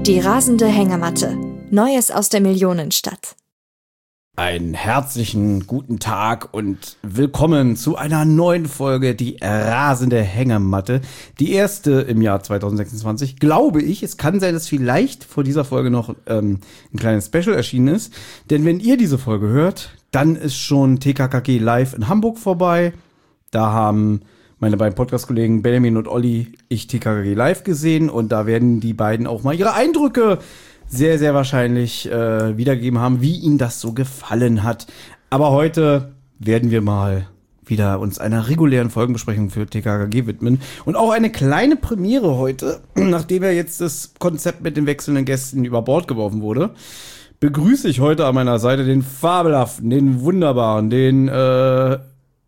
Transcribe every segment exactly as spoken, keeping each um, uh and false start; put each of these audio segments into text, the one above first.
Die rasende Hängematte. Neues aus der Millionenstadt. Einen herzlichen guten Tag und willkommen zu einer neuen Folge Die rasende Hängematte. Die erste im Jahr zwanzig sechsundzwanzig, glaube ich. Es kann sein, dass vielleicht vor dieser Folge noch ähm, ein kleines Special erschienen ist. Denn wenn ihr diese Folge hört, dann ist schon T K K G live in Hamburg vorbei. Da haben meine beiden Podcast-Kollegen Benjamin und Olli ich T K K G live gesehen. Und da werden die beiden auch mal ihre Eindrücke sehr, sehr wahrscheinlich äh, wiedergegeben haben, wie ihnen das so gefallen hat. Aber heute werden wir mal wieder uns einer regulären Folgenbesprechung für T K K G widmen. Und auch eine kleine Premiere heute, nachdem ja jetzt das Konzept mit den wechselnden Gästen über Bord geworfen wurde, begrüße ich heute an meiner Seite den fabelhaften, den wunderbaren, den äh,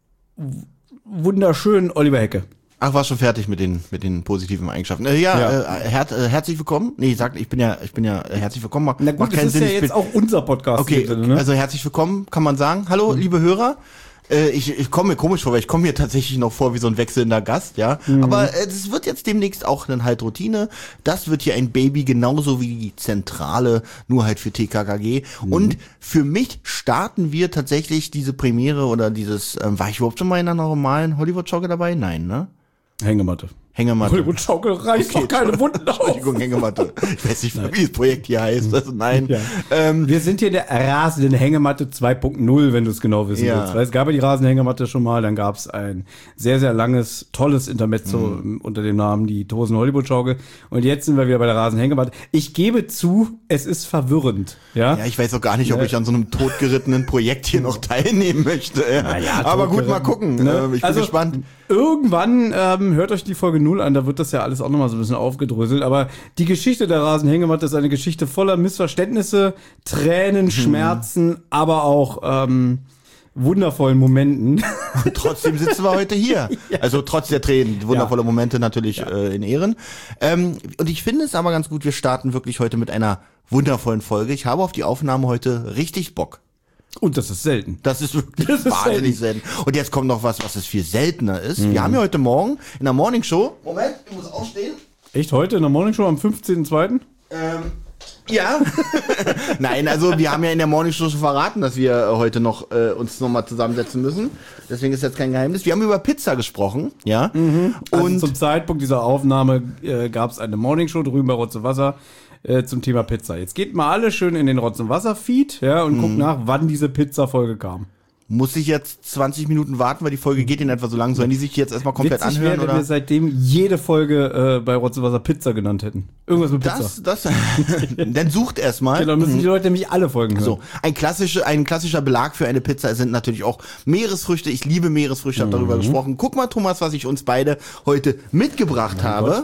wunderschönen Oliver Hecke. Ach, war schon fertig mit den mit den positiven Eigenschaften. Äh, ja, Ja. Äh, her äh, herzlich willkommen. Nee, ich sag, ich bin ja ich bin ja äh, herzlich willkommen. Macht, Na gut, macht das keinen ist Sinn. ja ich jetzt bin, auch unser Podcast. okay, in dem Sinne, ne? also herzlich willkommen, kann man sagen. Hallo, liebe Hörer. Äh, ich ich komme mir komisch vor, weil ich komme mir tatsächlich noch vor wie so ein wechselnder Gast, ja. Mhm. Aber äh, das wird jetzt demnächst auch dann halt Routine. Das wird hier ein Baby, genauso wie die Zentrale, nur halt für T K K G. Mhm. Und für mich starten wir tatsächlich diese Premiere oder dieses, ähm, war ich überhaupt schon mal in einer normalen Hollywood-Schaukel dabei? Nein, ne? Hängematte. Hängematte. Hollywood-Schaukel reißt Okay, doch keine Wunden auf. Entschuldigung, Hängematte. Ich weiß nicht, wie das Projekt hier heißt. Also nein. Ja. Ähm, Wir sind hier in der rasenden Hängematte zwei Punkt null, wenn du es genau wissen Ja. willst. Weil es gab ja die rasende Hängematte schon mal, dann gab es ein sehr, sehr langes, tolles Intermezzo Mhm. unter dem Namen die Tosen Hollywood-Schaukel. Und jetzt sind wir wieder bei der rasenden Hängematte. Ich gebe zu, es ist verwirrend. Ja, ja, ich weiß auch gar nicht, ob Ja. ich an so einem totgerittenen Projekt hier noch teilnehmen möchte. Ja. Na ja, Aber gut, mal totgeritten, gucken. ne? Ähm, ich bin Also, gespannt. Irgendwann ähm, hört euch die Folge null an, da wird das ja alles auch nochmal so ein bisschen aufgedröselt. Aber die Geschichte der rasenden Hängematte ist eine Geschichte voller Missverständnisse, Tränen, Mhm. Schmerzen, aber auch ähm, wundervollen Momenten. Und trotzdem sitzen wir heute hier. Also trotz der Tränen, wundervolle Momente natürlich äh, in Ehren. Ähm, und ich finde es aber ganz gut, wir starten wirklich heute mit einer wundervollen Folge. Ich habe auf die Aufnahme heute richtig Bock. Und das ist selten. Das ist wirklich Das ist wahnsinnig selten. Und jetzt kommt noch was, was es viel seltener ist. Wir haben ja heute Morgen in der Morning Show. Moment, ich muss aufstehen. Echt heute in der Morning Show am fünfzehnten zweiten Ähm, ja. Nein, also wir haben ja in der Morning Show schon verraten, dass wir heute noch äh, uns nochmal zusammensetzen müssen. Deswegen ist jetzt kein Geheimnis. Wir haben über Pizza gesprochen, ja. Also Und zum Zeitpunkt dieser Aufnahme äh, gab es eine Morning Show drüben bei Rotz und Wasser äh, zum Thema Pizza. Jetzt geht mal alle schön in den Rotz und Wasser Feed, ja, und guckt nach, wann diese Pizza-Folge kam. muss ich jetzt zwanzig Minuten warten, weil die Folge geht in etwa so lang. Sollen die sich jetzt erstmal komplett Witzig anhören? wäre, wenn Oder? wir seitdem jede Folge äh, bei Rotz und Wasser Pizza genannt hätten. Irgendwas mit Pizza. Das, das, dann sucht erstmal. Genau, müssen die Leute nämlich alle Folgen hören. So, ein klassischer, ein klassischer Belag für eine Pizza sind natürlich auch Meeresfrüchte. Ich liebe Meeresfrüchte, habe darüber gesprochen. Guck mal, Thomas, was ich uns beide heute mitgebracht habe.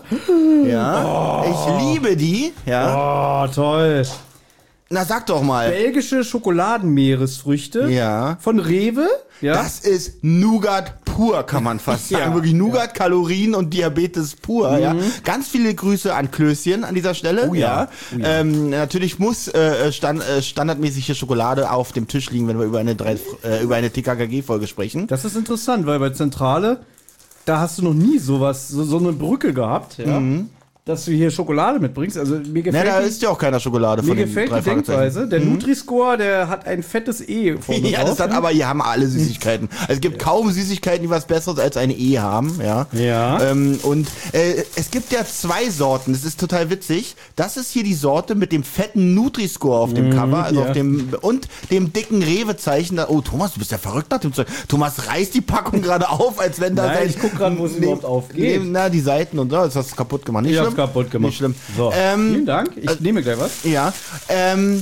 Ja, ich liebe die. Ja, Oh, toll. na sag doch mal. Belgische Schokoladenmeeresfrüchte Ja. von Rewe. Ja. Das ist Nougat pur, kann man fast sagen. Ja. Wirklich Nougat, Kalorien und Diabetes pur. Ja. Ganz viele Grüße an Klößchen an dieser Stelle. Oh ja. Oh ja. Ähm, natürlich muss äh, stand, äh, standardmäßig hier Schokolade auf dem Tisch liegen, wenn wir über eine, drei, äh, über eine T K K G-Folge sprechen. Das ist interessant, weil bei Zentrale, da hast du noch nie sowas, so, so eine Brücke gehabt, ja, dass du hier Schokolade mitbringst. Also mir Na, gefällt da die, ist ja auch keiner Schokolade mir von den gefällt drei die Denkweise. Fragezeichen. Der Nutri-Score, der hat ein fettes E vorne Ja, das drauf, hat aber, hier haben alle Süßigkeiten. Also es gibt kaum Süßigkeiten, die was Besseres als ein E haben, ja. Ja. Ähm, und äh, es gibt ja zwei Sorten, das ist total witzig. Das ist hier die Sorte mit dem fetten Nutri-Score auf dem Cover, also ja. auf dem, und dem dicken Rewe-Zeichen. Da, oh, Thomas, du bist ja verrückt nach dem Zeug. Thomas reißt die Packung gerade auf, als wenn da Nein, sein- ich guck grad, wo es Nee, überhaupt aufgeht. nee, Na, die Seiten und so, das hast du kaputt gemacht. Nicht Ich schlimm. hab's kaputt gemacht. Nicht schlimm. So, Ähm, vielen Dank. Ich äh, nehme gleich was. Ja, ähm,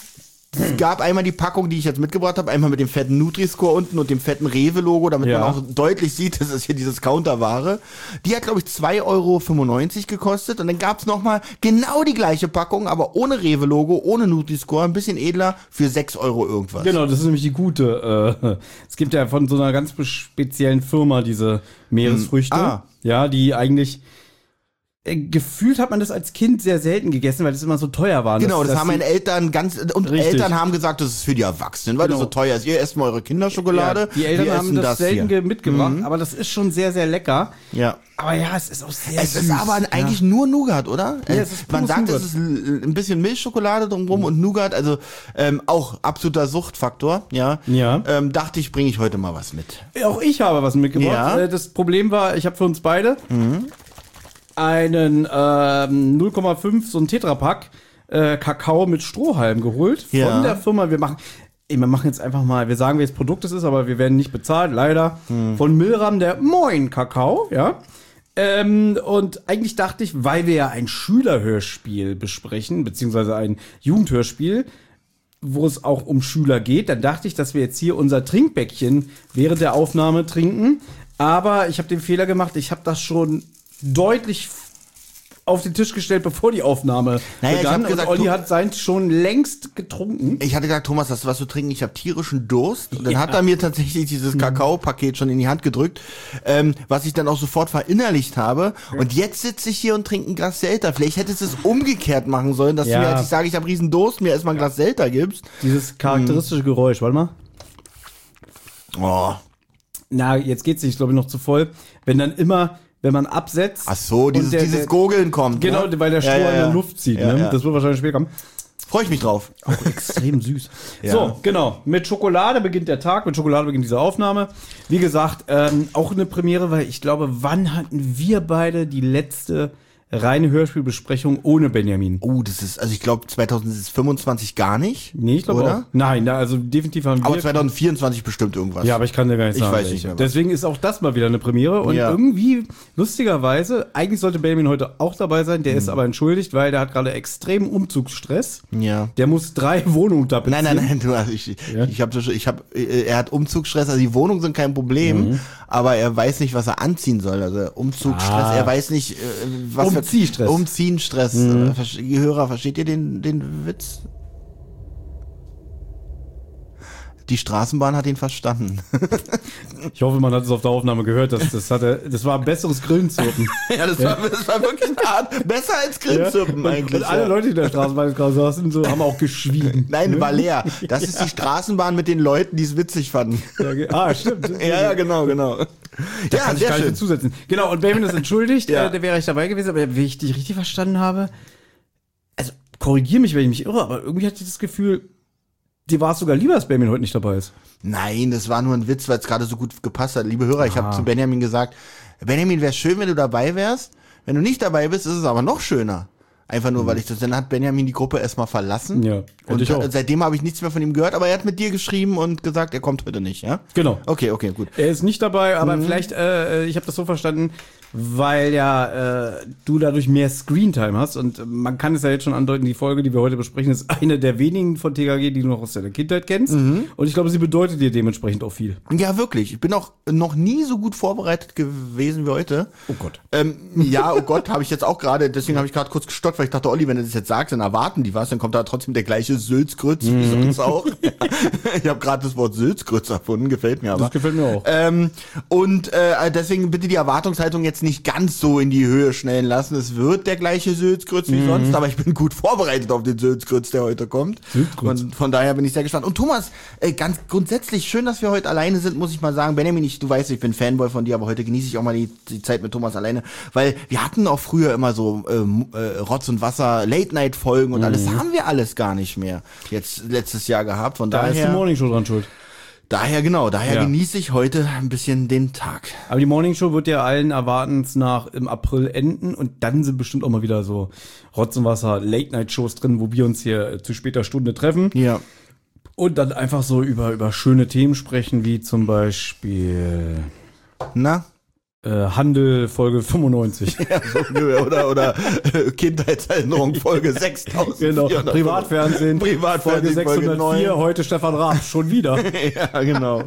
es gab einmal die Packung, die ich jetzt mitgebracht habe, einmal mit dem fetten Nutri-Score unten und dem fetten Rewe-Logo, damit Ja. man auch deutlich sieht, das ist hier dieses Counterware. Die hat, glaube ich, zwei Euro fünfundneunzig gekostet und dann gab's noch mal genau die gleiche Packung, aber ohne Rewe-Logo, ohne Nutri-Score, ein bisschen edler, für sechs Euro irgendwas. Genau, das ist nämlich die gute. Äh, es gibt ja von so einer ganz speziellen Firma diese Meeresfrüchte. Hm, ah. Ja, die eigentlich äh, gefühlt hat man das als Kind sehr selten gegessen, weil das immer so teuer war. Genau, das, das haben meine Eltern ganz, und Richtig. Eltern haben gesagt, das ist für die Erwachsenen, weil Genau. das so teuer ist. Ihr esst mal eure Kinderschokolade. Ja, die Eltern wir haben essen das, das selten hier. ge- mitgebracht, Mhm. aber das ist schon sehr, sehr lecker. Ja. Aber ja, es ist auch sehr Es süß. ist aber eigentlich ja. nur Nougat, oder? Ja, Äh, es ist Man pures sagt, Nougat. es ist l- ein bisschen Milchschokolade drumherum mhm. und Nougat, also ähm, auch absoluter Suchtfaktor, ja. Ja. Ähm, dachte ich, bringe ich heute mal was mit. Auch ich habe was mitgebracht. Ja. Äh, Das Problem war, ich habe für uns beide einen ähm, null Komma fünf, so ein Tetrapack äh, Kakao mit Strohhalm geholt Ja. von der Firma. Wir machen, ey, wir machen jetzt einfach mal, wir sagen, welches Produkt es ist, aber wir werden nicht bezahlt, leider. Von Milram, der Moin Kakao, ja. Ähm, und eigentlich dachte ich, weil wir ja ein Schülerhörspiel besprechen, beziehungsweise ein Jugendhörspiel, wo es auch um Schüler geht, dann dachte ich, dass wir jetzt hier unser Trinkbäckchen während der Aufnahme trinken. Aber ich habe den Fehler gemacht, ich habe das schon deutlich auf den Tisch gestellt, bevor die Aufnahme Naja, ich begann. hab gesagt, und Olli du- hat seins schon längst getrunken. Ich hatte gesagt, Thomas, hast du was zu trinken? Ich habe tierischen Durst. Und dann hat er mir tatsächlich dieses Kakaopaket schon in die Hand gedrückt, ähm, was ich dann auch sofort verinnerlicht habe. Und jetzt sitze ich hier und trinke ein Glas Selter. Vielleicht hättest du es umgekehrt machen sollen, dass Ja. du mir, als ich sage, ich habe riesen Durst, mir erstmal ein Glas Selter gibst. Dieses charakteristische Geräusch, warte mal. Oh. Na, jetzt geht's nicht, glaube ich, noch zu voll. Wenn dann immer, wenn man absetzt. Ach so, dieses, und der- dieses der- Gurgeln kommt. Genau, ne? weil der Stroh Ja, ja, in ja. der Luft zieht. Ja, ne? ja. Das wird wahrscheinlich später kommen. Freue ich mich drauf. Auch extrem süß. Ja. So, genau. Mit Schokolade beginnt der Tag, mit Schokolade beginnt diese Aufnahme. Wie gesagt, ähm, auch eine Premiere, weil ich glaube, wann hatten wir beide die letzte reine Hörspielbesprechung ohne Benjamin? Oh, das ist, also ich glaube zweitausendfünfundzwanzig gar nicht. Nee, ich glaube Oder? auch. Nein, da, also definitiv haben wir. Aber zweitausendvierundzwanzig bestimmt irgendwas. Ja, aber ich kann dir gar nicht Ich sagen. weiß welche. nicht mehr was. Deswegen ist auch das mal wieder eine Premiere. Und Ja. irgendwie, lustigerweise, eigentlich sollte Benjamin heute auch dabei sein. Der ist aber entschuldigt, weil der hat gerade extremen Umzugsstress. Ja. Der muss drei Wohnungen tapezieren. Nein, nein, nein, du, also ich, Ja? ich habe, ich hab, er hat Umzugsstress, also die Wohnungen sind kein Problem, Mhm. aber er weiß nicht, was er anziehen soll. Also Umzugsstress, Ah. er weiß nicht, äh, was Umziehstress. Für, Umziehstress. Mhm. Äh, verste- Ihr Hörer, versteht ihr den, den Witz? Die Straßenbahn hat ihn verstanden. Ich hoffe, man hat es auf der Aufnahme gehört. Das, das, hatte, das war ein besseres Grillenzirpen. ja, das, War, das war wirklich eine Art, besser als Grillzirpen Ja? eigentlich. Und alle ja. Leute, die in der Straßenbahn gerade saßen, so, haben auch geschwiegen. Nein, war leer. Das ist die Straßenbahn mit den Leuten, die es witzig fanden. Ja, okay. Ah, stimmt. Ja, ja, genau, genau. Da ja, kann ich sehr gar nicht schön. zusetzen. Genau, und Benjamin ist entschuldigt. Ja. äh, der wäre ich dabei gewesen, aber wie ich dich richtig verstanden habe, also korrigier mich, wenn ich mich irre, aber irgendwie hatte ich das Gefühl, dir war es sogar lieber, dass Benjamin heute nicht dabei ist. Nein, das war nur ein Witz, weil es gerade so gut gepasst hat. Liebe Hörer, ich Ah. habe zu Benjamin gesagt, Benjamin, wäre schön, wenn du dabei wärst. Wenn du nicht dabei bist, ist es aber noch schöner. Einfach nur, weil ich das, dann hat Benjamin die Gruppe erstmal verlassen. Ja, und Und ich auch. seitdem habe ich nichts mehr von ihm gehört, aber er hat mit dir geschrieben und gesagt, er kommt heute nicht, ja? Genau. Okay, okay, gut. Er ist nicht dabei, aber vielleicht, äh, ich habe das so verstanden, weil ja äh, du dadurch mehr Screentime hast und man kann es ja jetzt schon andeuten, die Folge, die wir heute besprechen, ist eine der wenigen von T K G, die du noch aus deiner Kindheit kennst und ich glaube, sie bedeutet dir dementsprechend auch viel. Ja, wirklich. Ich bin auch noch nie so gut vorbereitet gewesen wie heute. Oh Gott. Ähm, ja, oh Gott, habe ich jetzt auch gerade, deswegen habe ich gerade kurz gestockt, weil ich dachte, Olli, wenn du das jetzt sagst, dann erwarten die was, dann kommt da trotzdem der gleiche Sülzgrütz, wie sonst auch. Ich habe gerade das Wort Sülzgrütz erfunden, gefällt mir aber. Das gefällt mir auch. Ähm, und äh, deswegen bitte die Erwartungshaltung jetzt nicht ganz so in die Höhe schnellen lassen. Es wird der gleiche Sülzgrütz wie sonst, aber ich bin gut vorbereitet auf den Sülzgrütz, der heute kommt. Sülzgrütz. Und von daher bin ich sehr gespannt. Und Thomas, äh, ganz grundsätzlich schön, dass wir heute alleine sind, muss ich mal sagen. Benjamin, ich, du weißt, ich bin Fanboy von dir, aber heute genieße ich auch mal die, die Zeit mit Thomas alleine, weil wir hatten auch früher immer so ähm, äh, Rotz und Wasser, Late-Night-Folgen und alles. Haben wir alles gar nicht mehr jetzt letztes Jahr gehabt. Von Da ist die daher, Morning Show dran schuld. daher genau, daher Ja. genieße ich heute ein bisschen den Tag. Aber die Morning Show wird ja allen Erwartens nach im April enden und dann sind bestimmt auch mal wieder so Rotz und Wasser Late-Night-Shows drin, wo wir uns hier zu später Stunde treffen. Ja. Und dann einfach so über, über schöne Themen sprechen, wie zum Beispiel Na? äh, Handel Folge fünfundneunzig. Ja, so, oder oder äh, Kindheitserinnerung Folge sechstausend. Genau, Privatfernsehen, Privatfernsehen, Folge Folge sechshundertvier, neun. heute Stefan Raab, schon wieder. Ja, genau.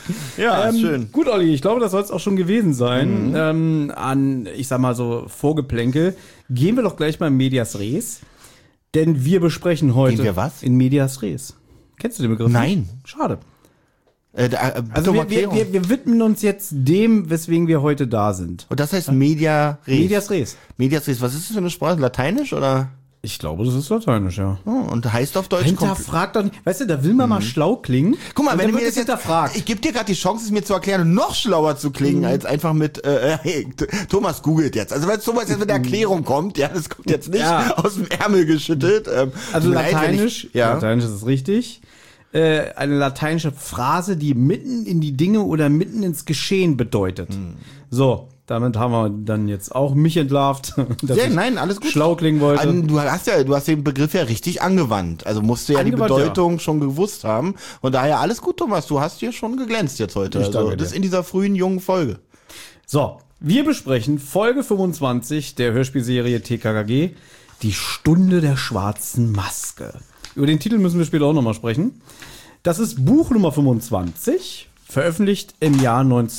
Ja, Ähm, schön. Gut, Olli, ich glaube, das soll es auch schon gewesen sein. Mhm. Ähm, an, ich sag mal so, Vorgeplänkel. Gehen wir doch gleich mal in Medias Res. Denn wir besprechen heute Gehen wir was? in Medias Res. Kennst du den Begriff? Nein. nicht? Schade. Äh, da, äh, Also wir, wir, wir, wir widmen uns jetzt dem, weswegen wir heute da sind. Und das heißt Media Res. Medias Res. Medias Res. Was ist das für eine Sprache? Lateinisch oder? Ich glaube, das ist lateinisch, ja. Oh, und heißt auf Deutsch... Hinterfragt doch nicht. Weißt du, da will man mal schlau klingen. Guck mal, und wenn dann du mir wird das es hinterfragt. jetzt, ich gebe dir gerade die Chance, es mir zu erklären, noch schlauer zu klingen, Mhm. als einfach mit, äh, hey, T- Thomas googelt jetzt. Also wenn Thomas jetzt mit der Erklärung kommt, ja, das kommt jetzt nicht Ja. aus dem Ärmel geschüttelt. Ähm, Also tut mir leid, wenn lateinisch, ich, ja. lateinisch ist es richtig. Äh, eine lateinische Phrase, die mitten in die Dinge oder mitten ins Geschehen bedeutet. Hm. So, damit haben wir dann jetzt auch mich entlarvt, dass Sehr, ich nein, alles gut. schlau klingen wollte. An, du hast ja, du hast den Begriff ja richtig angewandt. Also musst du ja Angewandt, die Bedeutung schon gewusst haben. Von daher alles gut, Thomas. Du hast hier schon geglänzt jetzt heute. Ich Also, danke das dir. in dieser frühen, jungen Folge. So, wir besprechen Folge fünfundzwanzig der Hörspielserie T K K G, die Stunde der schwarzen Maske. Über den Titel müssen wir später auch nochmal sprechen. Das ist Buch Nummer fünfundzwanzig, veröffentlicht im Jahr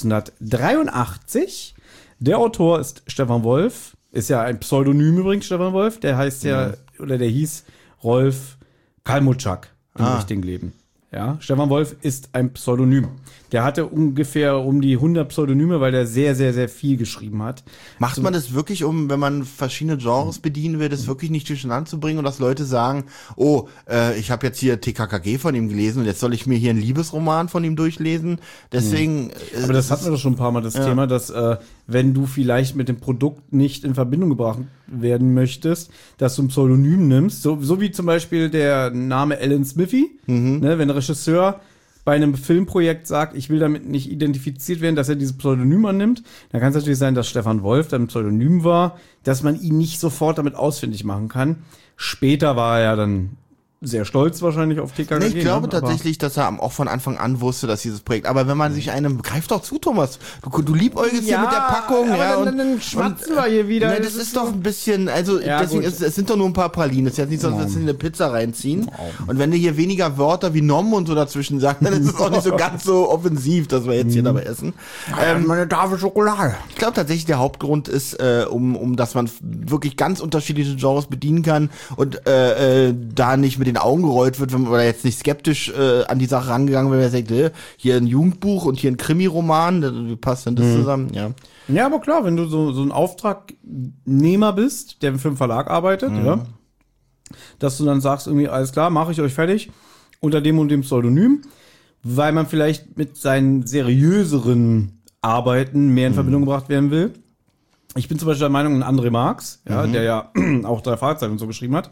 neunzehnhundertdreiundachtzig. Der Autor ist Stefan Wolf, ist ja ein Pseudonym übrigens, Stefan Wolf. Der heißt ja, oder der hieß Rolf Kalmutschak im Ah. richtigen Leben. Ja, Stefan Wolf ist ein Pseudonym. Der hatte ungefähr um die hundert Pseudonyme, weil der sehr, sehr, sehr viel geschrieben hat. Macht man das wirklich, um, wenn man verschiedene Genres bedienen will, das wirklich nicht durcheinander zu bringen und dass Leute sagen, oh, äh, ich habe jetzt hier T K K G von ihm gelesen und jetzt soll ich mir hier einen Liebesroman von ihm durchlesen. Deswegen. Äh, Aber das hatten wir doch schon ein paar Mal, das Thema, dass äh, wenn du vielleicht mit dem Produkt nicht in Verbindung gebracht werden möchtest, dass du ein Pseudonym nimmst, so, so wie zum Beispiel der Name Alan Smithy, ne, wenn ein Regisseur bei einem Filmprojekt sagt, ich will damit nicht identifiziert werden, dass er dieses Pseudonym annimmt, dann kann es natürlich sein, dass Stefan Wolf dann ein Pseudonym war, dass man ihn nicht sofort damit ausfindig machen kann. Später war er ja dann sehr stolz wahrscheinlich auf T K K G. Nee, ich glaube ne? Aber- tatsächlich, dass er auch von Anfang an wusste, dass dieses Projekt. Aber wenn man sich einem, greif doch zu, Thomas. Du, du liebäugelst hier mit der Packung, aber ja. dann, und, dann, dann schmatzen wir hier wieder. Ne, das ist doch ein bisschen, also Ja, deswegen gut. ist es sind doch nur ein paar Pralinen. Es ist jetzt nicht so, als würdest du eine Pizza reinziehen. Und wenn du hier weniger Wörter wie Nom und so dazwischen sagst, dann ist es auch nicht so ganz so offensiv, dass wir jetzt hier dabei essen. Ähm, meine Tafel Schokolade. ich glaube tatsächlich, der Hauptgrund ist, äh, um, um dass man f- wirklich ganz unterschiedliche Genres bedienen kann und äh, äh, da nicht mit den Augen gerollt wird, wenn man oder jetzt nicht skeptisch äh, an die Sache rangegangen wird, wenn man sagt, äh, hier ein Jugendbuch und hier ein Krimiroman, da- wie passt denn das zusammen? Ja. Ja, aber klar, wenn du so, so ein Auftragnehmer bist, der für einen Verlag arbeitet, ja, dass du dann sagst, irgendwie, alles klar, mache ich euch fertig, unter dem und dem Pseudonym, weil man vielleicht mit seinen seriöseren Arbeiten mehr in Verbindung gebracht werden will. Ich bin zum Beispiel der Meinung, ein André Marx, ja, der ja auch drei Fahrzeuge und so geschrieben hat,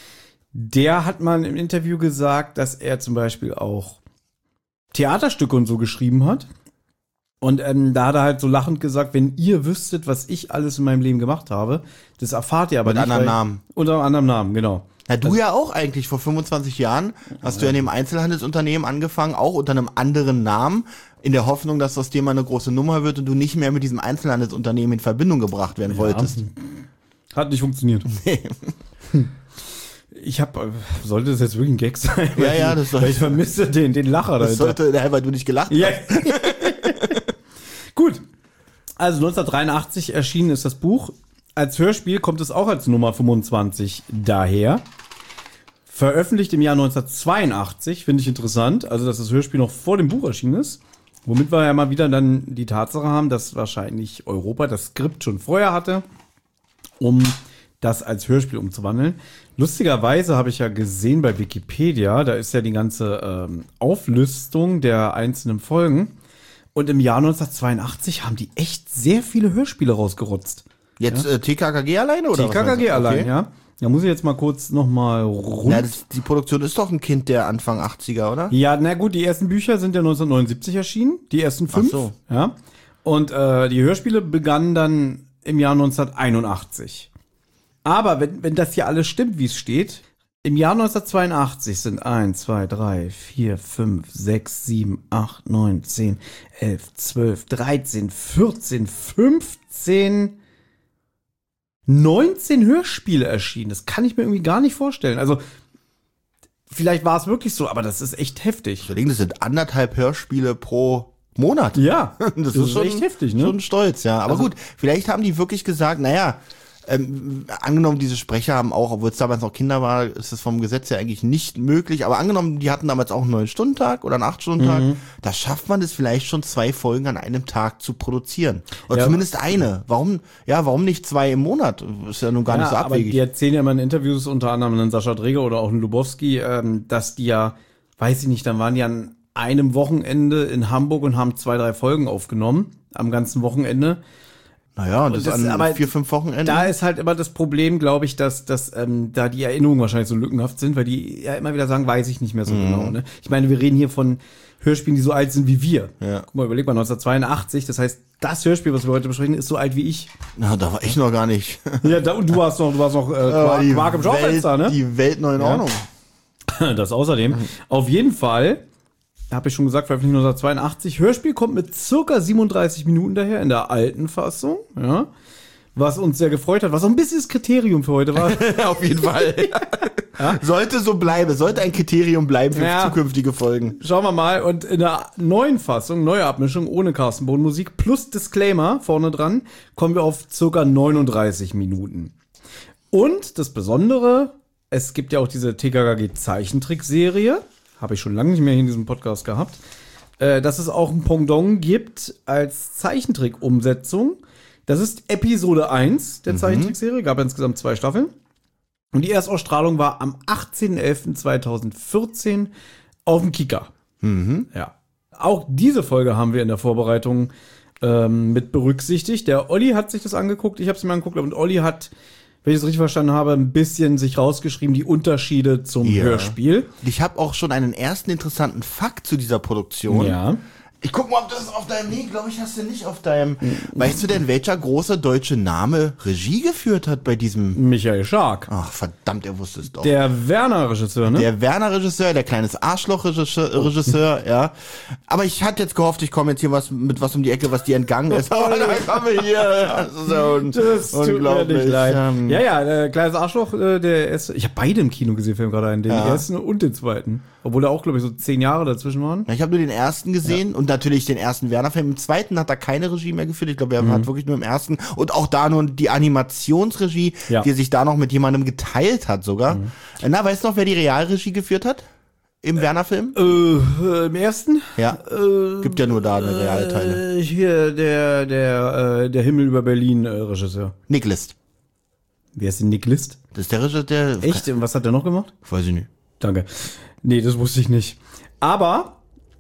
der hat mal im Interview gesagt, dass er zum Beispiel auch Theaterstücke und so geschrieben hat. Und ähm, da hat er halt so lachend gesagt, wenn ihr wüsstet, was ich alles in meinem Leben gemacht habe, das erfahrt ihr aber Mit nicht. anderen weil- Namen. Unter einem anderen Namen, genau. Ja, du ja auch eigentlich vor fünfundzwanzig Jahren hast du ja in dem Einzelhandelsunternehmen angefangen, auch unter einem anderen Namen, in der Hoffnung, dass das Thema eine große Nummer wird und du nicht mehr mit diesem Einzelhandelsunternehmen in Verbindung gebracht werden wolltest. Hat nicht funktioniert. Ich hab, äh, sollte das jetzt wirklich ein Gag sein? Ja, Weil ja, ich- das soll- Weil ich vermisse den, den Lacher Das dahinter. sollte, ja, weil du nicht gelacht hast. Ja. Gut. Also neunzehnhundertdreiundachtzig erschienen ist das Buch. Als Hörspiel kommt es auch als Nummer fünfundzwanzig daher. Veröffentlicht im Jahr neunzehnhundertzweiundachtzig, finde ich interessant. Also, dass das Hörspiel noch vor dem Buch erschienen ist. Womit wir ja mal wieder dann die Tatsache haben, dass wahrscheinlich Europa das Skript schon vorher hatte, um das als Hörspiel umzuwandeln. Lustigerweise habe ich ja gesehen bei Wikipedia, da ist ja die ganze ähm, Auflistung der einzelnen Folgen. Und im Jahr neunzehnhundertzweiundachtzig haben die echt sehr viele Hörspiele rausgerotzt. Jetzt äh, T K K G alleine oder T K K was? G allein, Okay. ja. Da muss ich jetzt mal kurz noch mal rund. Ja, das, die Produktion ist doch ein Kind der Anfang achtziger, oder? Ja, na gut, die ersten Bücher sind ja neunzehnhundertneunundsiebzig erschienen, die ersten fünf. Ach so. Ja. Und äh, die Hörspiele begannen dann im Jahr neunzehnhunderteinundachtzig. Aber wenn, wenn das hier alles stimmt, wie es steht, im Jahr neunzehnhundertzweiundachtzig sind eins, zwei, drei, vier, fünf, sechs, sieben, acht, neun, zehn, elf, zwölf, dreizehn, vierzehn, fünfzehn, neunzehn Hörspiele erschienen. Das kann ich mir irgendwie gar nicht vorstellen. Also, vielleicht war es wirklich so, aber das ist echt heftig. Überlegen, das sind anderthalb Hörspiele pro Monat. Ja, Das, ist, schon, echt heftig, ne? Schon stolz, ja. Aber Also- gut, vielleicht haben die wirklich gesagt, naja, Ähm, angenommen, diese Sprecher haben auch, obwohl es damals noch Kinder war, ist es vom Gesetz her eigentlich nicht möglich, aber angenommen, die hatten damals auch einen neun-Stunden-Tag oder einen acht-Stunden-Tag, mhm. da schafft man es vielleicht schon, zwei Folgen an einem Tag zu produzieren. Oder ja, zumindest eine. Warum, ja, warum nicht zwei im Monat? Ist ja nun gar ja, nicht so abwegig. Aber die erzählen ja immer in Interviews, unter anderem einen Sascha Dreger oder auch einen Lubowski, ähm, dass die ja, weiß ich nicht, dann waren die an einem Wochenende in Hamburg und haben zwei, drei Folgen aufgenommen, am ganzen Wochenende. Naja, und das, das ist an vier, fünf Wochenenden. Da ist halt immer das Problem, glaube ich, dass, dass ähm, da die Erinnerungen wahrscheinlich so lückenhaft sind, weil die ja immer wieder sagen, weiß ich nicht mehr so mhm. genau. Ne? Ich meine, wir reden hier von Hörspielen, die so alt sind wie wir. Ja. Guck mal, überleg mal, neunzehnhundertzweiundachtzig, das heißt, das Hörspiel, was wir heute besprechen, ist so alt wie ich. Na, da war ich noch gar nicht. Ja, da, und du warst noch, du warst noch äh, Quark, Quark im Schaufenster, ne? Die Welt noch in Ordnung. Ja. Das außerdem. Mhm. Auf jeden Fall, habe ich schon gesagt, veröffentlicht neunzehnhundertzweiundachtzig. Hörspiel kommt mit circa siebenunddreißig Minuten daher in der alten Fassung, ja, was uns sehr gefreut hat, was auch ein bisschen das Kriterium für heute war. Auf jeden Fall. Ja? Sollte so bleiben, sollte ein Kriterium bleiben für ja. zukünftige Folgen. Schauen wir mal. Und in der neuen Fassung, neue Abmischung ohne Carsten Bohn Musik plus Disclaimer vorne dran, kommen wir auf circa neununddreißig Minuten. Und das Besondere, es gibt ja auch diese T K K G-Zeichentrickserie. Habe ich schon lange nicht mehr in diesem Podcast gehabt, äh, dass es auch ein Pendant gibt als Zeichentrick-Umsetzung. Das ist Episode eins der mhm. Zeichentrickserie, gab insgesamt zwei Staffeln. Und die Erstausstrahlung war am achtzehnten elften zweitausendvierzehn auf dem Kika. Mhm. Ja. Auch diese Folge haben wir in der Vorbereitung ähm, mit berücksichtigt. Der Olli hat sich das angeguckt, ich habe es mir angeguckt und Olli hat, wenn ich es richtig verstanden habe, ein bisschen sich rausgeschrieben, die Unterschiede zum ja. Hörspiel. Ich habe auch schon einen ersten interessanten Fakt zu dieser Produktion. Ja. Ich guck mal, ob das auf deinem, nee, glaube ich, hast du nicht auf deinem, mhm. weißt du denn, welcher große deutsche Name Regie geführt hat bei diesem? Michael Schark. Ach, verdammt, er wusste es doch. Der Werner-Regisseur, ne? Der Werner-Regisseur, der kleines Arschloch-Regisseur, Regisseur, ja. Aber ich hatte jetzt gehofft, ich komme jetzt hier was mit was um die Ecke, was dir entgangen ist. Aber dann kommen wir hier. So un- das tut mir nicht leid. Ja, ja, der kleines Arschloch, der erste, ich habe beide im Kino gesehen, Film gerade einen, den ja. ersten und den zweiten. Obwohl da auch, glaube ich, so zehn Jahre dazwischen waren. Ja, ich habe nur den ersten gesehen ja. und natürlich den ersten Werner-Film. Im zweiten hat er keine Regie mehr geführt. Ich glaube, er mhm. hat wirklich nur im ersten. Und auch da nur die Animationsregie, ja. die er sich da noch mit jemandem geteilt hat sogar. Mhm. Na, weißt du noch, wer die Realregie geführt hat? Im äh, Werner-Film? Äh, im ersten? Ja. Äh, Gibt ja nur da eine Realteile. Äh, hier, der, der, äh, der Himmel über Berlin äh, Regisseur. Nick List. Wer ist denn Nick List? Das ist der Regisseur, der... Echt? Und was hat der noch gemacht? Weiß ich nicht. Danke. Nee, das wusste ich nicht. Aber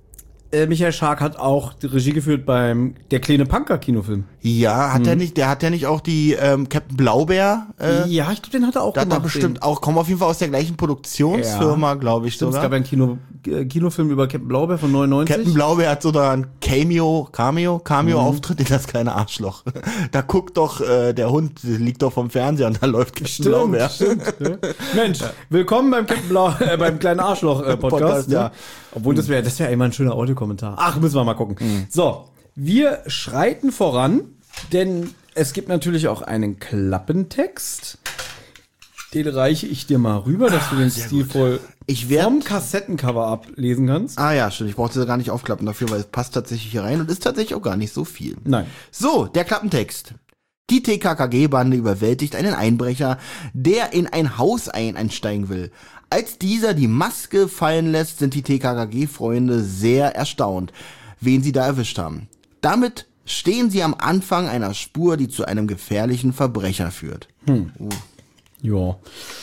äh, Michael Schark hat auch die Regie geführt beim Der kleine Punker-Kinofilm. Ja, hat hm. er nicht, der hat ja nicht auch die ähm, Captain Blaubeer? Äh, ja, ich glaube, den hat er auch gemacht. Hat er bestimmt den. auch, kommen auf jeden Fall aus der gleichen Produktionsfirma, ja. glaube ich. Stimmt, sogar. Es gab einen Kino, äh, Kinofilm über Captain Blaubeer von neunundneunzig. Captain Blaubeer hat sogar ein Cameo, Cameo, Cameo-Auftritt mhm. in Das kleine Arschloch. Da guckt doch äh, der Hund, liegt doch vom Fernseher und da läuft Captain stimmt, Blaubeer. Stimmt, ja. Mensch, willkommen beim Captain Blau, äh, beim kleinen Arschloch-Podcast. Äh, Podcast, ja. Obwohl, das wäre das wäre immer ein schöner Audiokommentar. Ach, müssen wir mal gucken. Mhm. So, wir schreiten voran, denn es gibt natürlich auch einen Klappentext. Den reiche ich dir mal rüber, dass du den stilvoll ich werd, vom Kassettencover ablesen kannst. Ah ja, stimmt. Ich brauchte das gar nicht aufklappen dafür, weil es passt tatsächlich hier rein und ist tatsächlich auch gar nicht so viel. Nein. So, der Klappentext. Die T K K G-Bande überwältigt einen Einbrecher, der in ein Haus ein einsteigen will. Als dieser die Maske fallen lässt, sind die T K K G-Freunde sehr erstaunt, wen sie da erwischt haben. Damit stehen sie am Anfang einer Spur, die zu einem gefährlichen Verbrecher führt. Hm. Uh. Ja.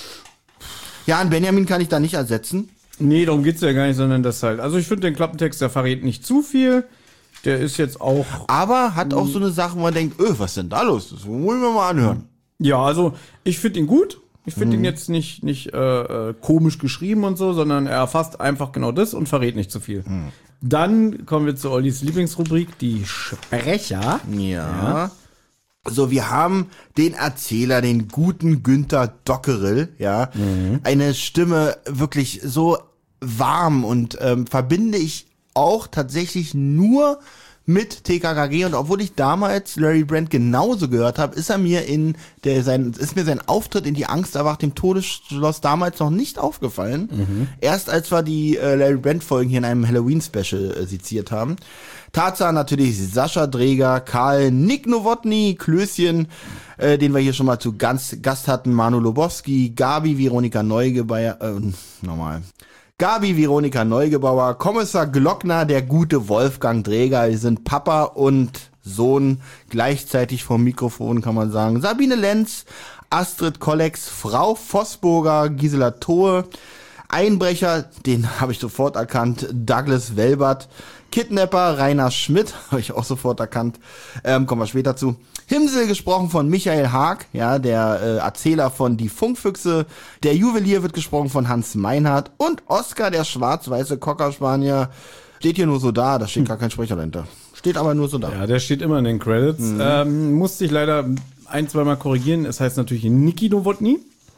Ja, an Benjamin kann ich da nicht ersetzen. Nee, darum geht's ja gar nicht, sondern das halt. Also ich finde den Klappentext, der verrät nicht zu viel. Der ist jetzt auch... Aber hat auch so eine Sache, wo man denkt, öh, was ist denn da los? Das wollen wir mal anhören. Ja, also ich finde ihn gut. Ich finde mhm. ihn jetzt nicht, nicht äh, komisch geschrieben und so, sondern er erfasst einfach genau das und verrät nicht zu viel. Mhm. Dann kommen wir zu Ollis Lieblingsrubrik, die Sprecher. Ja. ja. So, wir haben den Erzähler, den guten Günther Dockerel, ja. Mhm. Eine Stimme wirklich so warm und ähm, verbinde ich auch tatsächlich nur mit T K K G und obwohl ich damals Larry Brand genauso gehört habe, ist er mir in der sein ist mir sein Auftritt in Die Angst erwacht im Todesschloss damals noch nicht aufgefallen. Mhm. Erst als wir die äh, Larry Brand Folgen hier in einem Halloween Special äh, seziert haben. Tatsache natürlich Sascha Dreger, Karl, Nick Nowotny, Klößchen, äh, den wir hier schon mal zu ganz, Gast hatten, Manu Lobowski, Gabi, Veronika Neugebauer, äh, nochmal. Gabi, Veronika Neugebauer, Kommissar Glockner, der gute Wolfgang Dreger, die sind Papa und Sohn gleichzeitig vom Mikrofon, kann man sagen. Sabine Lenz, Astrid Kollex, Frau Vossburger, Gisela Thoe, Einbrecher, den habe ich sofort erkannt, Douglas Welbert, Kidnapper, Rainer Schmidt, habe ich auch sofort erkannt, ähm, kommen wir später zu. Himsel, gesprochen von Michael Haag, ja, der äh, Erzähler von Die Funkfüchse. Der Juwelier wird gesprochen von Hans Meinhardt. Und Oskar, der schwarz-weiße Cockerspanier, steht hier nur so da, da steht gar kein Sprecher dahinter. Steht aber nur so da. Ja, der steht immer in den Credits. Mhm. Ähm, musste ich leider ein, zweimal korrigieren. Es heißt natürlich Niki Nowotny.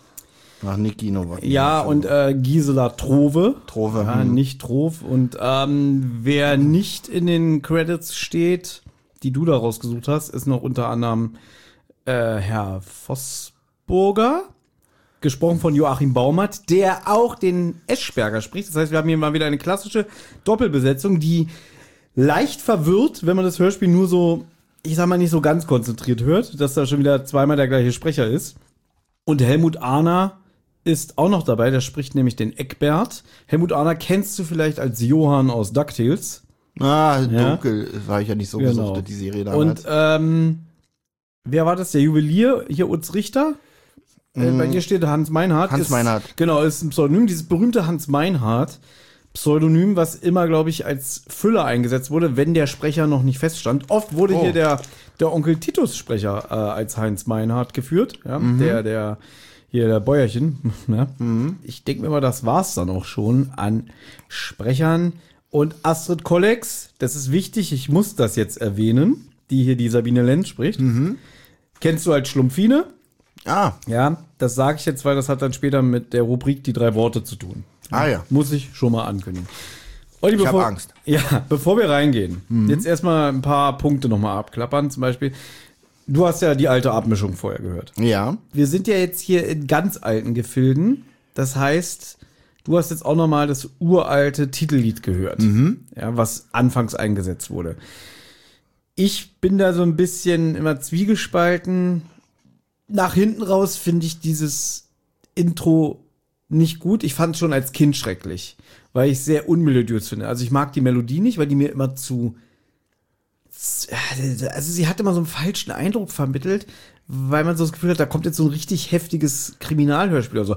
Ach, Niki Nowotny. Ja, und äh, Gisela Trove. Trove. Ja, hm. nicht Trove. Und ähm, wer nicht in den Credits steht, die du da rausgesucht hast, ist noch unter anderem äh, Herr Vossburger, gesprochen von Joachim Baumert, der auch den Eschberger spricht. Das heißt, wir haben hier mal wieder eine klassische Doppelbesetzung, die leicht verwirrt, wenn man das Hörspiel nur so, ich sag mal, nicht so ganz konzentriert hört, dass da schon wieder zweimal der gleiche Sprecher ist. Und Helmut Ahner ist auch noch dabei, der spricht nämlich den Eckbert. Helmut Ahner kennst du vielleicht als Johann aus DuckTales. Ah, ja. dunkel, war ich ja nicht so genau. gesuchtet, die Serie damals. Und ähm, wer war das? Der Juwelier, hier Utz Richter? Mm. Äh, bei ihr steht Hans Meinhardt. Hans ist, Meinhardt. Genau, ist ein Pseudonym, dieses berühmte Hans Meinhardt. Pseudonym, was immer, glaube ich, als Füller eingesetzt wurde, wenn der Sprecher noch nicht feststand. Oft wurde oh. hier der, der Onkel Titus-Sprecher äh, als Heinz Meinhardt geführt. Ja? Mhm. Der, der, hier der Bäuerchen. Ja? Mhm. Ich denke mir mal, das war's dann auch schon an Sprechern. Und Astrid Kollex, das ist wichtig, ich muss das jetzt erwähnen, die hier die Sabine Lenz spricht. Mhm. Kennst du als Schlumpfine? Ah. Ja, das sage ich jetzt, weil das hat dann später mit der Rubrik die drei Worte zu tun. Ah ja. Muss ich schon mal ankündigen. Olli, ich bevor, habe Angst. Ja, bevor wir reingehen, mhm. jetzt erstmal ein paar Punkte nochmal abklappern. Zum Beispiel, du hast ja die alte Abmischung vorher gehört. Ja. Wir sind ja jetzt hier in ganz alten Gefilden. Das heißt, du hast jetzt auch nochmal das uralte Titellied gehört, mhm. ja, was anfangs eingesetzt wurde. Ich bin da so ein bisschen immer zwiegespalten. Nach hinten raus finde ich dieses Intro nicht gut. Ich fand es schon als Kind schrecklich, weil ich es sehr unmelodiös finde. Also ich mag die Melodie nicht, weil die mir immer zu... Also sie hat immer so einen falschen Eindruck vermittelt, weil man so das Gefühl hat, da kommt jetzt so ein richtig heftiges Kriminalhörspiel oder so.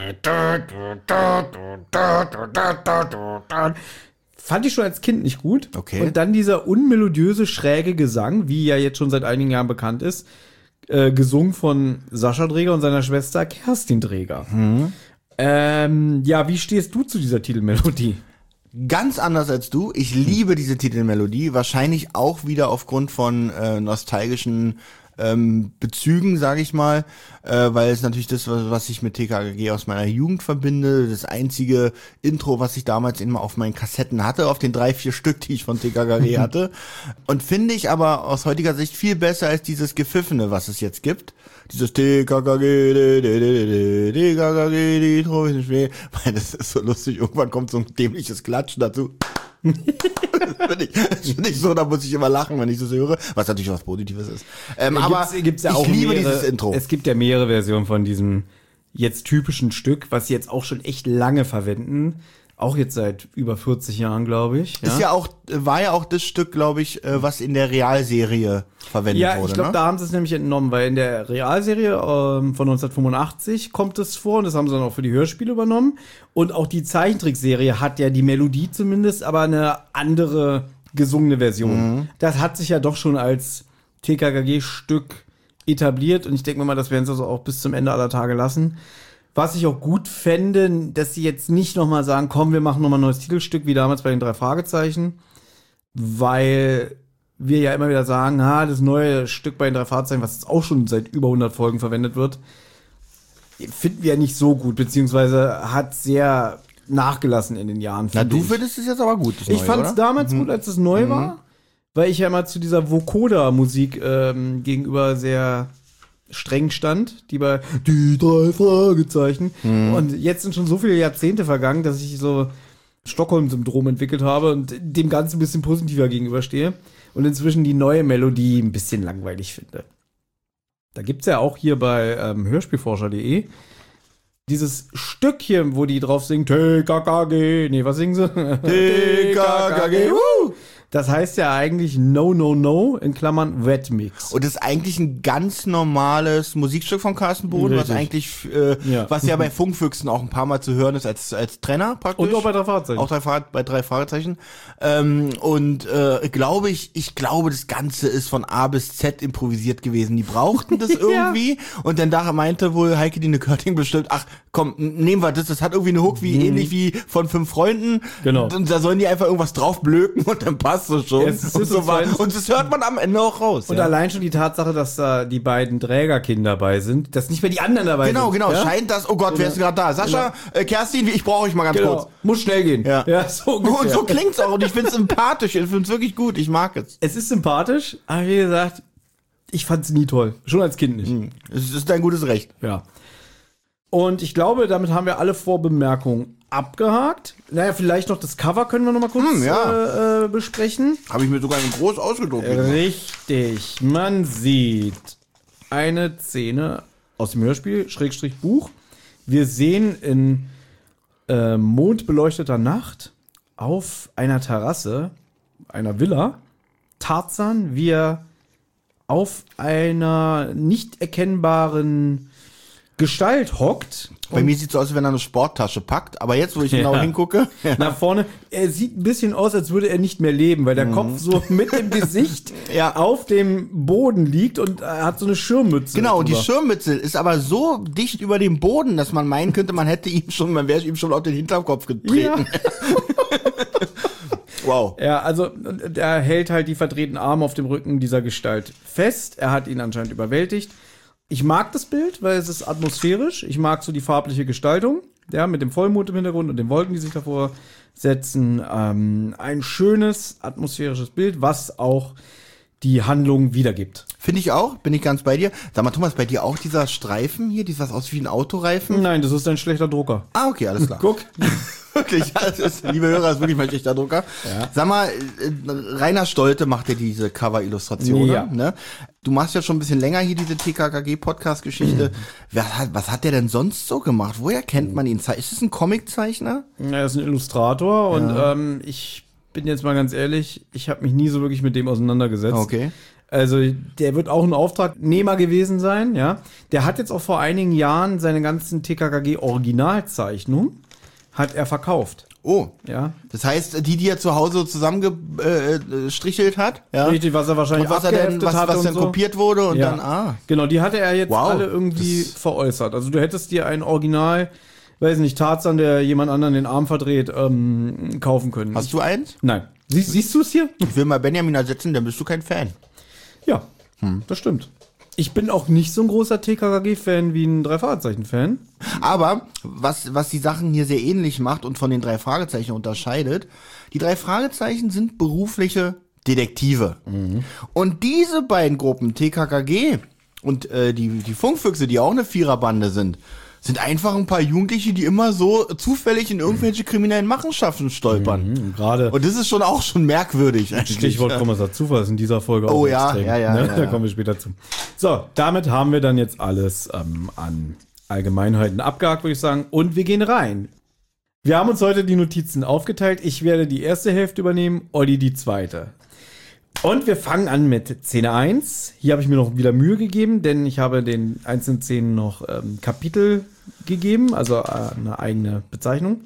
Fand ich schon als Kind nicht gut. Okay. Und dann dieser unmelodiöse, schräge Gesang, wie ja jetzt schon seit einigen Jahren bekannt ist, äh, gesungen von Sascha Dreger und seiner Schwester Kerstin Dreger. Mhm. Ähm, ja, wie stehst du zu dieser Titelmelodie? Ganz anders als du. Ich liebe diese Titelmelodie. Wahrscheinlich auch wieder aufgrund von äh, nostalgischen ähm, Bezügen, sage ich mal, äh, weil es natürlich das, was, was ich mit T K K G aus meiner Jugend verbinde, das einzige Intro, was ich damals immer auf meinen Kassetten hatte, auf den drei, vier Stück, die ich von T K K G hatte. Und finde ich aber aus heutiger Sicht viel besser als dieses Gepfiffene, was es jetzt gibt. Dieses T K K G, T K K G, die Intro ist nicht weh. Weil das ist so lustig, irgendwann kommt so ein dämliches Klatschen dazu. Das finde ich, find ich so, da muss ich immer lachen, wenn ich das höre, was natürlich was Positives ist. Ähm, ja, aber gibt's, gibt's ja ich auch liebe mehrere, dieses Intro. Es gibt ja mehrere Versionen von diesem jetzt typischen Stück, was sie jetzt auch schon echt lange verwenden. Auch jetzt seit über vierzig Jahren, glaube ich. Ja? Ist ja auch, war ja auch das Stück, glaube ich, was in der Realserie verwendet ja, wurde. Ja, ich glaube, ne? da haben sie es nämlich entnommen, weil in der Realserie ähm, von neunzehnhundertfünfundachtzig kommt es vor und das haben sie dann auch für die Hörspiele übernommen. Und auch die Zeichentrickserie hat ja die Melodie zumindest, aber eine andere gesungene Version. Mhm. Das hat sich ja doch schon als T K K G-Stück etabliert und ich denke mir mal, das werden sie also auch bis zum Ende aller Tage lassen. Was ich auch gut fände, dass sie jetzt nicht nochmal sagen, komm, wir machen nochmal ein neues Titelstück, wie damals bei den drei Fragezeichen, weil wir ja immer wieder sagen, ha, das neue Stück bei den drei Fragezeichen, was jetzt auch schon seit über hundert Folgen verwendet wird, finden wir ja nicht so gut, beziehungsweise hat sehr nachgelassen in den Jahren. Na, du ich. findest es jetzt aber gut, das Ich Neue, fand es damals mhm. gut, als es neu mhm. war, weil ich ja immer zu dieser Vocoder-Musik ähm, gegenüber sehr streng stand, die bei die drei Fragezeichen. Mhm. Und jetzt sind schon so viele Jahrzehnte vergangen, dass ich so Stockholm-Syndrom entwickelt habe und dem Ganzen ein bisschen positiver gegenüberstehe und inzwischen die neue Melodie ein bisschen langweilig finde. Da gibt's ja auch hier bei ähm, hörspielforscher punkt de dieses Stückchen, wo die drauf singen, T K K G, nee, was singen sie? T K K G, uh! Das heißt ja eigentlich No, No, No, in Klammern Wet Mix. Und das ist eigentlich ein ganz normales Musikstück von Carsten Bohn, was eigentlich, äh, ja. was ja bei Funkfüchsen auch ein paar Mal zu hören ist als als Trenner praktisch. Und auch bei drei Fragezeichen. Auch drei, bei drei Fragezeichen. Ähm, und äh, glaube ich, ich glaube, das Ganze ist von A bis Z improvisiert gewesen. Die brauchten das irgendwie. Ja. Und dann da meinte wohl Heike Dine Körting bestimmt, ach komm, nehmen wir das, das hat irgendwie eine Hook, wie mhm. ähnlich wie von Fünf Freunden. Genau. Und da sollen die einfach irgendwas drauf blöken und dann passt es schon. Es und, so war, und das hört man am Ende auch raus. Und ja. allein schon die Tatsache, dass da die beiden Trägerkinder dabei sind, dass nicht mehr die anderen dabei genau, sind. Genau, genau. Ja? Scheint das, oh Gott, genau. Wer ist gerade da? Sascha, genau. äh, Kerstin, ich brauche euch mal ganz genau. kurz. Muss schnell gehen. Ja, ja so ungefähr. Und so klingt's auch und ich find's sympathisch, ich find's wirklich gut, ich mag es. Es ist sympathisch, aber wie gesagt, ich fand's nie toll. Schon als Kind nicht. Hm. Es ist dein gutes Recht. Ja. Und ich glaube, damit haben wir alle Vorbemerkungen abgehakt. Naja, vielleicht noch das Cover können wir noch mal kurz hm, ja. äh, besprechen. Habe ich mir sogar ein groß ausgedruckt. Richtig. Man sieht eine Szene aus dem Hörspiel, Schrägstrich Buch. Wir sehen in äh, mondbeleuchteter Nacht auf einer Terrasse einer Villa Tarzan, wie er auf einer nicht erkennbaren Gestalt hockt. Bei mir sieht es so aus, als wenn er eine Sporttasche packt. Aber jetzt, wo ich genau ja. hingucke. Ja. Nach vorne. Er sieht ein bisschen aus, als würde er nicht mehr leben, weil der mhm. Kopf so mit dem Gesicht ja. auf dem Boden liegt und er hat so eine Schirmmütze. Genau, und die Schirmmütze ist aber so dicht über dem Boden, dass man meinen könnte, man hätte ihm schon, man wäre ihm schon auf den Hinterkopf getreten. Ja. Wow. Ja, also er hält halt die verdrehten Arme auf dem Rücken dieser Gestalt fest. Er hat ihn anscheinend überwältigt. Ich mag das Bild, weil es ist atmosphärisch. Ich mag so die farbliche Gestaltung, ja, mit dem Vollmond im Hintergrund und den Wolken, die sich davor setzen. Ähm, ein schönes atmosphärisches Bild, was auch die Handlung wiedergibt. Finde ich auch, bin ich ganz bei dir. Sag mal, Thomas, bei dir auch dieser Streifen hier, dieses aus wie ein Autoreifen? Nein, das ist ein schlechter Drucker. Ah, okay, alles klar. Guck. Wirklich, ja, das ist, liebe Hörer, das ist wirklich mein schlechter Drucker. Ja. Sag mal, Rainer Stolte macht ja diese Cover-Illustrationen, ja. ne? Du machst ja schon ein bisschen länger hier diese T K K G-Podcast-Geschichte. Mhm. Was, hat, was hat der denn sonst so gemacht? Woher kennt man ihn? Ist es ein Comiczeichner? Ja, er ist ein Illustrator ja. und ähm, ich bin jetzt mal ganz ehrlich, ich habe mich nie so wirklich mit dem auseinandergesetzt. Okay. Also der wird auch ein Auftragnehmer gewesen sein, ja. Der hat jetzt auch vor einigen Jahren seine ganzen T K K G-Originalzeichnungen hat er verkauft. Oh, ja. Das heißt, die, die er zu Hause zusammengestrichelt hat, ja. Richtig, was er wahrscheinlich was er denn, was, hat was und dann so. kopiert wurde und ja. dann, ah. Genau, die hatte er jetzt wow. alle irgendwie das veräußert. Also du hättest dir ein Original, weiß nicht, Tarzan, der jemand anderen den Arm verdreht, ähm, kaufen können. Hast du eins? Nein. Sie, siehst du es hier? Ich will mal Benjamin ersetzen, dann bist du kein Fan. Ja, hm. das stimmt. Ich bin auch nicht so ein großer T K K G-Fan wie ein Drei-Fragezeichen-Fan. Aber was, was die Sachen hier sehr ähnlich macht und von den drei Fragezeichen unterscheidet, die drei Fragezeichen sind berufliche Detektive. Mhm. Und diese beiden Gruppen, T K K G und äh, die, die Funkfüchse, die auch eine Viererbande sind, sind einfach ein paar Jugendliche, die immer so zufällig in irgendwelche kriminellen Machenschaften stolpern. Mhm, gerade. Und das ist schon auch schon merkwürdig. Stichwort Kommissar Zufall ist in dieser Folge oh, auch ja, extrem. Ja, ja, ne? ja, Da ja. kommen wir später zu. So, damit haben wir dann jetzt alles ähm, an Allgemeinheiten abgehakt, würde ich sagen. Und wir gehen rein. Wir haben uns heute die Notizen aufgeteilt. Ich werde die erste Hälfte übernehmen, Olli die zweite. Und wir fangen an mit Szene eins. Hier habe ich mir noch wieder Mühe gegeben, denn ich habe den einzelnen Szenen noch ähm, Kapitel gegeben, also äh, eine eigene Bezeichnung.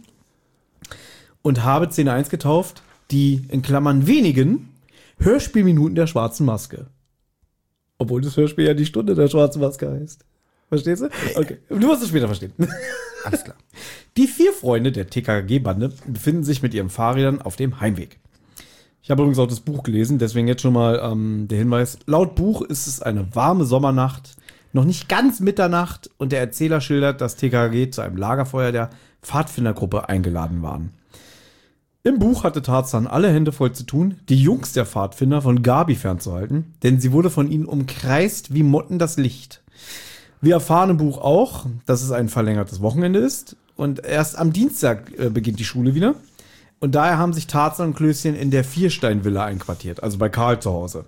Und habe Szene eins getauft, die in Klammern wenigen Hörspielminuten der schwarzen Maske. Obwohl das Hörspiel ja die Stunde der schwarzen Maske heißt. Verstehst du? Okay, du wirst es später verstehen. Alles klar. Die vier Freunde der T K K G-Bande befinden sich mit ihren Fahrrädern auf dem Heimweg. Ich habe übrigens auch das Buch gelesen, deswegen jetzt schon mal ähm, der Hinweis. Laut Buch ist es eine warme Sommernacht, noch nicht ganz Mitternacht und der Erzähler schildert, dass T K K G zu einem Lagerfeuer der Pfadfindergruppe eingeladen waren. Im Buch hatte Tarzan alle Hände voll zu tun, die Jungs der Pfadfinder von Gabi fernzuhalten, denn sie wurde von ihnen umkreist wie Motten das Licht. Wir erfahren im Buch auch, dass es ein verlängertes Wochenende ist und erst am Dienstag äh, beginnt die Schule wieder. Und daher haben sich Tarzan und Klößchen in der Vierstein-Villa einquartiert, also bei Karl zu Hause.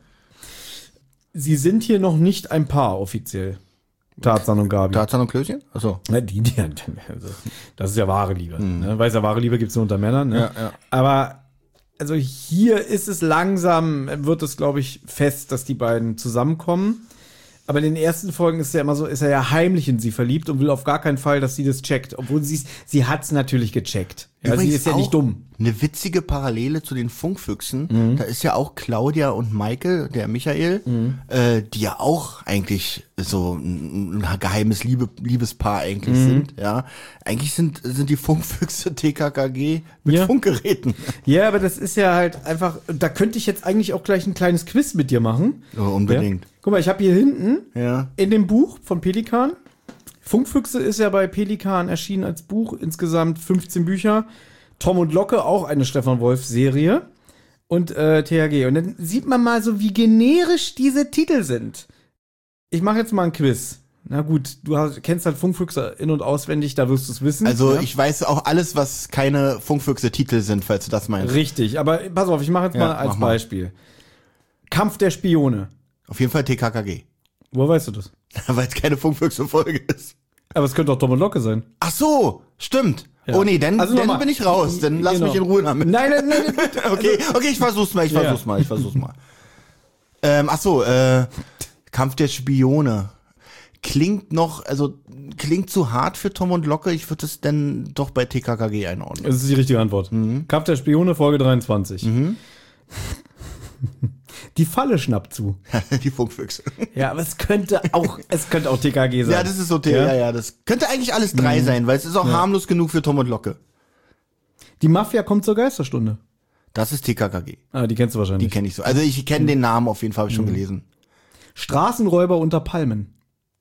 Sie sind hier noch nicht ein Paar offiziell. Tarzan und Gabi. Tarzan und Klößchen? Achso. Ja, die, die, also, das ist ja wahre Liebe. Hm. Ne? Weiß ja, wahre Liebe gibt's nur unter Männern. Ne? Ja, ja. Aber also hier ist es langsam, wird es, glaube ich, fest, dass die beiden zusammenkommen. Aber in den ersten Folgen ist er immer so, ist er ja heimlich in sie verliebt und will auf gar keinen Fall, dass sie das checkt. Obwohl sie sie hat's natürlich gecheckt. Ja, sie ist ja nicht dumm. Eine witzige Parallele zu den Funkfüchsen. Mhm. Da ist ja auch Claudia und Michael, der Michael, mhm. äh, die ja auch eigentlich so ein, ein geheimes Liebe, Liebespaar eigentlich mhm. sind. Ja, eigentlich sind sind die Funkfüchse T K K G mit ja. Funkgeräten. Ja, aber das ist ja halt einfach. Da könnte ich jetzt eigentlich auch gleich ein kleines Quiz mit dir machen. Oh, unbedingt. Ja? Guck mal, ich habe hier hinten ja. in dem Buch von Pelikan. Funkfüchse ist ja bei Pelikan erschienen als Buch, insgesamt fünfzehn Bücher. Tom und Locke, auch eine Stefan Wolf-Serie. Und äh, T H G. Und dann sieht man mal so, wie generisch diese Titel sind. Ich mache jetzt mal ein Quiz. Na gut, du hast, kennst halt Funkfüchse in- und auswendig, da wirst du es wissen. Also ja? ich weiß auch alles, was keine Funkfüchse-Titel sind, falls du das meinst. Richtig, aber pass auf, ich mache jetzt ja, mal als mal. Beispiel. Kampf der Spione. Auf jeden Fall T K K G. Woher weißt du das? Weil es keine Funkfüchse-Folge ist. Aber es könnte auch Tom und Locke sein. Ach so, stimmt. Ja. Oh nee, dann, also dann bin ich raus. Dann lass genau. mich in Ruhe damit. Nein, nein, nein. Bitte. okay, okay, ich versuch's mal, ich versuch's ja. mal, ich versuch's mal. Ähm, ach so, äh, Kampf der Spione. Klingt noch, also klingt zu hart für Tom und Locke. Ich würde es dann doch bei T K K G einordnen. Das ist die richtige Antwort. Mhm. Kampf der Spione, Folge dreiundzwanzig. Mhm. Die Falle schnappt zu. Die Funkfüchse. Ja, aber es könnte auch, es könnte auch T K G sein. Ja, das ist so, ja, ja, ja das könnte eigentlich alles drei mhm. sein, weil es ist auch ja. harmlos genug für Tom und Locke. Die Mafia kommt zur Geisterstunde. Das ist T K K G. Ah, die kennst du wahrscheinlich. Die kenne ich so. Also ich kenne mhm. den Namen auf jeden Fall, habe ich schon mhm. gelesen. Straßenräuber unter Palmen.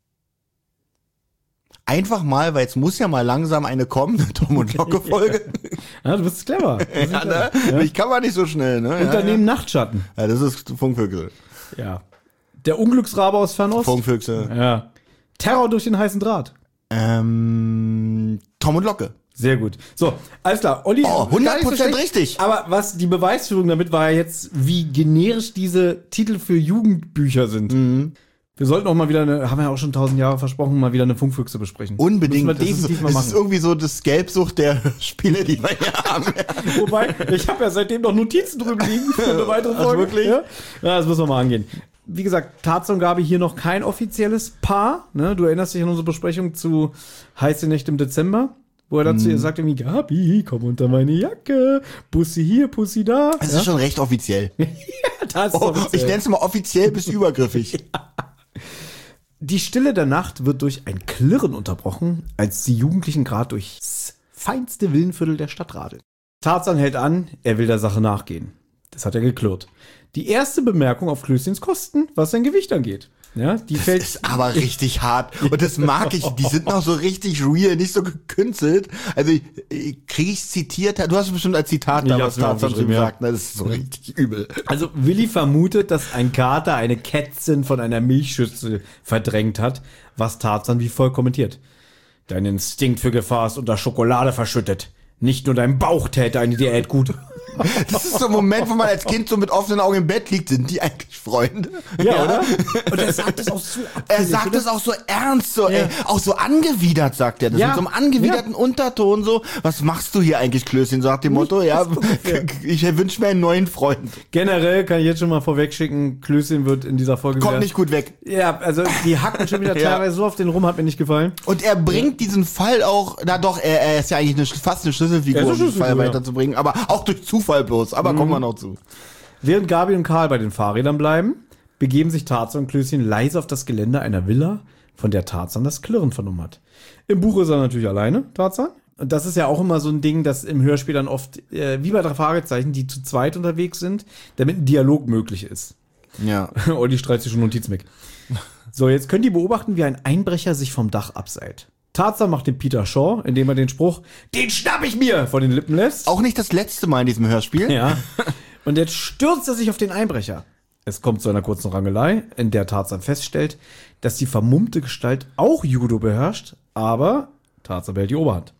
Einfach mal, weil jetzt muss ja mal langsam eine kommen, eine Tom und Locke Folge. Ja, du bist clever. Du bist ja, clever. Ne? Ja. Ich kann mal nicht so schnell, ne? Unternehmen ja, ja. Nachtschatten. Ja, das ist Funkvögel. Ja. Der Unglücksrabe aus Fernost. Funkfüchse. Ja. Terror durch den heißen Draht. Ähm, Tom und Locke. Sehr gut. So, alles klar. Olli, oh, hundert Prozent so richtig. Aber was die Beweisführung damit war ja jetzt, wie generisch diese Titel für Jugendbücher sind. Mhm. Wir sollten auch mal wieder eine, haben wir ja auch schon tausend Jahre versprochen, mal wieder eine Funkfüchse besprechen. Unbedingt. Müssen wir definitiv das ist, mal machen. Das ist irgendwie so das Gelbsucht der Spiele, die wir hier haben. Wobei, ich habe ja seitdem noch Notizen drüber liegen für eine weitere Folge. Ach, wirklich? Ja? Ja, das müssen wir mal angehen. Wie gesagt, Tarzan und Gabi hier noch kein offizielles Paar. Ne? Du erinnerst dich an unsere Besprechung zu Heiße Nächte im Dezember, wo er dann zu ihr sagt irgendwie, Gabi, komm unter meine Jacke, Pussy hier, Pussy da. Das ja? ist schon recht offiziell. Ja, das ist oh, offiziell. Ich nenne es mal offiziell bis übergriffig. Ja. Die Stille der Nacht wird durch ein Klirren unterbrochen, als die Jugendlichen gerade durchs feinste Villenviertel der Stadt radeln. Tarzan hält an, er will der Sache nachgehen. Das hat er geklirrt. Die erste Bemerkung auf Klößchens Kosten, was sein Gewicht angeht. Ja, die das fällt ist aber richtig hart. Und das mag ich. Die sind noch so richtig real, nicht so gekünstelt. Also, kriege ich zitiert? Du hast bestimmt als Zitat da was Tarzan zu gesagt. Das ist so richtig übel. Also, Willi vermutet, dass ein Kater eine Kätzchen von einer Milchschüssel verdrängt hat, was Tarzan wie folgt kommentiert. Dein Instinkt für Gefahr ist unter Schokolade verschüttet. Nicht nur dein Bauch täte eine Diät gut. Das ist so ein Moment, wo man als Kind so mit offenen Augen im Bett liegt. Sind die eigentlich Freunde? Ja, ja. Oder? Und er sagt es auch so Er sagt es auch so ernst, so, ja. ey, auch so angewidert, sagt er das. Ja. Mit so einem angewiderten ja. Unterton, so. Was machst du hier eigentlich, Klößchen? So nach dem Motto, ja, ich wünsche mir einen neuen Freund. Generell kann ich jetzt schon mal vorwegschicken, Klößchen wird in dieser Folge Kommt wieder, nicht gut weg. Ja, also die hacken schon wieder teilweise ja. so auf den rum, hat mir nicht gefallen. Und er bringt diesen Fall auch, na doch, er, er ist ja eigentlich eine, fast eine Schlüsselfigur, um den Fall weiterzubringen, aber auch durch Zufall bloß. Aber kommen wir noch zu. Während Gabi und Karl bei den Fahrrädern bleiben, begeben sich Tarzan und Klößchen leise auf das Gelände einer Villa, von der Tarzan das Klirren vernommen hat. Im Buch ist er natürlich alleine, Tarzan. Und das ist ja auch immer so ein Ding, dass im Hörspiel dann oft, äh, wie bei drei Fragezeichen, die zu zweit unterwegs sind, damit ein Dialog möglich ist. Ja. Olli streicht sich schon Notiz weg. So, jetzt können die beobachten, wie ein Einbrecher sich vom Dach abseilt. Tarzan macht den Peter Shaw, indem er den Spruch, den schnapp ich mir, vor den Lippen lässt. Auch nicht das letzte Mal in diesem Hörspiel. Ja. Und jetzt stürzt er sich auf den Einbrecher. Es kommt zu einer kurzen Rangelei, in der Tarzan feststellt, dass die vermummte Gestalt auch Judo beherrscht, aber Tarzan behält die Oberhand.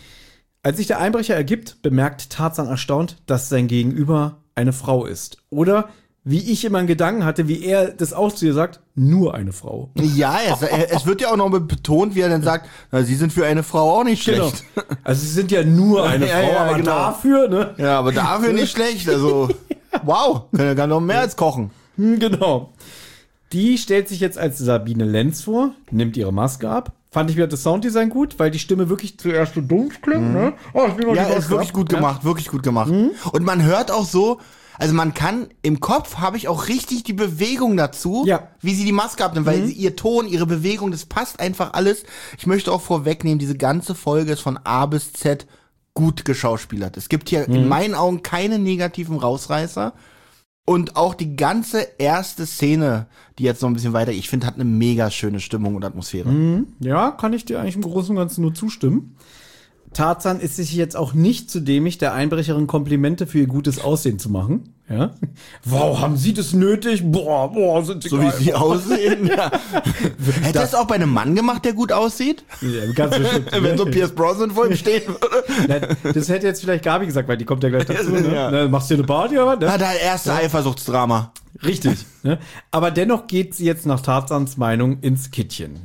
Als sich der Einbrecher ergibt, bemerkt Tarzan erstaunt, dass sein Gegenüber eine Frau ist. Oder, wie ich immer einen Gedanken hatte, wie er das auch zu ihr sagt, nur eine Frau. Ja, es, es wird ja auch noch betont, wie er dann sagt, na, sie sind für eine Frau auch nicht schlecht. Genau. Also sie sind ja nur eine Ja, Frau, ja, aber genau. dafür, ne? Ja, aber dafür nicht schlecht. Also, wow, können ja noch mehr als kochen. Hm, genau. Die stellt sich jetzt als Sabine Lenz vor, nimmt ihre Maske ab. Fand ich wieder das Sounddesign gut, weil die Stimme wirklich zuerst so dumpf klingt, mhm. ne? Oh, ich will noch Ja, die Maske ist wirklich ab. gut gemacht, Ja. wirklich gut gemacht. Mhm. Und man hört auch so, also man kann, im Kopf habe ich auch richtig die Bewegung dazu, Ja. wie sie die Maske abnimmt, weil Mhm. sie, ihr Ton, ihre Bewegung, das passt einfach alles. Ich möchte auch vorwegnehmen, diese ganze Folge ist von A bis Z gut geschauspielert. Es gibt hier Mhm. in meinen Augen keine negativen Rausreißer. Und auch die ganze erste Szene, die jetzt noch ein bisschen weiter, ich finde, hat eine mega schöne Stimmung und Atmosphäre. Mhm. Ja, kann ich dir eigentlich im Großen und Ganzen nur zustimmen. Tarzan ist sich jetzt auch nicht zu dämlich, der Einbrecherin Komplimente für ihr gutes Aussehen zu machen. Ja? Wow, haben sie das nötig? Boah, boah, sind sie So wie geil. sie aussehen. Ja. Hätte er es auch bei einem Mann gemacht, der gut aussieht? Ja, ganz bestimmt. Wenn so Pierce Brosnan vor ihm stehen würde. Na, das hätte jetzt vielleicht Gabi gesagt, weil die kommt ja gleich dazu. Ne? Ja. Na, machst du hier eine Party oder was? Ne? Na, da erste Eifersuchtsdrama. Richtig. Ne? Aber dennoch geht sie jetzt nach Tarzans Meinung ins Kittchen.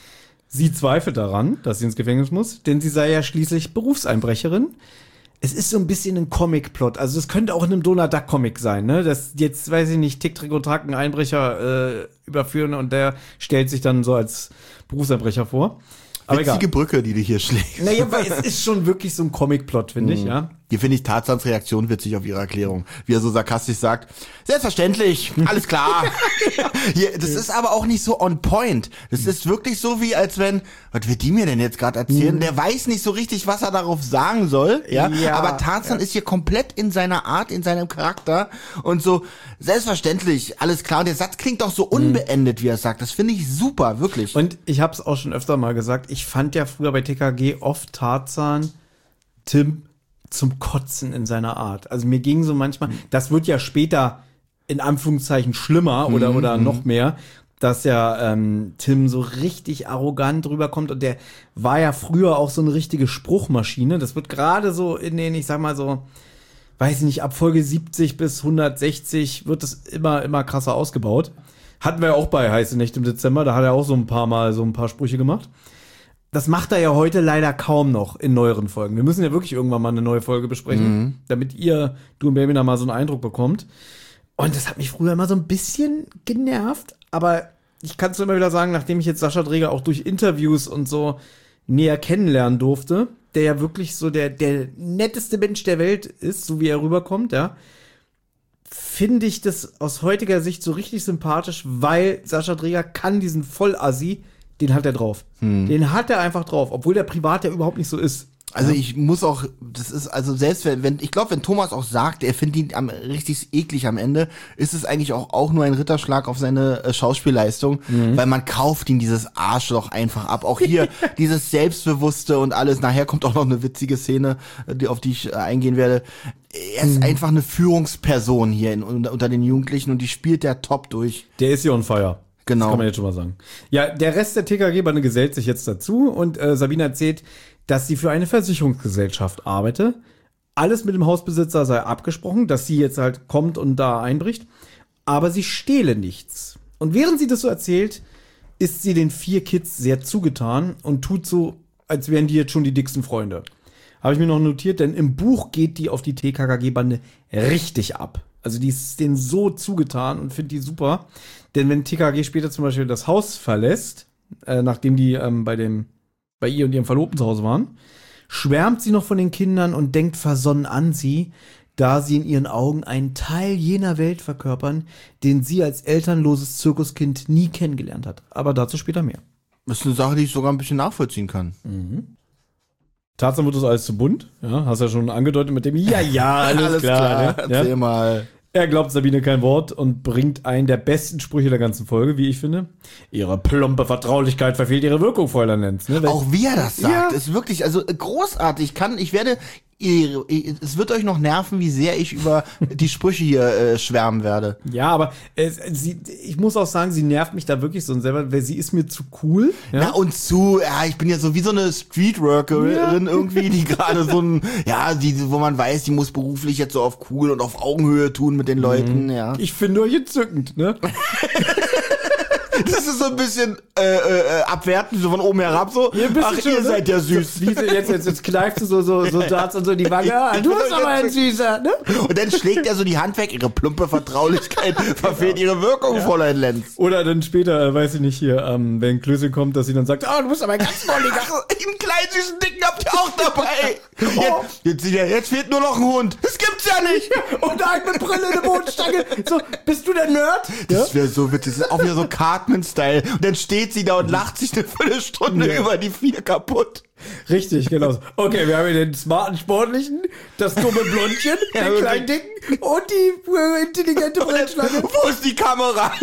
Sie zweifelt daran, dass sie ins Gefängnis muss, denn sie sei ja schließlich Berufseinbrecherin. Es ist so ein bisschen ein Comic-Plot. Also das könnte auch in einem Donald Duck-Comic sein, ne? Das jetzt, weiß ich nicht, Tick, Trick und Track einen Einbrecher äh, überführen und der stellt sich dann so als Berufseinbrecher vor. Aber Witzige egal. Brücke, die du hier schlägst. Naja, weil es ist schon wirklich so ein Comic-Plot, finde ich, ja. Hier finde ich Tarzans Reaktion witzig auf ihre Erklärung. Wie er so sarkastisch sagt, selbstverständlich, alles klar. Hier, das ist aber auch nicht so on point. Das ist wirklich so wie, als wenn, was will die mir denn jetzt gerade erzählen? Der weiß nicht so richtig, was er darauf sagen soll. Ja, Ja, aber Tarzan ist hier komplett in seiner Art, in seinem Charakter und so, selbstverständlich, alles klar. Und der Satz klingt auch so unbeendet, wie er es sagt. Das finde ich super, wirklich. Und ich habe es auch schon öfter mal gesagt, ich fand ja früher bei T K G oft Tarzan, Tim, zum Kotzen in seiner Art. Also mir ging so manchmal, das wird ja später in Anführungszeichen schlimmer oder, oder noch mehr, dass ja ähm, Tim so richtig arrogant rüberkommt und der war ja früher auch so eine richtige Spruchmaschine. Das wird gerade so in den, ich sag mal so, weiß ich nicht, ab Folge siebzig bis hundertsechzig wird das immer, immer krasser ausgebaut. Hatten wir ja auch bei Heiße Nächte im Dezember, da hat er auch so ein paar Mal so ein paar Sprüche gemacht. Das macht er ja heute leider kaum noch in neueren Folgen. Wir müssen ja wirklich irgendwann mal eine neue Folge besprechen, mhm. damit ihr, du und Baby, da mal so einen Eindruck bekommt. Und das hat mich früher immer so ein bisschen genervt, aber ich kann es immer wieder sagen, nachdem ich jetzt Sascha Draeger auch durch Interviews und so näher kennenlernen durfte, der ja wirklich so der, der netteste Mensch der Welt ist, so wie er rüberkommt, ja, finde ich das aus heutiger Sicht so richtig sympathisch, weil Sascha Draeger kann diesen Vollassi, den hat er drauf. Hm. Den hat er einfach drauf, obwohl der privat ja überhaupt nicht so ist. Also ich muss auch, das ist, also selbst wenn, wenn ich glaube, wenn Thomas auch sagt, er findet ihn am, richtig eklig am Ende, ist es eigentlich auch, auch nur ein Ritterschlag auf seine äh, Schauspielleistung, mhm. weil man kauft ihm dieses Arschloch einfach ab. Auch hier dieses Selbstbewusste und alles. Nachher kommt auch noch eine witzige Szene, die, auf die ich äh, eingehen werde. Er ist mhm. einfach eine Führungsperson hier in, unter, unter den Jugendlichen und die spielt der top durch. Der ist hier on fire. Genau. Das kann man jetzt schon mal sagen. Ja, der Rest der T K G-Bande gesellt sich jetzt dazu und äh, Sabine erzählt, dass sie für eine Versicherungsgesellschaft arbeite. Alles mit dem Hausbesitzer sei abgesprochen, dass sie jetzt halt kommt und da einbricht. Aber sie stehle nichts. Und während sie das so erzählt, ist sie den vier Kids sehr zugetan und tut so, als wären die jetzt schon die dicksten Freunde. Habe ich mir noch notiert, denn im Buch geht die auf die T K K G-Bande richtig ab. Also die ist denen so zugetan und findet die super. Denn wenn T K G später zum Beispiel das Haus verlässt, äh, nachdem die ähm, bei dem bei ihr und ihrem Verlobten zu Hause waren, schwärmt sie noch von den Kindern und denkt versonnen an sie, da sie in ihren Augen einen Teil jener Welt verkörpern, den sie als elternloses Zirkuskind nie kennengelernt hat. Aber dazu später mehr. Das ist eine Sache, die ich sogar ein bisschen nachvollziehen kann. Mhm. Tarzan wird das alles zu bunt. Ja, hast ja schon angedeutet mit dem Ja, ja, alles, alles klar. klar. Ne? Erzähl ja. mal. Er glaubt Sabine kein Wort und bringt einen der besten Sprüche der ganzen Folge, wie ich finde. Ihre plumpe Vertraulichkeit verfehlt ihre Wirkung, Fräulein Lenz. Ne? Auch wie er das sagt, Ja. ist wirklich, also großartig. Ich kann, ich werde, ihr- es wird euch noch nerven, wie sehr ich über die Sprüche hier äh, schwärmen werde. Ja, aber es, sie, ich muss auch sagen, sie nervt mich da wirklich so selber, weil sie ist mir zu cool. Ja? Na und zu, ja, ich bin ja so wie so eine Streetworkerin irgendwie, die gerade so ein, ja, die, wo man weiß, die muss beruflich jetzt so auf cool und auf Augenhöhe tun mit den Leuten, ja. Ich finde euch entzückend, ne? Das ist so ein bisschen äh, äh, abwertend, so von oben herab so. Ihr bist Ach, schon, ihr ne? seid ja süß. So, diese, jetzt, jetzt, jetzt kneifst du so, so, so Darts und so in die Wange. Ah, du bist aber ein Süßer, ne? Und dann schlägt er so die Hand weg, ihre plumpe Vertraulichkeit verfehlt ihre Wirkung, Fräulein Lenz. Oder dann später, äh, weiß ich nicht, hier, ähm, wenn Klößchen kommt, dass sie dann sagt, ah, du bist aber ein ganz molliger. Ach, einen kleinen süßen Dicken habt ihr auch dabei. Jetzt, jetzt, jetzt fehlt nur noch ein Hund. Das gibt's ja nicht. Und ein mit Brille, eine Mondstange. So, bist du der Nerd? Das wäre so witzig. Das ist auch wieder so Cartman-Style. Und dann steht sie da und lacht sich eine Viertelstunde Ja. über die vier kaputt. Richtig, genau. Okay, wir haben hier den smarten Sportlichen, das dumme Blondchen, Ja, den wirklich. kleinen Dicken und die äh, intelligente Brillenschlange. Wo ist die Kamera?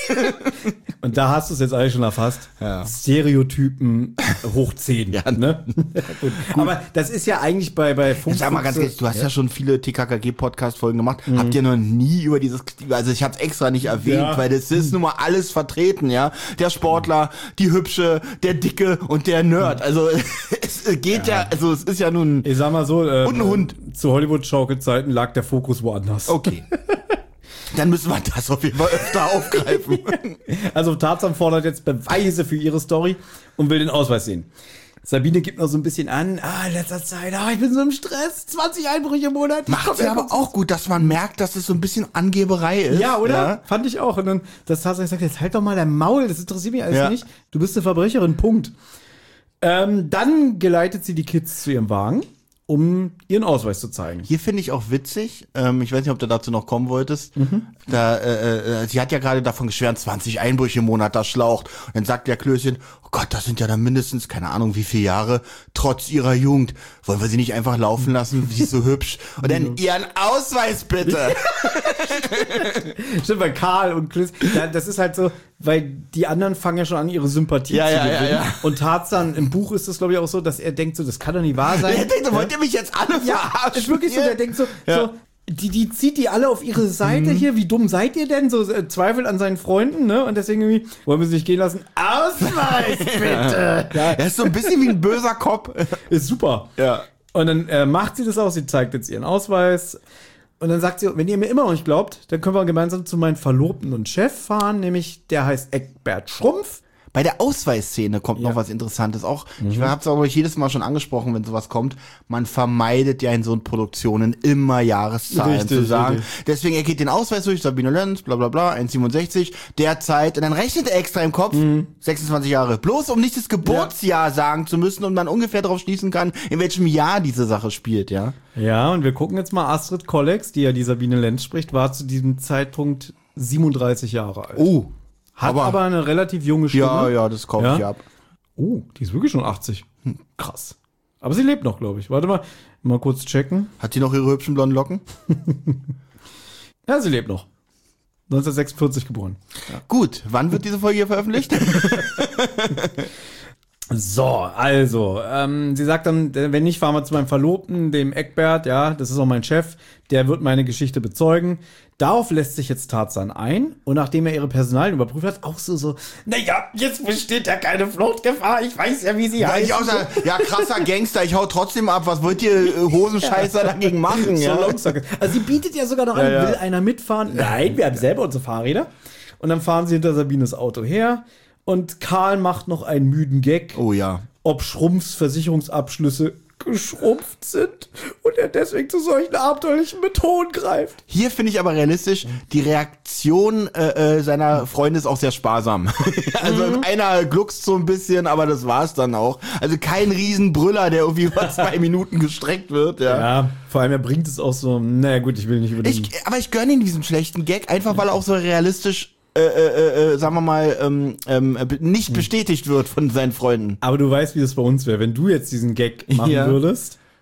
Und da hast du es jetzt eigentlich schon erfasst. Ja. Stereotypen hoch zehn. Ja. Ne? Gut. Aber das ist ja eigentlich bei, bei Funk. Sag mal ganz ehrlich, du hast ja, schon viele T K K G-Podcast-Folgen gemacht. Habt ihr noch nie über dieses, also ich hab's extra nicht erwähnt, Ja. weil das ist nun mal alles vertreten, ja. Der Sportler, die Hübsche, der Dicke und der Nerd. Also es geht ja, also es ist ja nun, Ich sag mal so, äh, Und ein Hund. zu Hollywood-Schaukelzeiten lag der Fokus woanders. okay. Dann müssen wir das auf jeden Fall öfter aufgreifen. Also Tarzan fordert jetzt Beweise für ihre Story und will den Ausweis sehen. Sabine gibt noch so ein bisschen an, ah, in letzter Zeit, ah, ich bin so im Stress, zwanzig Einbrüche im Monat. Macht ja aber auch gut, dass man merkt, dass es so ein bisschen Angeberei ist. Ja, oder? Ja. Fand ich auch. Und dann, das Tarzan sagt, jetzt halt doch mal dein Maul, das interessiert mich alles Ja. nicht. Du bist eine Verbrecherin, Punkt. Ähm, dann geleitet sie die Kids zu ihrem Wagen, um ihren Ausweis zu zeigen. Hier finde ich auch witzig, ähm, ich weiß nicht, ob du dazu noch kommen wolltest, da, äh, äh, sie hat ja gerade davon geschwärmt, zwanzig Einbrüche im Monat, das schlaucht. Und dann sagt der Klößchen, oh Gott, das sind ja dann mindestens, keine Ahnung wie viele Jahre, trotz ihrer Jugend. Wollen wir sie nicht einfach laufen lassen, sie ist so hübsch. Und dann ihren Ausweis bitte. Stimmt, bei Karl und Chris, ja, das ist halt so, weil die anderen fangen ja schon an, ihre Sympathie Ja, zu ja, ja, gewinnen. ja. Und Tarzan, im Buch ist das, glaube ich, auch so, dass er denkt so, das kann doch nicht wahr sein. Er denkt, wollt ihr mich jetzt alle Ja, verarschen? ist wirklich so, der denkt so, Ja. so die, die zieht die alle auf ihre Seite hier, wie dumm seid ihr denn? So äh, zweifelt an seinen Freunden, ne? Und deswegen irgendwie, wollen wir sie nicht gehen lassen? Ausweis, bitte! Ja, Er ist so ein bisschen wie ein böser Kopf. ist super. Ja. Und dann äh, macht sie das auch, sie zeigt jetzt ihren Ausweis. Und dann sagt sie, wenn ihr mir immer noch nicht glaubt, dann können wir gemeinsam zu meinem Verlobten und Chef fahren, nämlich der heißt Eckbert Schrumpf. Bei der Ausweisszene kommt noch was Interessantes. Auch, ich habe es auch jedes Mal schon angesprochen, wenn sowas kommt. Man vermeidet ja in so Produktionen immer Jahreszahlen Richtig, zu sagen. richtig. Deswegen, er geht den Ausweis durch, Sabine Lenz, bla bla bla, eins Komma siebenundsechzig, derzeit, und dann rechnet er extra im Kopf, sechsundzwanzig Jahre. Bloß um nicht das Geburtsjahr sagen zu müssen und man ungefähr darauf schließen kann, in welchem Jahr diese Sache spielt, ja. Ja, und wir gucken jetzt mal, Astrid Kollex, die ja die Sabine Lenz spricht, war zu diesem Zeitpunkt siebenunddreißig Jahre alt. Oh. Hat aber, aber- eine relativ junge Stimme. Ja, ja, das kaufe Ja? ich ab. Oh, die ist wirklich schon achtzig. Hm, krass. Aber sie lebt noch, glaube ich. Warte mal, mal kurz checken. Hat die noch ihre hübschen blonden Locken? Ja, sie lebt noch. neunzehnhundertsechsundvierzig geboren. Gut, wann wird diese Folge hier veröffentlicht? So, also, ähm, sie sagt dann, äh, wenn nicht, fahren wir zu meinem Verlobten, dem Eckbert, ja, das ist auch mein Chef, der wird meine Geschichte bezeugen. Darauf lässt sich jetzt Tarzan ein und nachdem er ihre Personalien überprüft hat, auch so, so, naja, jetzt besteht ja keine Fluchtgefahr, ich weiß ja, wie sie Ja, heißt. ich auch sag, ja, krasser Gangster, ich hau trotzdem ab, was wollt ihr äh, Hosenscheißer dagegen machen, ja? So Longstock. Also sie bietet ja sogar noch an, Ja, ja. will einer mitfahren? Nein, wir haben selber unsere Fahrräder. Und dann fahren sie hinter Sabines Auto her und Karl macht noch einen müden Gag, Oh ja. ob Schrumpfs Versicherungsabschlüsse geschrumpft sind und er deswegen zu solchen abenteuerlichen Methoden greift. Hier finde ich aber realistisch, die Reaktion äh, äh, seiner Freunde ist auch sehr sparsam. Also einer gluckst so ein bisschen, aber das war's dann auch. Also kein Riesenbrüller, der irgendwie über zwei Minuten gestreckt wird, ja. Ja, vor allem er bringt es auch so, naja gut, ich will nicht über den... Ich, aber ich gönne ihm diesen schlechten Gag, einfach weil er auch so realistisch, äh, äh, äh, sagen wir mal, ähm, ähm, nicht bestätigt wird von seinen Freunden. Aber du weißt, wie das bei uns wäre. Wenn du jetzt diesen Gag machen Ja. würdest,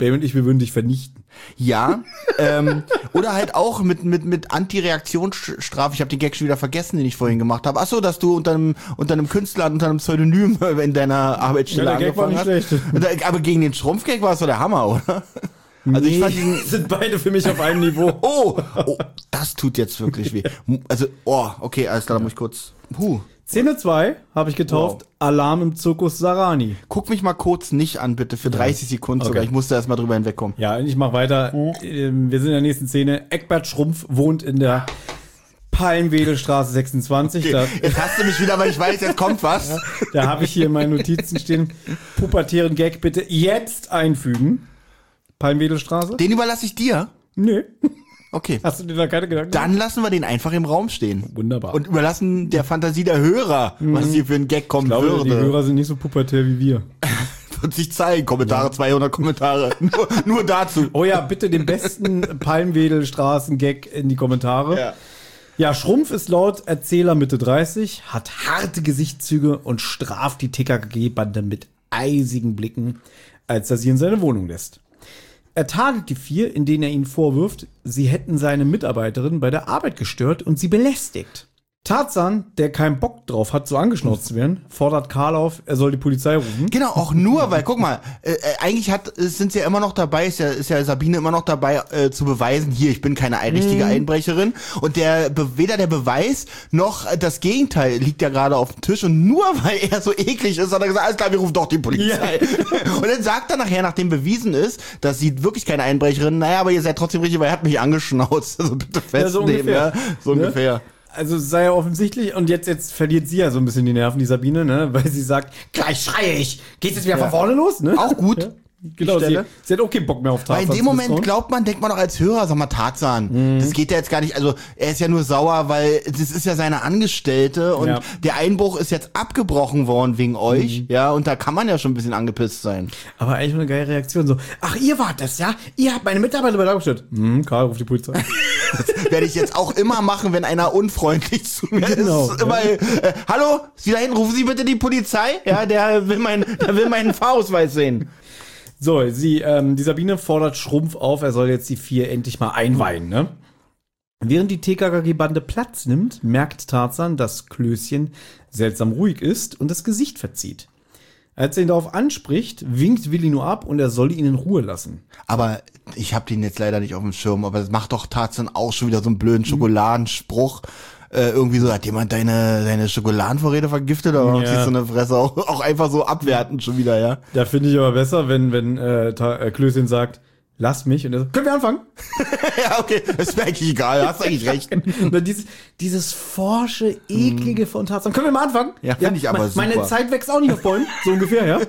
Baby und ich, wir würden dich vernichten. Ja, ähm, oder halt auch mit mit mit Anti-Reaktionsstrafe. Ich habe den Gag schon wieder vergessen, den ich vorhin gemacht habe. Ach so, dass du unter einem unter einem Künstler, unter einem Pseudonym in deiner Arbeitsstelle Ja, der Gag war angefangen nicht hast. schlecht. Aber gegen den Schrumpfgag war es doch der Hammer, oder? Also ich fand diesen, sind beide für mich auf einem Niveau. oh, oh, das tut jetzt wirklich weh. Also, oh, okay, alles klar, da muss ich kurz. Puh. Szene zwei habe ich getauft, Wow. Alarm im Zirkus Sarani. Guck mich mal kurz nicht an, bitte, für dreißig Sekunden Okay. sogar. Ich musste erst mal drüber hinwegkommen. Ja, und ich mache weiter. Ähm, Wir sind in der nächsten Szene. Eckbert Schrumpf wohnt in der Palmwedelstraße sechsundzwanzig. Da, Jetzt hast du mich wieder, weil ich weiß, jetzt kommt was. da habe ich hier in meinen Notizen stehen, pubertären Gag bitte jetzt einfügen. Palmwedelstraße? Den überlasse ich dir. Nö. Okay. Hast du dir da keine Gedanken gemacht? Dann lassen wir den einfach im Raum stehen. Wunderbar. Und überlassen der Fantasie der Hörer, was hier für ein Gag kommen ich glaube, würde. die Hörer sind nicht so pubertär wie wir. Wird sich zeigen. Kommentare, zweihundert Kommentare. nur, nur dazu. Oh ja, bitte den besten Palmwedelstraßen-Gag in die Kommentare. Ja. Ja, Schrumpf ist laut Erzähler Mitte dreißig, hat harte Gesichtszüge und straft die T K K G-Bande mit eisigen Blicken, als er sie in seine Wohnung lässt. Er tadelt die vier, in denen er ihnen vorwirft, sie hätten seine Mitarbeiterin bei der Arbeit gestört und sie belästigt. Tarzan, der keinen Bock drauf hat, so angeschnauzt zu werden, fordert Karl auf, er soll die Polizei rufen. Genau, auch nur, weil, guck mal, äh, eigentlich hat, äh, sind sie ja immer noch dabei, ist ja, ist ja Sabine immer noch dabei, äh, zu beweisen, hier, ich bin keine ein- richtige Einbrecherin. Und der, Be- weder der Beweis noch äh, das Gegenteil liegt ja gerade auf dem Tisch. Und nur weil er so eklig ist, hat er gesagt, alles klar, wir rufen doch die Polizei. Und dann sagt er nachher, nachdem bewiesen ist, dass sie wirklich keine Einbrecherin, naja, aber ihr seid trotzdem richtig, weil er hat mich angeschnauzt. Also bitte festnehmen, Ja, so ungefähr. ja. So Ne? ungefähr. Also sei ja offensichtlich und jetzt, jetzt verliert sie ja so ein bisschen die Nerven, die Sabine, ne, weil sie sagt, gleich schreie ich, geht's jetzt wieder von vorne los, ne? Auch gut. Ja. Genau, sie, Stelle. sie hat auch keinen Bock mehr auf Tarzan. Weil in dem zu Moment misstrauen. glaubt man, denkt man doch als Hörer, sag mal, Tarzan. Mhm. Das geht ja jetzt gar nicht, also er ist ja nur sauer, weil das ist ja seine Angestellte und Ja. der Einbruch ist jetzt abgebrochen worden wegen euch, Mhm. ja, und da kann man ja schon ein bisschen angepisst sein. Aber eigentlich eine geile Reaktion, so, ach, ihr wart das, ja? Ihr habt meine Mitarbeiter bei der Arbeit. Hm, Karl, ruft die Polizei. Das werde ich jetzt auch immer machen, wenn einer unfreundlich zu mir Genau, ist. Immer, äh, hallo, Sie da hinten, rufen Sie bitte die Polizei? Ja, der will, mein, der will meinen Fahrausweis sehen. So, sie, ähm, die Sabine fordert Schrumpf auf, er soll jetzt die vier endlich mal einweihen, ne? Während die T K K G-Bande Platz nimmt, merkt Tarzan, dass Klößchen seltsam ruhig ist und das Gesicht verzieht. Als er ihn darauf anspricht, winkt Willi nur ab und er soll ihn in Ruhe lassen. Aber ich habe den jetzt leider nicht auf dem Schirm, aber das macht doch Tarzan auch schon wieder so einen blöden Schokoladenspruch. Äh, irgendwie so, hat jemand deine, deine Schokoladenvorräte vergiftet oder Ja. ja. so eine Fresse? Auch, auch einfach so abwertend schon wieder, ja. Da finde ich aber besser, wenn, wenn äh, Ta- äh, Klößchen sagt, lass mich. Und er so, können wir anfangen? Ja, okay, ist mir eigentlich egal, hast eigentlich recht. Und dann dieses, dieses forsche, eklige von Tarzan. Können wir mal anfangen? Ja, finde ich aber me- Meine super. Zeit wächst auch nicht auf Bäumen. So ungefähr, ja.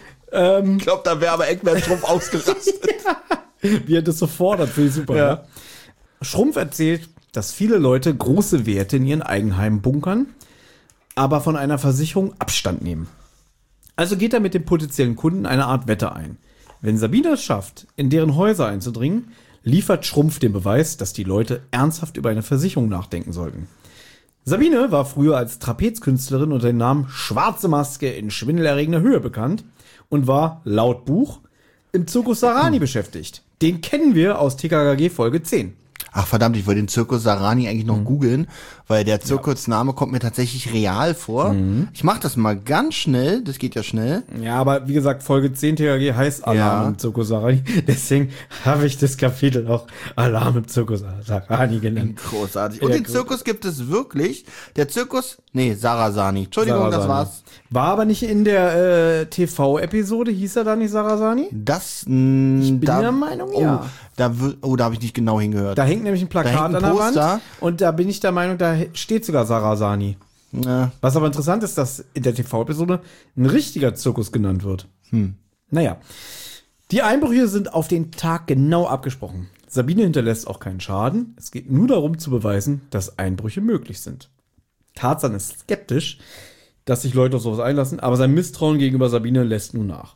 Ich glaube, da wäre aber Eckbert Schrumpf ausgerastet. Wie er das so fordert, finde ich super. Ja. Ja. Schrumpf erzählt, dass viele Leute große Werte in ihren Eigenheimen bunkern, aber von einer Versicherung Abstand nehmen. Also geht er mit dem potenziellen Kunden eine Art Wette ein. Wenn Sabine es schafft, in deren Häuser einzudringen, liefert Schrumpf den Beweis, dass die Leute ernsthaft über eine Versicherung nachdenken sollten. Sabine war früher als Trapezkünstlerin unter dem Namen Schwarze Maske in schwindelerregender Höhe bekannt und war, laut Buch, im Zirkus Sarani beschäftigt. Den kennen wir aus T K K G Folge zehn. Ach verdammt, ich wollte den Zirkus Sarani eigentlich noch googeln, weil der Zirkusname kommt mir tatsächlich real vor. Ich mach das mal ganz schnell, das geht ja schnell. Ja, aber wie gesagt, Folge zehn T K K G heißt Alarm Ja. im Zirkus Sarani. Deswegen habe ich das Kapitel auch Alarm im Zirkus Sarani genannt. Großartig. Und Ja, den gut. Zirkus gibt es wirklich. Der Zirkus, nee, Sarasani. Entschuldigung, das Sarasani. war's. War aber nicht in der äh, T V-Episode, hieß er da nicht Sarasani? Das, mh, ich bin der Meinung, ja. Oh, da, wür- oh, da habe ich nicht genau hingehört. Da hängt nämlich ein Plakat Da hängt ein an der Wand. Poster. Und da bin ich der Meinung, da steht sogar Sarasani. Ja. Was aber interessant ist, dass in der T V-Episode ein richtiger Zirkus genannt wird. Hm. Naja. Die Einbrüche sind auf den Tag genau abgesprochen. Sabine hinterlässt auch keinen Schaden. Es geht nur darum zu beweisen, dass Einbrüche möglich sind. Tarzan ist skeptisch, dass sich Leute auf sowas einlassen, aber sein Misstrauen gegenüber Sabine lässt nun nach.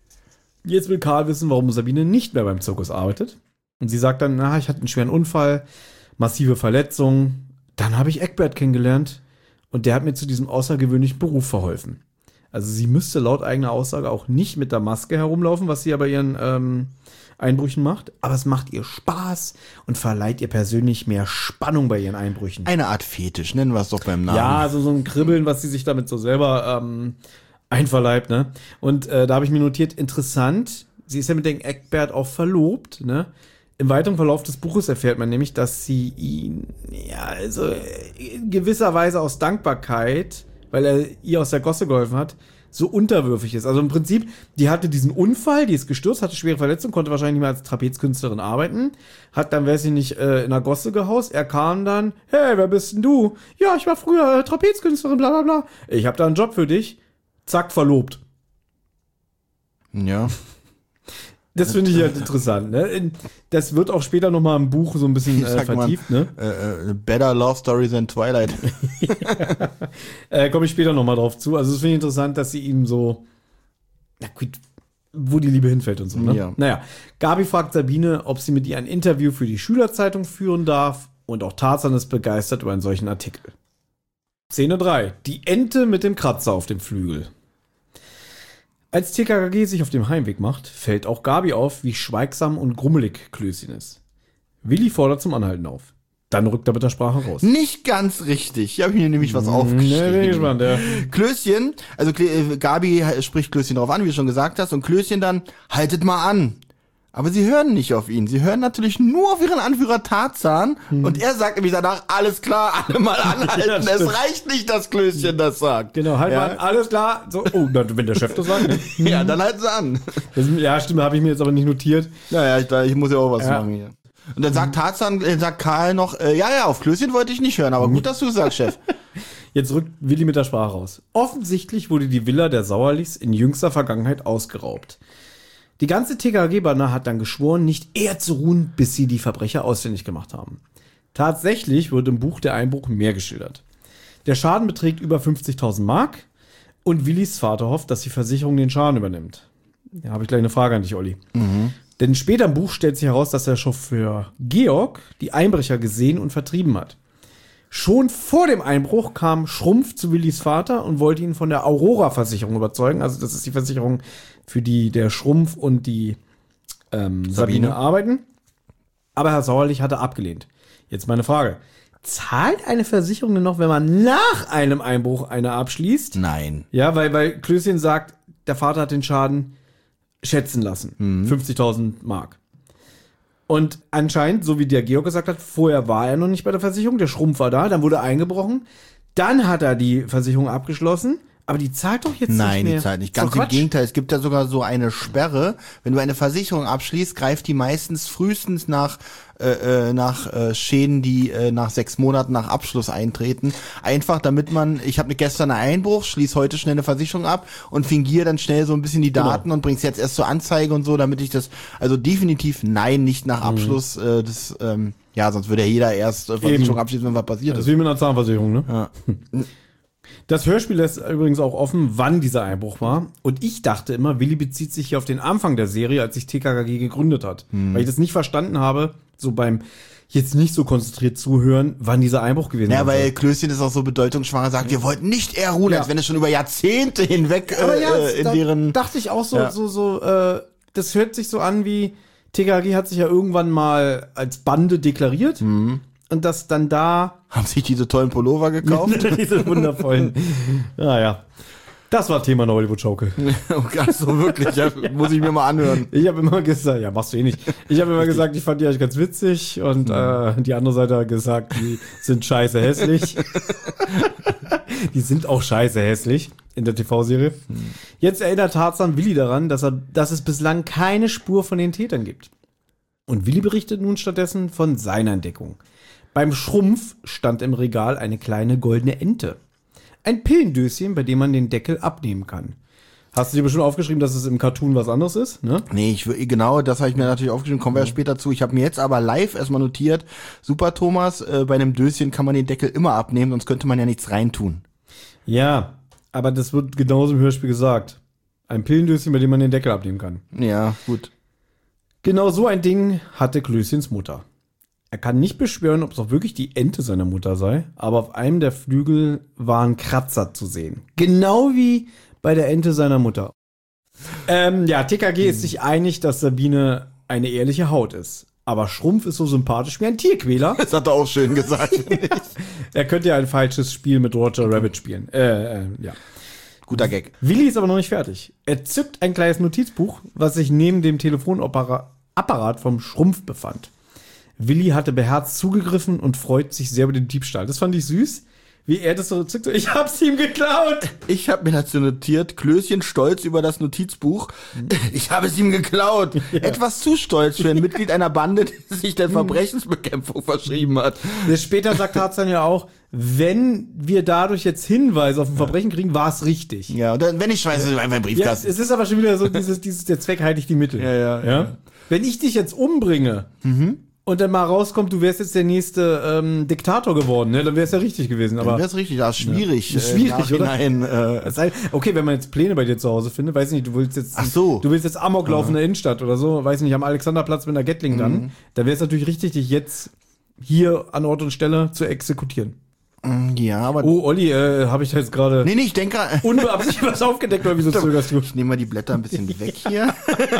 Jetzt will Karl wissen, warum Sabine nicht mehr beim Zirkus arbeitet. Und sie sagt dann, na, ich hatte einen schweren Unfall, massive Verletzungen. Dann habe ich Eckbert kennengelernt und der hat mir zu diesem außergewöhnlichen Beruf verholfen. Also sie müsste laut eigener Aussage auch nicht mit der Maske herumlaufen, was sie aber ihren ähm, Einbrüchen macht, aber es macht ihr Spaß und verleiht ihr persönlich mehr Spannung bei ihren Einbrüchen. Eine Art Fetisch, nennen wir es doch beim Namen. Ja, also so ein Kribbeln, was sie sich damit so selber ähm, einverleibt, ne? Und äh, da habe ich mir notiert, interessant, sie ist ja mit dem Eckbert auch verlobt, ne? Im weiteren Verlauf des Buches erfährt man nämlich, dass sie ihn, ja, also in gewisser Weise aus Dankbarkeit, weil er ihr aus der Gosse geholfen hat, so unterwürfig ist. Also im Prinzip, die hatte diesen Unfall, die ist gestürzt, hatte schwere Verletzungen, konnte wahrscheinlich nicht mehr als Trapezkünstlerin arbeiten, hat dann, weiß ich nicht, äh, in der Gosse gehaust. Er kam dann, hey, wer bist denn du? Ja, ich war früher äh, Trapezkünstlerin, bla bla bla. Ich habe da einen Job für dich. Zack, verlobt. Ja. Das finde ich halt interessant, ne? Das wird auch später nochmal im Buch so ein bisschen äh, vertieft, man, ne? Äh, äh, better Love Story than Twilight. äh, Komme ich später nochmal drauf zu. Also das finde ich interessant, dass sie ihm so, na gut, wo die Liebe hinfällt und so, ne? Ja. Naja, Gabi fragt Sabine, ob sie mit ihr ein Interview für die Schülerzeitung führen darf, und auch Tarzan ist begeistert über einen solchen Artikel. Szene drei. Die Ente mit dem Kratzer auf dem Flügel. Als T K K G sich auf dem Heimweg macht, fällt auch Gabi auf, wie schweigsam und grummelig Klößchen ist. Willi fordert zum Anhalten auf. Dann rückt er mit der Sprache raus. Nicht ganz richtig. Hier habe ich mir nämlich was aufgeschrieben. Nee, bin ich gespannt, ja. Klößchen, also Klö- Gabi spricht Klößchen darauf an, wie du schon gesagt hast, und Klößchen dann, haltet mal an. Aber sie hören nicht auf ihn. Sie hören natürlich nur auf ihren Anführer Tarzan. Hm. Und er sagt nämlich danach, alles klar, alle mal anhalten. Ja, es reicht nicht, dass Klößchen das sagt. Genau, halt ja. mal an, alles klar. So, oh, wenn der Chef das sagt. Ne? Ja, dann halten sie an. Das, ja, stimmt, habe ich mir jetzt aber nicht notiert. Naja, ich, ich muss ja auch was ja. machen hier. Und dann sagt Tarzan, äh, sagt Karl noch, äh, ja, ja, auf Klößchen wollte ich nicht hören, aber gut, dass du sagst, Chef. Jetzt rückt Willi mit der Sprache raus. Offensichtlich wurde die Villa der Sauerlichs in jüngster Vergangenheit ausgeraubt. Die ganze T K G-Bande hat dann geschworen, nicht eher zu ruhen, bis sie die Verbrecher ausfindig gemacht haben. Tatsächlich wird im Buch der Einbruch mehr geschildert. Der Schaden beträgt über fünfzigtausend Mark und Willis Vater hofft, dass die Versicherung den Schaden übernimmt. Da habe ich gleich eine Frage an dich, Olli. Mhm. Denn später im Buch stellt sich heraus, dass der Chauffeur Georg die Einbrecher gesehen und vertrieben hat. Schon vor dem Einbruch kam Schrumpf zu Willis Vater und wollte ihn von der Aurora-Versicherung überzeugen. Also das ist die Versicherung, für die der Schrumpf und die ähm, Sabine. Sabine arbeiten. Aber Herr Sauerlich hatte abgelehnt. Jetzt meine Frage. Zahlt eine Versicherung denn noch, wenn man nach einem Einbruch eine abschließt? Nein. Ja, weil, weil Klößchen sagt, der Vater hat den Schaden schätzen lassen. Mhm. fünfzigtausend Mark. Und anscheinend, so wie der Georg gesagt hat, vorher war er noch nicht bei der Versicherung, der Schrumpf war da, dann wurde er eingebrochen, dann hat er die Versicherung abgeschlossen, aber die zahlt doch jetzt Nein, nicht mehr. Nein, die zahlt nicht. Ganz im Gegenteil, es gibt ja sogar so eine Sperre, wenn du eine Versicherung abschließt, greift die meistens frühestens nach äh, nach äh, Schäden, die äh, nach sechs Monaten nach Abschluss eintreten. Einfach damit man, ich habe gestern einen Einbruch, schließe heute schnell eine Versicherung ab und fingiere dann schnell so ein bisschen die Daten genau. und bring's jetzt erst zur Anzeige und so, damit ich das, also definitiv nein, nicht nach Abschluss mhm. äh, des, ähm, ja, sonst würde ja jeder erst äh, Versicherung Eben. abschließen, wenn was passiert das ist. Wie mit einer Zahnversicherung, ne? Ja. Das Hörspiel lässt übrigens auch offen, wann dieser Einbruch war. Und ich dachte immer, Willi bezieht sich hier auf den Anfang der Serie, als sich T K K G gegründet hat. Hm. Weil ich das nicht verstanden habe, so beim jetzt nicht so konzentriert zuhören, wann dieser Einbruch gewesen ist. Ja, weil Klößchen ist auch so bedeutungsschwanger, sagt, wir wollten nicht eher ruhen, ja. als wenn es schon über Jahrzehnte hinweg Aber ja, äh, in da deren... dachte ich auch so, ja. so, so, äh, das hört sich so an wie, T K K G hat sich ja irgendwann mal als Bande deklariert. Mhm. Und dass dann da... Haben sich diese tollen Pullover gekauft? Diese wundervollen. Naja. Das war Thema der Hollywood-Schaukel. Oh Gott, so wirklich. Ja, muss ich mir mal anhören. Ich habe immer gesagt, ja, machst du eh nicht. Ich habe immer gesagt, ich fand die eigentlich ganz witzig. Und äh, die andere Seite hat gesagt, die sind scheiße hässlich. Die sind auch scheiße hässlich in der T V-Serie. Jetzt erinnert Tarzan Willi daran, dass, er, dass es bislang keine Spur von den Tätern gibt. Und Willi berichtet nun stattdessen von seiner Entdeckung. Beim Schrumpf stand im Regal eine kleine goldene Ente. Ein Pillendöschen, bei dem man den Deckel abnehmen kann. Hast du dir bestimmt aufgeschrieben, dass es im Cartoon was anderes ist, ne? Nee, ich, genau, das habe ich mir natürlich aufgeschrieben, kommen wir ja später zu. Ich habe mir jetzt aber live erstmal notiert, super Thomas, äh, bei einem Döschen kann man den Deckel immer abnehmen, sonst könnte man ja nichts reintun. Ja, aber das wird genauso im Hörspiel gesagt. Ein Pillendöschen, bei dem man den Deckel abnehmen kann. Ja, gut. Genau so ein Ding hatte Klößchens Mutter. Er kann nicht beschwören, ob es auch wirklich die Ente seiner Mutter sei, aber auf einem der Flügel waren Kratzer zu sehen. Genau wie bei der Ente seiner Mutter. Ähm, ja, T K G ist sich einig, dass Sabine eine ehrliche Haut ist. Aber Schrumpf ist so sympathisch wie ein Tierquäler. Das hat er auch schön gesagt. Er könnte ja ein falsches Spiel mit Roger Rabbit spielen. Äh, äh, ja. Guter Gag. Willi ist aber noch nicht fertig. Er zückt ein kleines Notizbuch, was sich neben dem Telefonapparat vom Schrumpf befand. Willi hatte beherzt zugegriffen und freut sich sehr über den Diebstahl. Das fand ich süß. Wie er das so zückt. Ich hab's ihm geklaut. Ich habe mir dazu notiert, Klößchen stolz über das Notizbuch. Ich habe es ihm geklaut. Ja. Etwas zu stolz für ein Mitglied einer Bande, die sich der Verbrechensbekämpfung verschrieben hat. Später sagt Tarzan ja auch, wenn wir dadurch jetzt Hinweise auf ein Verbrechen kriegen, war es richtig. Ja, und dann, wenn ich schmeiße, ist es einfach ein Briefkasten. Ja, es ist aber schon wieder so, dieses, dieses der Zweck heiligt die Mittel. Ja, ja, ja. ja? Wenn ich dich jetzt umbringe, mhm. und dann mal rauskommt, du wärst jetzt der nächste ähm, Diktator geworden, ne? Dann wär's ja richtig gewesen. Aber dann wär's richtig, das ist schwierig. Ja. Ist schwierig, äh, oder? Äh, okay, wenn man jetzt Pläne bei dir zu Hause findet, weiß ich nicht, du willst jetzt, Ach so. du willst jetzt Amok laufen in der Innenstadt oder so, weiß nicht, am Alexanderplatz mit einer Gatling dann, mhm. dann wäre es natürlich richtig, dich jetzt hier an Ort und Stelle zu exekutieren. Ja, aber... Oh, Olli, äh, habe ich da jetzt gerade... Nee, nee, ich denke gerade... unbeabsichtigt was aufgedeckt, oder wieso zögerst du? Ich nehme mal die Blätter ein bisschen weg hier.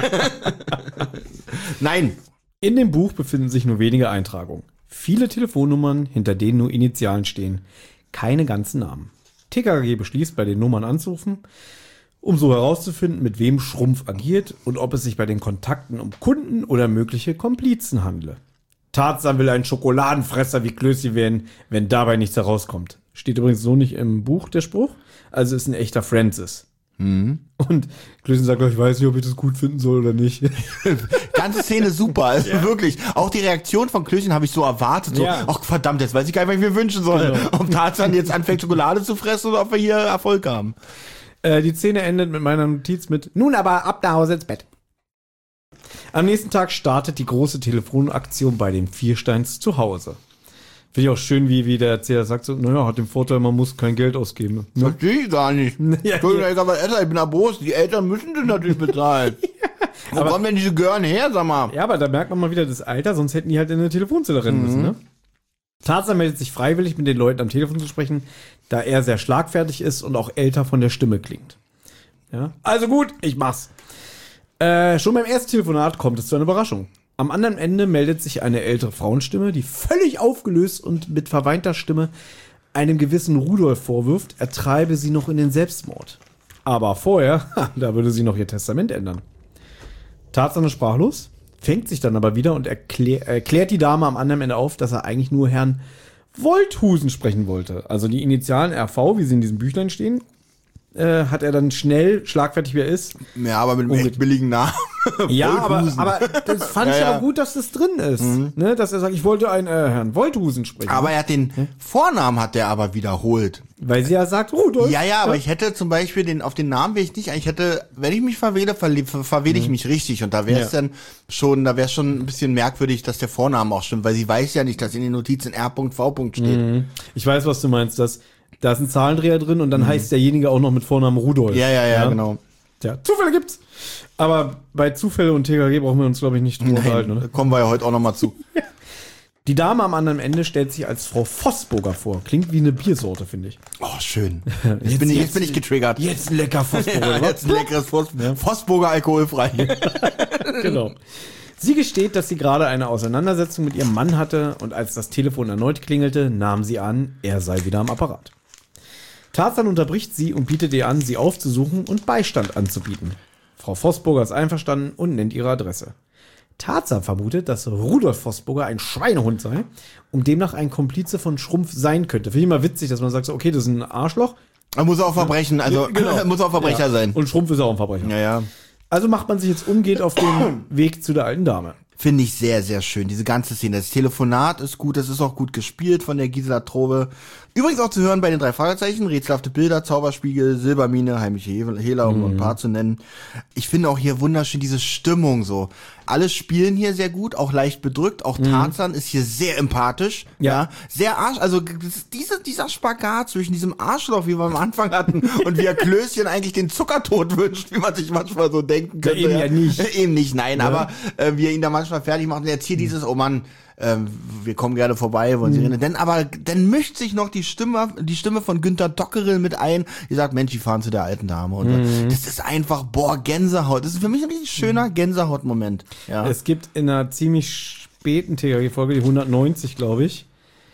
Nein. In dem Buch befinden sich nur wenige Eintragungen. Viele Telefonnummern, hinter denen nur Initialen stehen. Keine ganzen Namen. T K K G beschließt, bei den Nummern anzurufen, um so herauszufinden, mit wem Schrumpf agiert und ob es sich bei den Kontakten um Kunden oder mögliche Komplizen handle. Tarzan will ein Schokoladenfresser wie Klößchen werden, wenn dabei nichts herauskommt. Steht übrigens so nicht im Buch, der Spruch. Also ist ein echter Francis. Mhm. Und Klößchen sagt, ich weiß nicht, ob ich das gut finden soll oder nicht. Ganze Szene super, also ja. Wirklich. Auch die Reaktion von Klößchen habe ich so erwartet. So, ja. Ach verdammt, jetzt weiß ich gar nicht, was ich mir wünschen soll. Genau. Ob Tarzan jetzt anfängt, Schokolade zu fressen oder ob wir hier Erfolg haben. Äh, die Szene endet mit meiner Notiz mit, nun aber ab nach Hause ins Bett. Am nächsten Tag startet die große Telefonaktion bei den Viersteins zu Hause. Finde ich auch schön, wie, wie der Erzähler sagt, so, naja, hat den Vorteil, man muss kein Geld ausgeben. Ne? Verstehe ich gar nicht. Ja, Entschuldigung, ich, aber Eltern, ich bin erbost, die Eltern müssen das natürlich bezahlen. Ja, wo aber, kommen denn diese Gören her, sag mal? Ja, aber da merkt man mal wieder das Alter, sonst hätten die halt in eine Telefonzelle rennen mhm. müssen, ne? Tarzan meldet sich freiwillig, mit den Leuten am Telefon zu sprechen, da er sehr schlagfertig ist und auch älter von der Stimme klingt. Ja? Also gut, ich mach's. Äh, schon beim ersten Telefonat kommt es zu einer Überraschung. Am anderen Ende meldet sich eine ältere Frauenstimme, die völlig aufgelöst und mit verweinter Stimme einem gewissen Rudolf vorwirft, er treibe sie noch in den Selbstmord. Aber vorher, da würde sie noch ihr Testament ändern. Tarzan ist sprachlos, fängt sich dann aber wieder und erklär, erklärt die Dame am anderen Ende auf, dass er eigentlich nur Herrn Wolthusen sprechen wollte. Also die Initialen R V, wie sie in diesem Büchlein stehen, äh, hat er dann schnell, schlagfertig wie er ist. Ja, aber mit einem echt billigen Namen. Ja, aber, aber das fand ja, ich ja. auch gut, dass das drin ist. Mhm. Ne, dass er sagt, ich wollte einen äh, Herrn Wolthusen sprechen. Aber er hat den hm? Vornamen hat er aber wiederholt. Weil sie ja sagt, Rudolf. Ja, ja, aber ja. ich hätte zum Beispiel den, auf den Namen wäre ich nicht, ich hätte, wenn ich mich verwähle, verwähle ver, ich mhm. mich richtig. Und da wäre es ja. dann schon, da wäre es schon ein bisschen merkwürdig, dass der Vorname auch stimmt, weil sie weiß ja nicht, dass in den Notizen R V steht. Mhm. Ich weiß, was du meinst, dass da ist ein Zahlendreher drin und dann mhm. heißt derjenige auch noch mit Vornamen Rudolf. Ja, ja, ja, ja, genau. Tja, Zufälle gibt's. Aber bei Zufälle und T K G brauchen wir uns, glaube ich, nicht drüber unterhalten, oder? Da kommen wir ja heute auch noch mal zu. Die Dame am anderen Ende stellt sich als Frau Vossburger vor. Klingt wie eine Biersorte, finde ich. Oh, schön. Jetzt, jetzt, bin, ich, jetzt bin ich getriggert. Jetzt ein lecker Vossburger. Ja, jetzt ein leckeres Voss, ja. Vossburger alkoholfrei. Genau. Sie gesteht, dass sie gerade eine Auseinandersetzung mit ihrem Mann hatte und als das Telefon erneut klingelte, nahm sie an, er sei wieder am Apparat. Tarzan unterbricht sie und bietet ihr an, sie aufzusuchen und Beistand anzubieten. Frau Vossburger ist einverstanden und nennt ihre Adresse. Tarzan vermutet, dass Rudolf Vossburger ein Schweinehund sei und demnach ein Komplize von Schrumpf sein könnte. Finde ich immer witzig, dass man sagt, so, okay, das ist ein Arschloch. Er muss auch Verbrechen, also genau. muss auch Verbrecher ja. sein. Und Schrumpf ist auch ein Verbrecher. Ja, ja. Also macht man sich jetzt umgehend auf den Weg zu der alten Dame. Finde ich sehr, sehr schön, diese ganze Szene. Das Telefonat ist gut, das ist auch gut gespielt von der Gisela Trove. Übrigens auch zu hören bei den drei Fragezeichen, rätselhafte Bilder, Zauberspiegel, Silbermine, heimliche Hehler, um mhm. ein paar zu nennen. Ich finde auch hier wunderschön diese Stimmung so. Alle spielen hier sehr gut, auch leicht bedrückt. Auch Tarzan mhm. ist hier sehr empathisch. Ja. ja sehr arsch, also diese, dieser Spagat zwischen diesem Arschloch, wie wir am Anfang hatten, und wie er Klößchen eigentlich den Zuckertod wünscht, wie man sich manchmal so denken könnte. Ja, eben ja nicht. Eben nicht, nein, ja. aber äh, wie er ihn da manchmal fertig macht. Und jetzt hier mhm. dieses, oh Mann, ähm, wir kommen gerne vorbei, wollen Sie reden. Denn aber, dann mischt sich noch die Stimme, die Stimme von Günter Dockerel mit ein, die sagt, Mensch, die fahren zu der alten Dame. Und mhm. das ist einfach, boah, Gänsehaut. Das ist für mich ein richtig schöner Gänsehaut-Moment. Ja. Es gibt in einer ziemlich späten T K G-Folge, die hundertneunzig, glaube ich,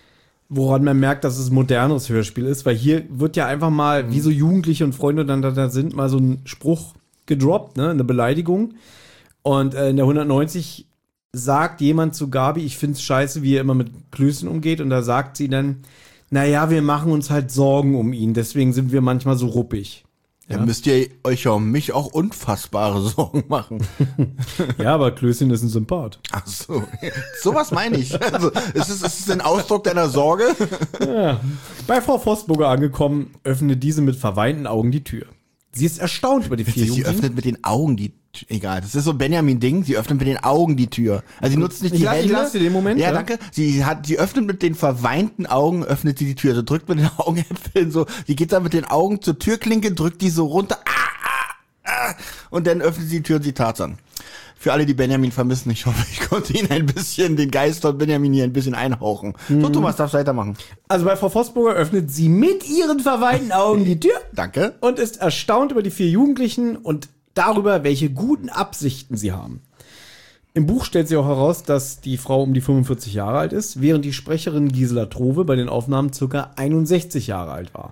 woran man merkt, dass es ein modernes Hörspiel ist, weil hier wird ja einfach mal, mhm. wie so Jugendliche und Freunde dann da, da sind, mal so ein Spruch gedroppt, ne, eine Beleidigung. Und äh, in der hundertneunzig sagt jemand zu Gabi, ich find's scheiße, wie er immer mit Klößen umgeht. Und da sagt sie dann, naja, wir machen uns halt Sorgen um ihn, deswegen sind wir manchmal so ruppig. Ja, ja, müsst ihr euch ja um mich auch unfassbare Sorgen machen. Ja, aber Klößchen ist ein Sympath. Ach so, sowas meine ich. Also, ist es, ist es ein Ausdruck deiner Sorge? Ja. Bei Frau Vosburger angekommen, öffnet diese mit verweinten Augen die Tür. Sie ist erstaunt über die vier Sie Jugendlichen. öffnet mit den Augen die Tür. Egal, das ist so Benjamin-Ding. Sie öffnet mit den Augen die Tür. Also sie nutzt nicht ich die lass, Hände. Ich lasse dir den Moment. Ja, ja, danke. Sie hat, sie öffnet mit den verweinten Augen, öffnet sie die Tür. Also drückt mit den Augenäpfeln so. Sie geht dann mit den Augen zur Türklinke, drückt die so runter. Ah, ah, ah, und dann öffnet sie die Tür und sie Tarzan. Für alle, die Benjamin vermissen, ich hoffe, ich konnte Ihnen ein bisschen, den Geist von Benjamin hier ein bisschen einhauchen. Mhm. So, Thomas, darfst du weitermachen. Also bei Frau Vosburger öffnet sie mit ihren verweinten Augen die Tür. Danke. Und ist erstaunt über die vier Jugendlichen und darüber, welche guten Absichten sie haben. Im Buch stellt sie auch heraus, dass die Frau um die fünfundvierzig Jahre alt ist, während die Sprecherin Gisela Trove bei den Aufnahmen ca. einundsechzig Jahre alt war.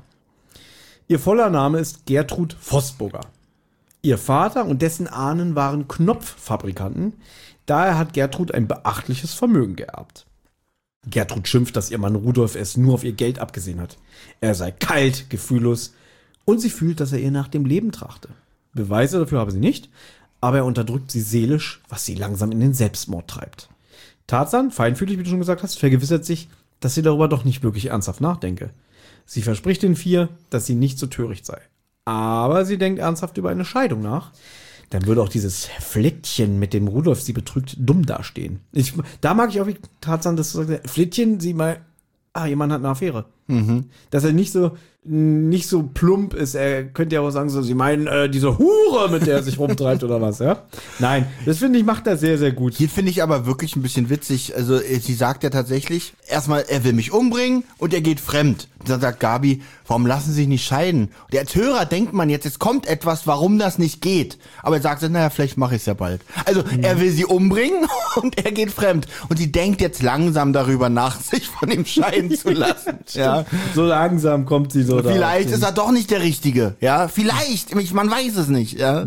Ihr voller Name ist Gertrud Vosburger. Ihr Vater und dessen Ahnen waren Knopffabrikanten. Daher hat Gertrud ein beachtliches Vermögen geerbt. Gertrud schimpft, dass ihr Mann Rudolf es nur auf ihr Geld abgesehen hat. Er sei kalt, gefühllos und sie fühlt, dass er ihr nach dem Leben trachte. Beweise dafür habe sie nicht, aber er unterdrückt sie seelisch, was sie langsam in den Selbstmord treibt. Tarzan, feinfühlig, wie du schon gesagt hast, vergewissert sich, dass sie darüber doch nicht wirklich ernsthaft nachdenke. Sie verspricht den vier, dass sie nicht so töricht sei. Aber sie denkt ernsthaft über eine Scheidung nach. Dann würde auch dieses Flittchen, mit dem Rudolf sie betrügt, dumm dastehen. Ich, da mag ich auch, wie Tarzan das so sagt, Flittchen, sieh mal, ah, jemand hat eine Affäre. Mhm. Dass er nicht so, nicht so plump ist. Er könnte ja auch sagen, so, sie meinen, äh, diese Hure, mit der er sich rumtreibt oder was, ja? Nein, das finde ich, macht er sehr, sehr gut. Hier finde ich aber wirklich ein bisschen witzig. Also, sie sagt ja tatsächlich, erstmal, er will mich umbringen und er geht fremd. Dann sagt Gabi, warum lassen Sie sich nicht scheiden? Und als Hörer denkt man jetzt, es kommt etwas, warum das nicht geht. Aber er sagt, naja, vielleicht mache ich es ja bald. Also, mhm. er will sie umbringen und er geht fremd. Und sie denkt jetzt langsam darüber nach, sich von ihm scheiden zu lassen. Ja. So langsam kommt sie so da. Vielleicht ist er doch nicht der Richtige. Ja, vielleicht. Man weiß es nicht. Ja.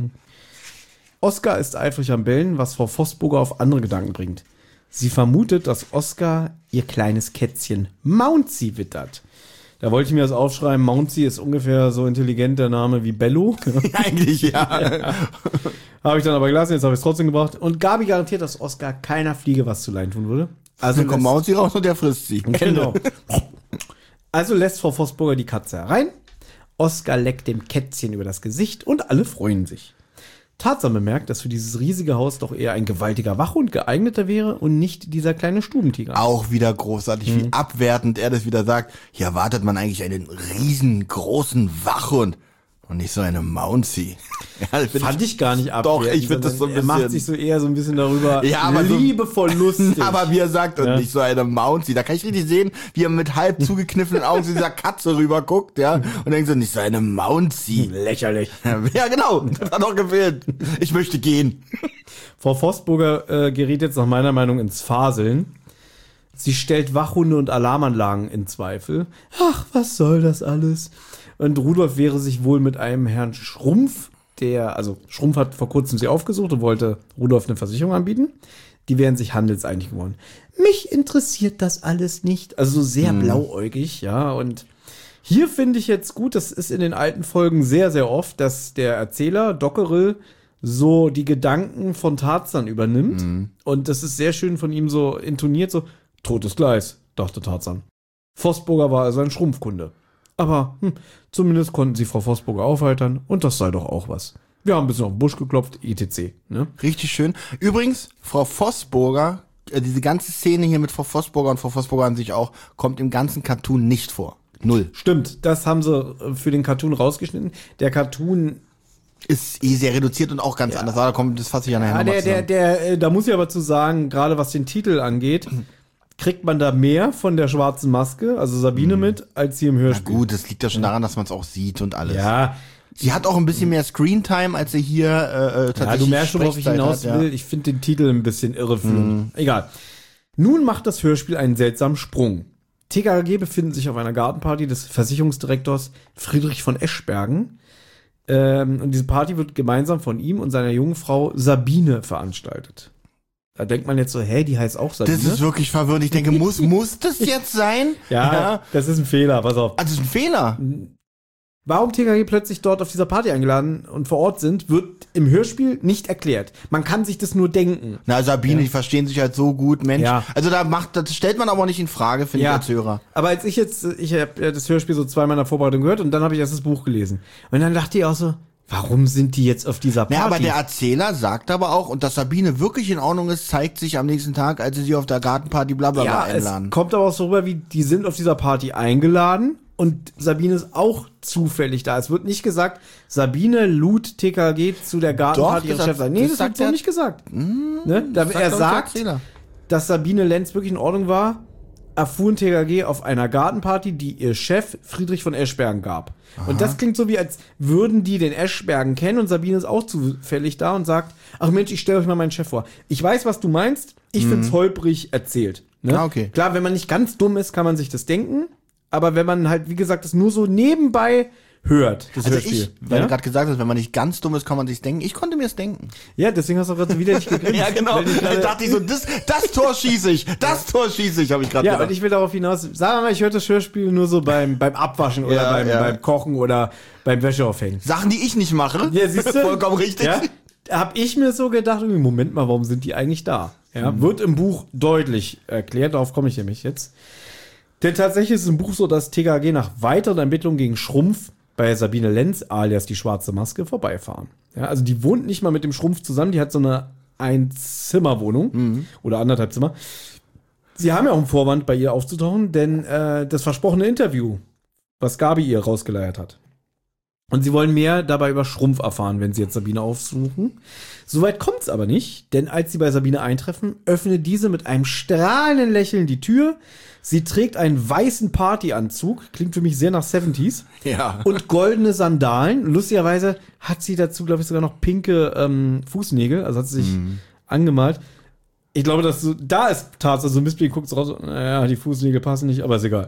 Oskar ist eifrig am Bellen, was Frau Vosburger auf andere Gedanken bringt. Sie vermutet, dass Oskar ihr kleines Kätzchen Mouncy wittert. Da wollte ich mir das aufschreiben. Mouncy ist ungefähr so intelligent der Name wie Bello. Eigentlich, ja. ja. Habe ich dann aber gelassen, jetzt habe ich es trotzdem gebracht. Und Gabi garantiert, dass Oskar keiner Fliege was zu Leiden tun würde. Also dann kommt Mouncy raus und der frisst sie. Genau. Also lässt Frau Vosburger die Katze herein. Oskar leckt dem Kätzchen über das Gesicht und alle freuen sich. Tarzan bemerkt, dass für dieses riesige Haus doch eher ein gewaltiger Wachhund geeigneter wäre und nicht dieser kleine Stubentiger. Auch wieder großartig, mhm. wie abwertend er das wieder sagt. Hier erwartet man eigentlich einen riesengroßen Wachhund und nicht so eine Mouncy. Ja, fand ich, ich gar nicht abwertend. Doch, ich finde das so ein bisschen. Er macht sich so eher so ein bisschen darüber ja, aber liebevoll so, lustig. Aber wie er sagt, und ja. nicht so eine Mouncy. Da kann ich richtig sehen, wie er mit halb zugekniffenen Augen zu dieser Katze rüber guckt, ja, und denkt so, nicht so eine Mouncy. Lächerlich. Ja, genau. Das hat doch gefehlt. Ich möchte gehen. Frau Vosburger äh, gerät jetzt nach meiner Meinung ins Faseln. Sie stellt Wachhunde und Alarmanlagen in Zweifel. Ach, was soll das alles? Und Rudolf wäre sich wohl mit einem Herrn Schrumpf, der, also Schrumpf hat vor kurzem sie aufgesucht und wollte Rudolf eine Versicherung anbieten. Die wären sich handelseinig geworden. Mich interessiert das alles nicht. Also so sehr hm. blauäugig, ja. Und hier finde ich jetzt gut, das ist in den alten Folgen sehr, sehr oft, dass der Erzähler, Dockerel, so die Gedanken von Tarzan übernimmt. Hm. Und das ist sehr schön von ihm so intoniert, so, totes Gleis, dachte Tarzan. Vosburger war also ein Schrumpfkunde. Aber hm, zumindest konnten sie Frau Vosburger aufheitern und das sei doch auch was. Wir haben ein bisschen auf den Busch geklopft, et cetera. Ne? Richtig schön. Übrigens, Frau Vosburger, äh, diese ganze Szene hier mit Frau Vosburger und Frau Vosburger an sich auch, kommt im ganzen Cartoon nicht vor. Null. Stimmt, das haben sie für den Cartoon rausgeschnitten. Der Cartoon ist eh sehr reduziert und auch ganz ja. anders. Da kommt, das fasse ich ja nachher ja, nochmal der, zusammen. Der, der, da muss ich aber zu sagen, gerade was den Titel angeht, kriegt man da mehr von der schwarzen Maske, also Sabine mhm. mit, als hier im Na Hörspiel. gut, das liegt ja schon daran, dass man es auch sieht und alles. Ja. Sie hat auch ein bisschen mehr Screentime, als sie hier äh, tatsächlich Ja, du merkst schon, worauf ich hinaus hat, will. Ja. Ich finde den Titel ein bisschen irreführend. Mhm. Egal. Nun macht das Hörspiel einen seltsamen Sprung. T K G befinden sich auf einer Gartenparty des Versicherungsdirektors Friedrich von Eschbergen. Ähm, und diese Party wird gemeinsam von ihm und seiner jungen Frau Sabine veranstaltet. Da denkt man jetzt so, hä, die heißt auch Sabine? Das ist wirklich verwirrend. Ich denke, muss, muss das jetzt sein? Ja, ja, das ist ein Fehler, pass auf. Ah, das ist ein Fehler. Warum T K G plötzlich dort auf dieser Party eingeladen und vor Ort sind, wird im Hörspiel nicht erklärt. Man kann sich das nur denken. Na, Sabine, ja. die verstehen sich halt so gut, Mensch. Ja. Also da macht, das stellt man aber nicht in Frage, finde ja. ich als Hörer. Aber als ich jetzt, ich habe das Hörspiel so zweimal in der Vorbereitung gehört und dann habe ich erst das Buch gelesen. Und dann dachte ich auch so, warum sind die jetzt auf dieser Party? Ja, aber der Erzähler sagt aber auch, und dass Sabine wirklich in Ordnung ist, zeigt sich am nächsten Tag, als sie sie auf der Gartenparty blablabla ja, einladen. Es kommt aber auch so rüber, wie die sind auf dieser Party eingeladen und Sabine ist auch zufällig da. Es wird nicht gesagt, Sabine lud T K G zu der Gartenparty ihres Chefs ein. Nee, das, das wird so nicht gesagt. Mh, ne? da, sagt er sagt, dass Sabine Lenz wirklich in Ordnung war, erfuhren T K G auf einer Gartenparty, die ihr Chef Friedrich von Eschbergen gab. Aha. Und das klingt so, wie als würden die den Eschbergen kennen und Sabine ist auch zufällig da und sagt, ach Mensch, ich stelle euch mal meinen Chef vor. Ich weiß, was du meinst, ich mhm. find's holprig erzählt. Ne? Ah, okay. Klar, wenn man nicht ganz dumm ist, kann man sich das denken, aber wenn man halt, wie gesagt, das nur so nebenbei hört, das also Hörspiel. ich, weil ja? du gerade gesagt hast, wenn man nicht ganz dumm ist, kann man sich's denken. Ich konnte mir es denken. Ja, deswegen hast du gerade wieder nicht gegrinst. Ja, genau. Ich Da dachte ich so, das, das Tor schieße ich, das Tor schieße ich, habe ich gerade Ja, gedacht. und ich will darauf hinaus, sagen wir mal, ich höre das Hörspiel nur so beim, beim Abwaschen oder Ja, beim, ja. beim Kochen oder beim Wäscheaufhängen. Sachen, die ich nicht mache. Ja, siehst du? Vollkommen richtig. Ja, hab ich mir so gedacht, irgendwie, Moment mal, warum sind die eigentlich da? Ja, mhm. Wird im Buch deutlich erklärt, darauf komme ich nämlich jetzt. Denn tatsächlich ist es im Buch so, dass T K G nach weiteren Ermittlungen gegen Schrumpf bei Sabine Lenz, alias die schwarze Maske, vorbeifahren. Ja, also die wohnt nicht mal mit dem Schrumpf zusammen, die hat so eine Einzimmerwohnung mhm. oder anderthalb Zimmer. Sie haben ja auch einen Vorwand, bei ihr aufzutauchen, denn äh, das versprochene Interview, was Gabi ihr rausgeleiert hat. Und sie wollen mehr dabei über Schrumpf erfahren, wenn sie jetzt Sabine aufsuchen. Soweit kommt's aber nicht, denn als sie bei Sabine eintreffen, öffnet diese mit einem strahlenden Lächeln die Tür. Sie trägt einen weißen Partyanzug, klingt für mich sehr nach siebziger. Ja. Und goldene Sandalen. Lustigerweise hat sie dazu, glaube ich, sogar noch pinke ähm, Fußnägel, also hat sie sich mhm. angemalt. Ich glaube, dass so, da ist tatsächlich so ein Missblick, guckt raus, naja, die Fußnägel passen nicht, aber ist egal.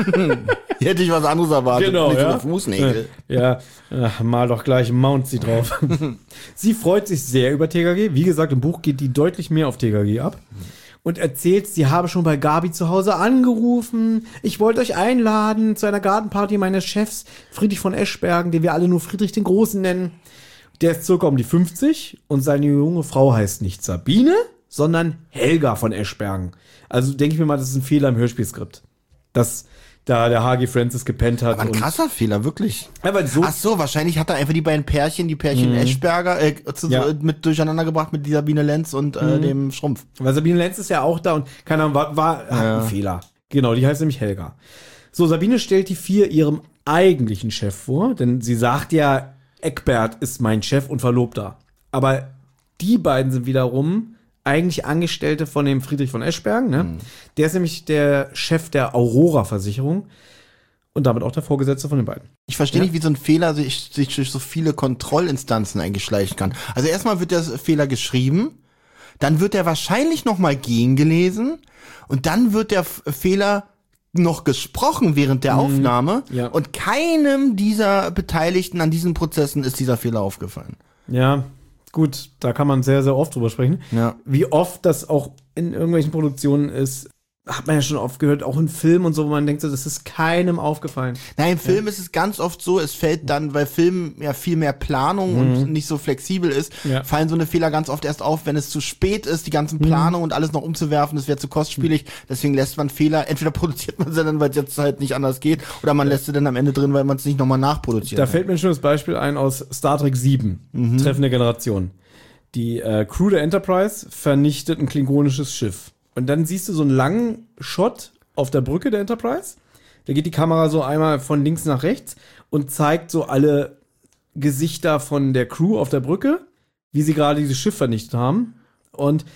Hier hätte ich was anderes erwartet, genau, nicht ja. so Fußnägel. Ja, ach, mal doch gleich, mount sie drauf. Sie freut sich sehr über T K G. Wie gesagt, im Buch geht die deutlich mehr auf T K G ab. Und erzählt, sie habe schon bei Gabi zu Hause angerufen. Ich wollte euch einladen zu einer Gartenparty meines Chefs, Friedrich von Eschbergen, den wir alle nur Friedrich den Großen nennen. Der ist circa um die fünfzig und seine junge Frau heißt nicht Sabine, sondern Helga von Eschbergen. Also denke ich mir mal, das ist ein Fehler im Hörspielskript. Dass da der H G Francis gepennt hat. Aber ein krasser Fehler, wirklich. Ja, weil so Ach so, wahrscheinlich hat er einfach die beiden Pärchen, die Pärchen mhm. Eschberger, äh, zu, ja. mit durcheinander gebracht mit Sabine Lenz und äh, mhm. dem Schrumpf. Weil Sabine Lenz ist ja auch da und keine Ahnung, war, war hat Ja. ein Fehler. Genau, die heißt nämlich Helga. So, Sabine stellt die vier ihrem eigentlichen Chef vor, denn sie sagt ja, Eckbert ist mein Chef und Verlobter. Aber die beiden sind wiederum eigentlich Angestellte von dem Friedrich von Eschbergen, ne? Mhm. Der ist nämlich der Chef der Aurora-Versicherung und damit auch der Vorgesetzte von den beiden. Ich verstehe Ja. nicht, wie so ein Fehler sich, sich durch so viele Kontrollinstanzen eingeschleichen kann. Also erstmal wird der Fehler geschrieben, dann wird er wahrscheinlich nochmal gegengelesen und dann wird der F- Fehler noch gesprochen während der Aufnahme Ja. und keinem dieser Beteiligten an diesen Prozessen ist dieser Fehler aufgefallen. Ja, gut, da kann man sehr, sehr oft drüber sprechen. Ja. Wie oft das auch in irgendwelchen Produktionen ist, hat man ja schon oft gehört, auch in Filmen und so, wo man denkt, so, das ist keinem aufgefallen. Nein, im Film ist es ganz oft so, es fällt dann, weil Film ja viel mehr Planung Mhm. und nicht so flexibel ist, Ja. fallen so eine Fehler ganz oft erst auf, wenn es zu spät ist, die ganzen Planung und alles noch umzuwerfen, das wäre zu kostspielig, deswegen lässt man Fehler, entweder produziert man sie dann, weil es jetzt halt nicht anders geht, oder man lässt sie dann am Ende drin, weil man es nicht nochmal nachproduziert. Da fällt mir ein schönes Beispiel ein aus Star Trek sieben, Treffende Generation. Die äh, Crew der Enterprise vernichtet ein klingonisches Schiff. Und dann siehst du so einen langen Shot auf der Brücke der Enterprise. Da geht die Kamera so einmal von links nach rechts und zeigt so alle Gesichter von der Crew auf der Brücke, wie sie gerade dieses Schiff vernichtet haben. Und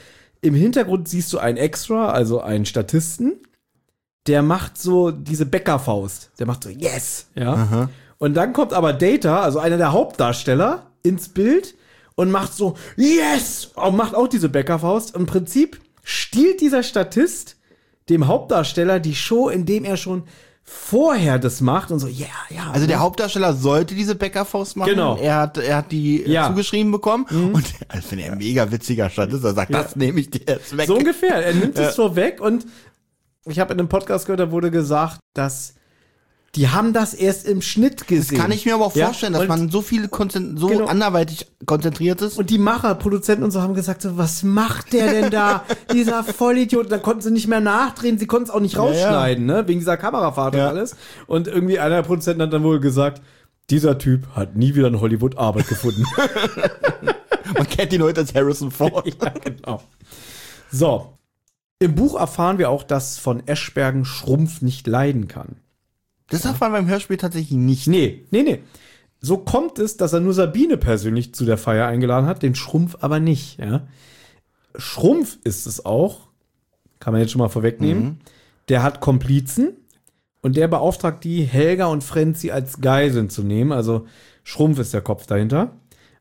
im Hintergrund siehst du einen Extra, also einen Statisten, der macht so diese Bäckerfaust. Der macht so, yes, ja. Aha. Und dann kommt aber Data, also einer der Hauptdarsteller, ins Bild und macht so, yes, und macht auch diese Bäckerfaust. Im Prinzip stiehlt dieser Statist dem Hauptdarsteller die Show, indem er schon vorher das macht und so, ja, yeah, ja. Also der Hauptdarsteller sollte diese Bäckerfaust machen. Genau. Er hat, er hat die Ja. zugeschrieben bekommen. Mhm. Und also finde ich ein mega witziger Statist. Er sagt, Ja. das nehme ich dir jetzt weg. So ungefähr. Er nimmt es so weg und ich habe in einem Podcast gehört, da wurde gesagt, dass die haben das erst im Schnitt gesehen. Das kann ich mir aber auch Ja, vorstellen, dass und- man so viel konzent- so Genau. anderweitig konzentriert ist. Und die Macher, Produzenten und so haben gesagt, so, was macht der denn da? Dieser Vollidiot. Da konnten sie nicht mehr nachdrehen, sie konnten es auch nicht rausschneiden, ne? Wegen dieser Kamerafahrt Ja. und alles. Und irgendwie einer der Produzenten hat dann wohl gesagt, dieser Typ hat nie wieder in Hollywood Arbeit gefunden. Man kennt ihn heute als Harrison Ford. Ja, genau. So. Im Buch erfahren wir auch, dass von Eschbergen Schrumpf nicht leiden kann. Das erfahren wir beim Hörspiel tatsächlich nicht. Nee, nee, nee. So kommt es, dass er nur Sabine persönlich zu der Feier eingeladen hat, den Schrumpf aber nicht. Ja. Schrumpf ist es auch, kann man jetzt schon mal vorwegnehmen, Mhm. der hat Komplizen und der beauftragt die, Helga und Frenzi als Geiseln zu nehmen. Also Schrumpf ist der Kopf dahinter,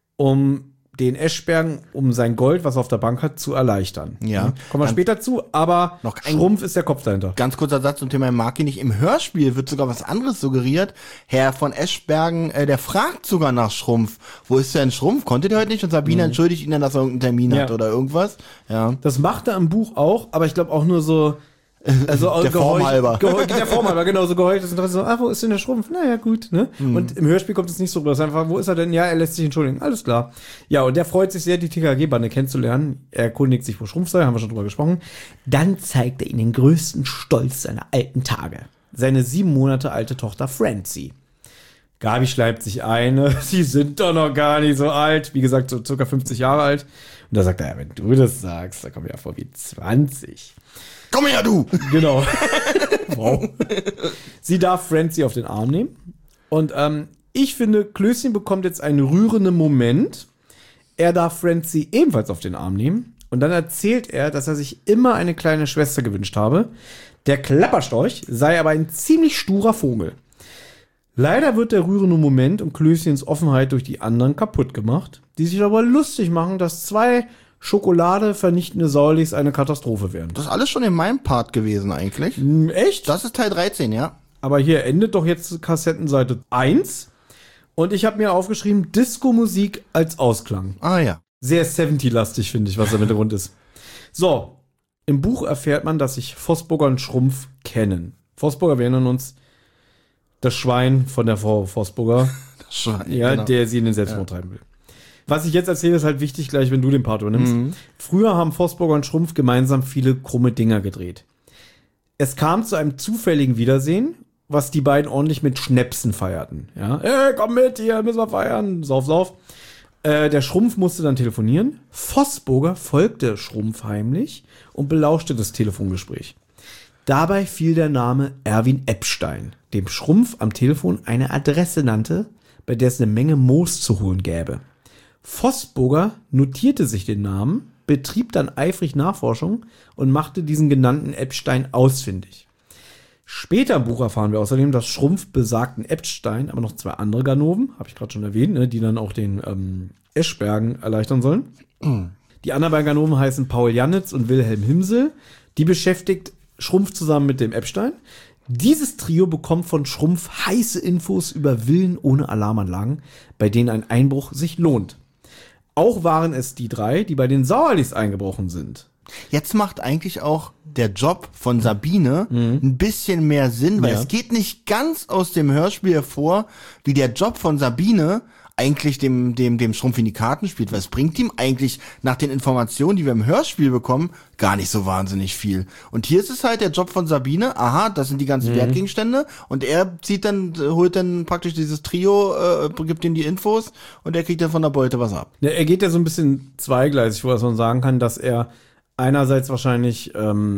um den Eschbergen, um sein Gold, was er auf der Bank hat, zu erleichtern. Ja. Kommen wir Dann- später zu, aber Noch ein- Schrumpf ist der Kopf dahinter. Ganz kurzer Satz zum Thema Marki nicht. Im Hörspiel wird sogar was anderes suggeriert. Herr von Eschbergen, äh, der fragt sogar nach Schrumpf. Wo ist denn Schrumpf? Konnte der heute nicht? Und Sabine entschuldigt ihn dann, dass er irgendeinen Termin hat Ja. oder irgendwas. Ja. Das macht er im Buch auch, aber ich glaube auch nur so. Also Der Form halber. Geheuch, der Form halber, genau, so geheuchtes Interesse. So, ah, wo ist denn der Schrumpf? Naja, gut, ne? Und im Hörspiel kommt es nicht so rüber. Es ist einfach, wo ist er denn? Ja, er lässt sich entschuldigen. Alles klar. Ja, und der freut sich sehr, die T K G-Bande kennenzulernen. Er erkundigt sich, wo Schrumpf sei, haben wir schon drüber gesprochen. Dann zeigt er ihnen den größten Stolz seiner alten Tage. Seine sieben Monate alte Tochter Francie. Gabi schleibt sich ein, sie sind doch noch gar nicht so alt. Wie gesagt, so circa fünfzig Jahre alt. Und da sagt er, ja, wenn du das sagst, da kommen wir ja vor wie zwanzig. Komm her, du! Genau. Wow. Sie darf Francie auf den Arm nehmen. Und ähm, ich finde, Klößchen bekommt jetzt einen rührenden Moment. Er darf Francie ebenfalls auf den Arm nehmen. Und dann erzählt er, dass er sich immer eine kleine Schwester gewünscht habe. Der Klapperstorch sei aber ein ziemlich sturer Vogel. Leider wird der rührende Moment und Klößchens Offenheit durch die anderen kaputt gemacht, die sich aber lustig machen, dass zwei Schokolade vernichtende Saulis eine Katastrophe wären. Das ist alles schon in meinem Part gewesen eigentlich. Hm, echt? Das ist Teil dreizehn, ja. Aber hier endet doch jetzt Kassettenseite eins. Und ich habe mir aufgeschrieben, Disco-Musik als Ausklang. Ah ja. Sehr siebzig-lastig, finde ich, was da mit der Grund ist. So, im Buch erfährt man, dass sich Vosburger und Schrumpf kennen. Vosburger, wir erinnern uns, das Schwein von der Frau Vosburger, Das Schwein, ja, genau. der sie in den Selbstmord treiben will. Was ich jetzt erzähle, ist halt wichtig, gleich wenn du den Part übernimmst. Mhm. Früher haben Vosburger und Schrumpf gemeinsam viele krumme Dinger gedreht. Es kam zu einem zufälligen Wiedersehen, was die beiden ordentlich mit Schnäpsen feierten. Ja, hey, komm mit, hier müssen wir feiern, sauf, sauf. Äh, der Schrumpf musste dann telefonieren. Vosburger folgte Schrumpf heimlich und belauschte das Telefongespräch. Dabei fiel der Name Erwin Epstein, dem Schrumpf am Telefon eine Adresse nannte, bei der es eine Menge Moos zu holen gäbe. Vosburger notierte sich den Namen, betrieb dann eifrig Nachforschung und machte diesen genannten Epstein ausfindig. Später im Buch erfahren wir außerdem, dass Schrumpf besagten Epstein, aber noch zwei andere Ganoven, habe ich gerade schon erwähnt, ne, die dann auch den ähm, Eschbergen erleichtern sollen. Die anderen beiden Ganoven heißen Paul Jannitz und Wilhelm Himsel. Die beschäftigt Schrumpf zusammen mit dem Epstein. Dieses Trio bekommt von Schrumpf heiße Infos über Villen ohne Alarmanlagen, bei denen ein Einbruch sich lohnt. Auch waren es die drei, die bei den Sauerlis eingebrochen sind. Jetzt macht eigentlich auch der Job von Sabine ein bisschen mehr Sinn, weil Ja. es geht nicht ganz aus dem Hörspiel hervor, wie der Job von Sabine eigentlich dem, dem, dem Schrumpf in die Karten spielt, weil es bringt ihm eigentlich nach den Informationen, die wir im Hörspiel bekommen, gar nicht so wahnsinnig viel. Und hier ist es halt der Job von Sabine, aha, das sind die ganzen Wertgegenstände und er zieht dann, holt dann praktisch dieses Trio, äh, gibt ihm die Infos und er kriegt dann von der Beute was ab. Ja, er geht ja so ein bisschen zweigleisig vor, dass man sagen kann, dass er einerseits wahrscheinlich ähm,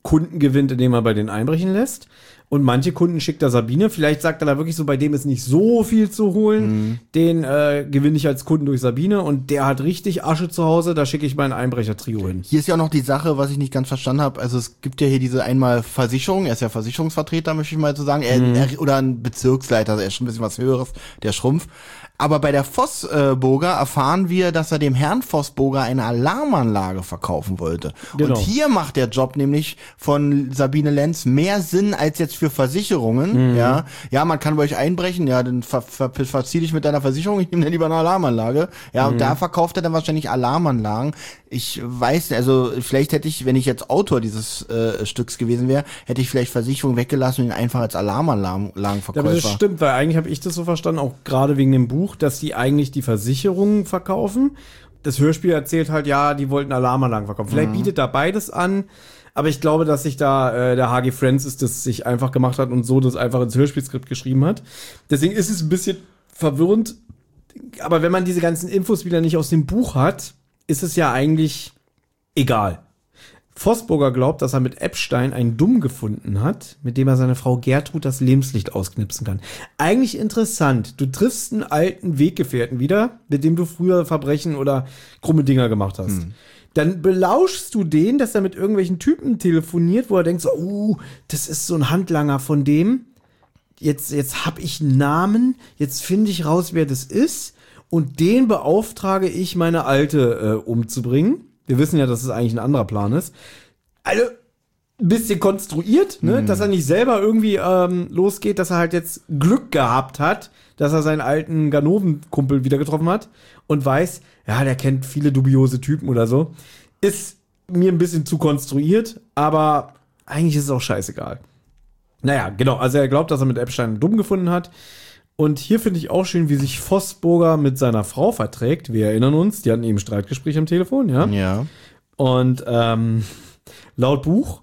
Kunden gewinnt, indem er bei denen einbrechen lässt. Und manche Kunden schickt er Sabine. Vielleicht sagt er da wirklich so, bei dem ist nicht so viel zu holen. Mhm. Den äh, gewinne ich als Kunden durch Sabine. Und der hat richtig Asche zu Hause. Da schicke ich mein Einbrecher-Trio hin. Hier ist ja auch noch die Sache, was ich nicht ganz verstanden habe. Also es gibt ja hier diese einmal Versicherung. Er ist ja Versicherungsvertreter, möchte ich mal so sagen. Er, mhm. er, oder ein Bezirksleiter. Also er ist schon ein bisschen was Höheres. Der Schrumpf. Aber bei der Vossburger erfahren wir, dass er dem Herrn Vossburger eine Alarmanlage verkaufen wollte. Genau. Und hier macht der Job nämlich von Sabine Lenz mehr Sinn als jetzt für Versicherungen. Mhm. Ja, ja, man kann bei euch einbrechen, ja, dann ver ver verzieh dich mit deiner Versicherung, ich nehme dann lieber eine Alarmanlage. Ja, und mhm. da verkauft er dann wahrscheinlich Alarmanlagen. Ich weiß, also vielleicht hätte ich, wenn ich jetzt Autor dieses äh, Stücks gewesen wäre, hätte ich vielleicht Versicherung weggelassen und ihn einfach als Alarmanlagenverkäufer. Ja, aber das stimmt, weil eigentlich habe ich das so verstanden, auch gerade wegen dem Buch, dass die eigentlich die Versicherungen verkaufen. Das Hörspiel erzählt halt, ja, die wollten Alarmanlagen verkaufen. Vielleicht mhm. bietet da beides an, aber ich glaube, dass sich da äh, der H G Francis das sich einfach gemacht hat und so das einfach ins Hörspielskript geschrieben hat. Deswegen ist es ein bisschen verwirrend, aber wenn man diese ganzen Infos wieder nicht aus dem Buch hat, ist es ja eigentlich egal. Vossburger glaubt, dass er mit Epstein einen Dumm gefunden hat, mit dem er seine Frau Gertrud das Lebenslicht ausknipsen kann. Eigentlich interessant. Du triffst einen alten Weggefährten wieder, mit dem du früher Verbrechen oder krumme Dinger gemacht hast. Hm. Dann belauschst du den, dass er mit irgendwelchen Typen telefoniert, wo er denkt so, oh, das ist so ein Handlanger von dem. Jetzt, jetzt hab ich einen Namen, jetzt finde ich raus, wer das ist. Und den beauftrage ich, meine Alte äh, umzubringen. Wir wissen ja, dass es eigentlich ein anderer Plan ist. Also, ein bisschen konstruiert, ne? Mhm. Dass er nicht selber irgendwie ähm, losgeht, dass er halt jetzt Glück gehabt hat, dass er seinen alten Ganoven-Kumpel wieder getroffen hat und weiß, ja, der kennt viele dubiose Typen oder so. Ist mir ein bisschen zu konstruiert, aber eigentlich ist es auch scheißegal. Naja, genau, also er glaubt, dass er mit Epstein einen Dumm gefunden hat. Und hier finde ich auch schön, wie sich Vossburger mit seiner Frau verträgt. Wir erinnern uns, die hatten eben Streitgespräch am Telefon, ja? Ja. Und ähm, laut Buch,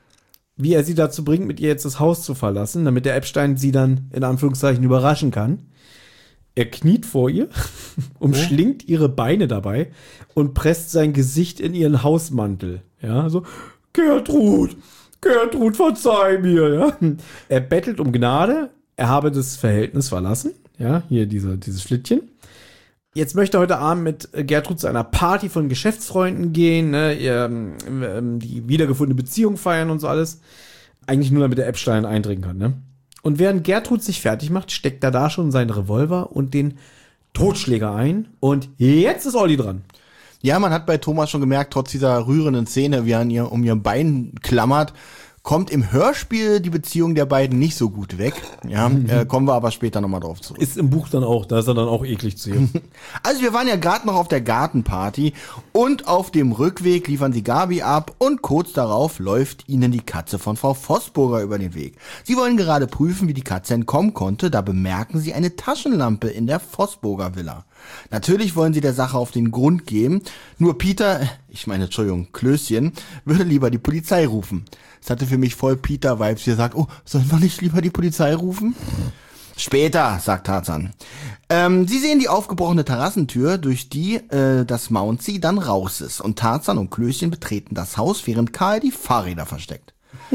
wie er sie dazu bringt, mit ihr jetzt das Haus zu verlassen, damit der Epstein sie dann in Anführungszeichen überraschen kann. Er kniet vor ihr, umschlingt ihre Beine dabei und presst sein Gesicht in ihren Hausmantel. Ja, so, Gertrud, Gertrud, verzeih mir, ja. Er bettelt um Gnade. Er habe das Verhältnis verlassen. Ja, hier diese, dieses Schlittchen. Jetzt möchte er heute Abend mit Gertrud zu einer Party von Geschäftsfreunden gehen, ne, ihr, ähm, die wiedergefundene Beziehung feiern und so alles. Eigentlich nur, damit der Epstein eindringen kann, ne? Und während Gertrud sich fertig macht, steckt er da schon seinen Revolver und den Totschläger ein. Und jetzt ist Olli dran. Ja, man hat bei Thomas schon gemerkt, trotz dieser rührenden Szene, wie er an ihr, um ihr Bein klammert, kommt im Hörspiel die Beziehung der beiden nicht so gut weg. Ja, mhm. äh, kommen wir aber später nochmal drauf zurück. Ist im Buch dann auch, da ist er dann auch eklig zu ihr. Also wir waren ja gerade noch auf der Gartenparty und auf dem Rückweg liefern sie Gabi ab und kurz darauf läuft ihnen die Katze von Frau Vossburger über den Weg. Sie wollen gerade prüfen, wie die Katze entkommen konnte, da bemerken sie eine Taschenlampe in der Vossburger Villa. Natürlich wollen sie der Sache auf den Grund gehen, nur Peter, ich meine, Entschuldigung, Klößchen, würde lieber die Polizei rufen. Das hatte für mich voll Peter-Vibes, wie er sagt, oh, sollen wir nicht lieber die Polizei rufen? Später, sagt Tarzan. Ähm, sie sehen die aufgebrochene Terrassentür, durch die äh, das Mountie dann raus ist. Und Tarzan und Klößchen betreten das Haus, während Karl die Fahrräder versteckt.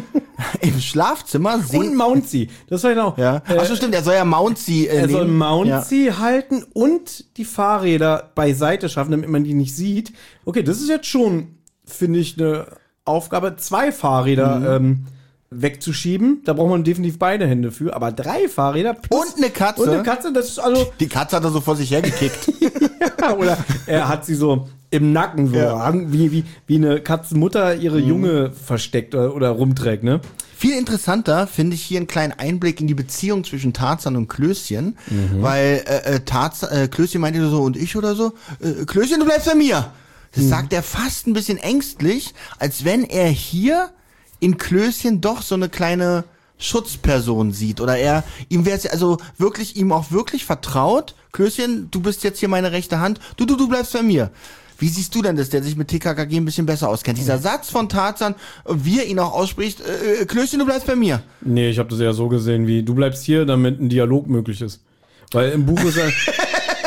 Im Schlafzimmer sehen... Und Mountie, das war genau. Ja. Ach so, stimmt, er soll ja Mountie äh, Er soll nehmen. Mountie ja. halten und die Fahrräder beiseite schaffen, damit man die nicht sieht. Okay, das ist jetzt schon, finde ich, eine Aufgabe, zwei Fahrräder mhm. ähm, wegzuschieben. Da braucht man definitiv beide Hände für. Aber drei Fahrräder plus und eine Katze. Und eine Katze, das ist also... Die Katze hat er so vor sich hergekickt. Ja, oder er hat sie so im Nacken, so ja. wie, wie, wie eine Katzenmutter ihre mhm. Junge versteckt oder, oder rumträgt, ne? Viel interessanter finde ich hier einen kleinen Einblick in die Beziehung zwischen Tarzan und Klößchen, mhm. weil äh, Tarzan, äh, Klößchen meinte so, und ich oder so, äh, Klößchen, du bleibst bei mir. Das mhm. sagt er fast ein bisschen ängstlich, als wenn er hier in Klößchen doch so eine kleine Schutzperson sieht oder er, ihm wäre es also wirklich, ihm auch wirklich vertraut, Klößchen, du bist jetzt hier meine rechte Hand, du, du, du bleibst bei mir. Wie siehst du denn das, der sich mit T K K G ein bisschen besser auskennt? Dieser Satz von Tarzan, wie er ihn auch ausspricht, äh, Klößchen, du bleibst bei mir. Nee, ich habe das eher so gesehen, wie du bleibst hier, damit ein Dialog möglich ist. Weil im Buch ist er...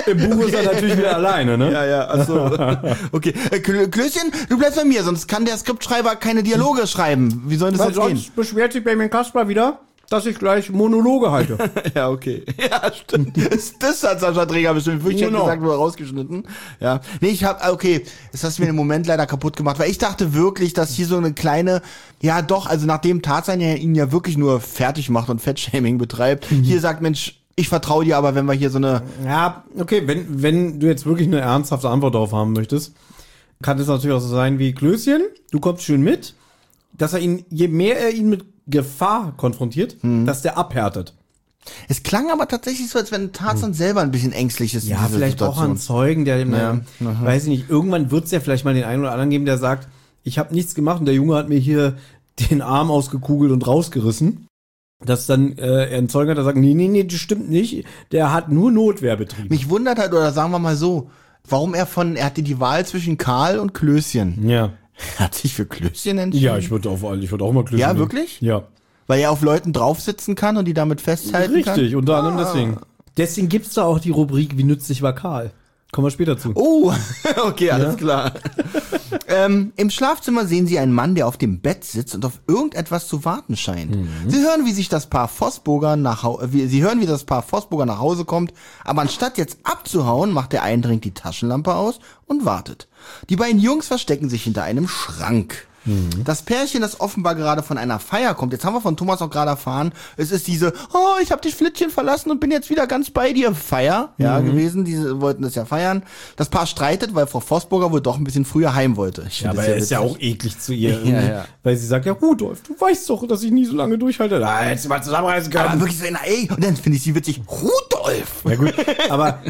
Im Buch ist er natürlich wieder alleine, ne? Ja, ja, achso. Okay. Äh, Klößchen, du bleibst bei mir, sonst kann der Skriptschreiber keine Dialoge schreiben. Wie soll das Weil jetzt gehen? sonst beschwert sich bei mir Kasper wieder, dass ich gleich Monologe halte. Ja, okay. Ja, stimmt. Das, das hat Sascha Träger bestimmt. Ich hätte Genau. gesagt, nur rausgeschnitten. Ja. Nee, ich hab, okay, das hast du mir im Moment leider kaputt gemacht, weil ich dachte wirklich, dass hier so eine kleine, ja doch, also nachdem Tarzan ja ihn ja wirklich nur fertig macht und Fettshaming betreibt, mhm. hier sagt, Mensch, ich vertraue dir, aber wenn wir hier so eine... Ja, okay, wenn, wenn du jetzt wirklich eine ernsthafte Antwort darauf haben möchtest, kann es natürlich auch so sein wie, Klößchen, du kommst schön mit, dass er ihn, je mehr er ihn mit Gefahr konfrontiert, hm. dass der abhärtet. Es klang aber tatsächlich so, als wenn Tarzan hm. selber ein bisschen ängstlich ist. Ja, vielleicht Situation. Auch einen Zeugen, der, ja. na, weiß ich nicht, irgendwann wird es ja vielleicht mal den einen oder anderen geben, der sagt, ich habe nichts gemacht und der Junge hat mir hier den Arm ausgekugelt und rausgerissen. Dass dann äh, er einen Zeugen hat, der sagt, nee, nee, nee, das stimmt nicht, der hat nur Notwehr betrieben. Mich wundert halt, oder sagen wir mal so, warum er von, er hatte die Wahl zwischen Karl und Klößchen. Ja. Er hat sich für Klößchen entschieden. Ja, ich würde auch, ich würde auch mal Klößchen. Ja, nehmen. Wirklich? Ja. Weil er auf Leuten draufsitzen kann und die damit festhalten Richtig, kann? Richtig, unter anderem ah. deswegen. Deswegen gibt's da auch die Rubrik, wie nützlich war Karl. Kommen wir später zu. Oh, okay, alles ja? klar. ähm, Im Schlafzimmer sehen Sie einen Mann, der auf dem Bett sitzt und auf irgendetwas zu warten scheint. Mhm. Sie hören, wie sich das Paar Vossburger nach Hause, wie, Sie hören, wie das Paar Vossburger nach Hause kommt, aber anstatt jetzt abzuhauen, macht der Eindringling die Taschenlampe aus und wartet. Die beiden Jungs verstecken sich hinter einem Schrank. Mhm. Das Pärchen, das offenbar gerade von einer Feier kommt, jetzt haben wir von Thomas auch gerade erfahren, es ist diese, oh, ich habe dich Flittchen verlassen und bin jetzt wieder ganz bei dir, Feier, ja, mhm. gewesen, die wollten das ja feiern. Das Paar streitet, weil Frau Vossburger wohl doch ein bisschen früher heim wollte. Ich ja, aber er ist ja auch eklig zu ihr, ja, ja. weil sie sagt, ja Rudolf, du weißt doch, dass ich nie so lange durchhalte. Da hättest du mal zusammenreißen können. Aber wirklich so, na, ey, und dann finde ich sie witzig, Rudolf! Ja gut, aber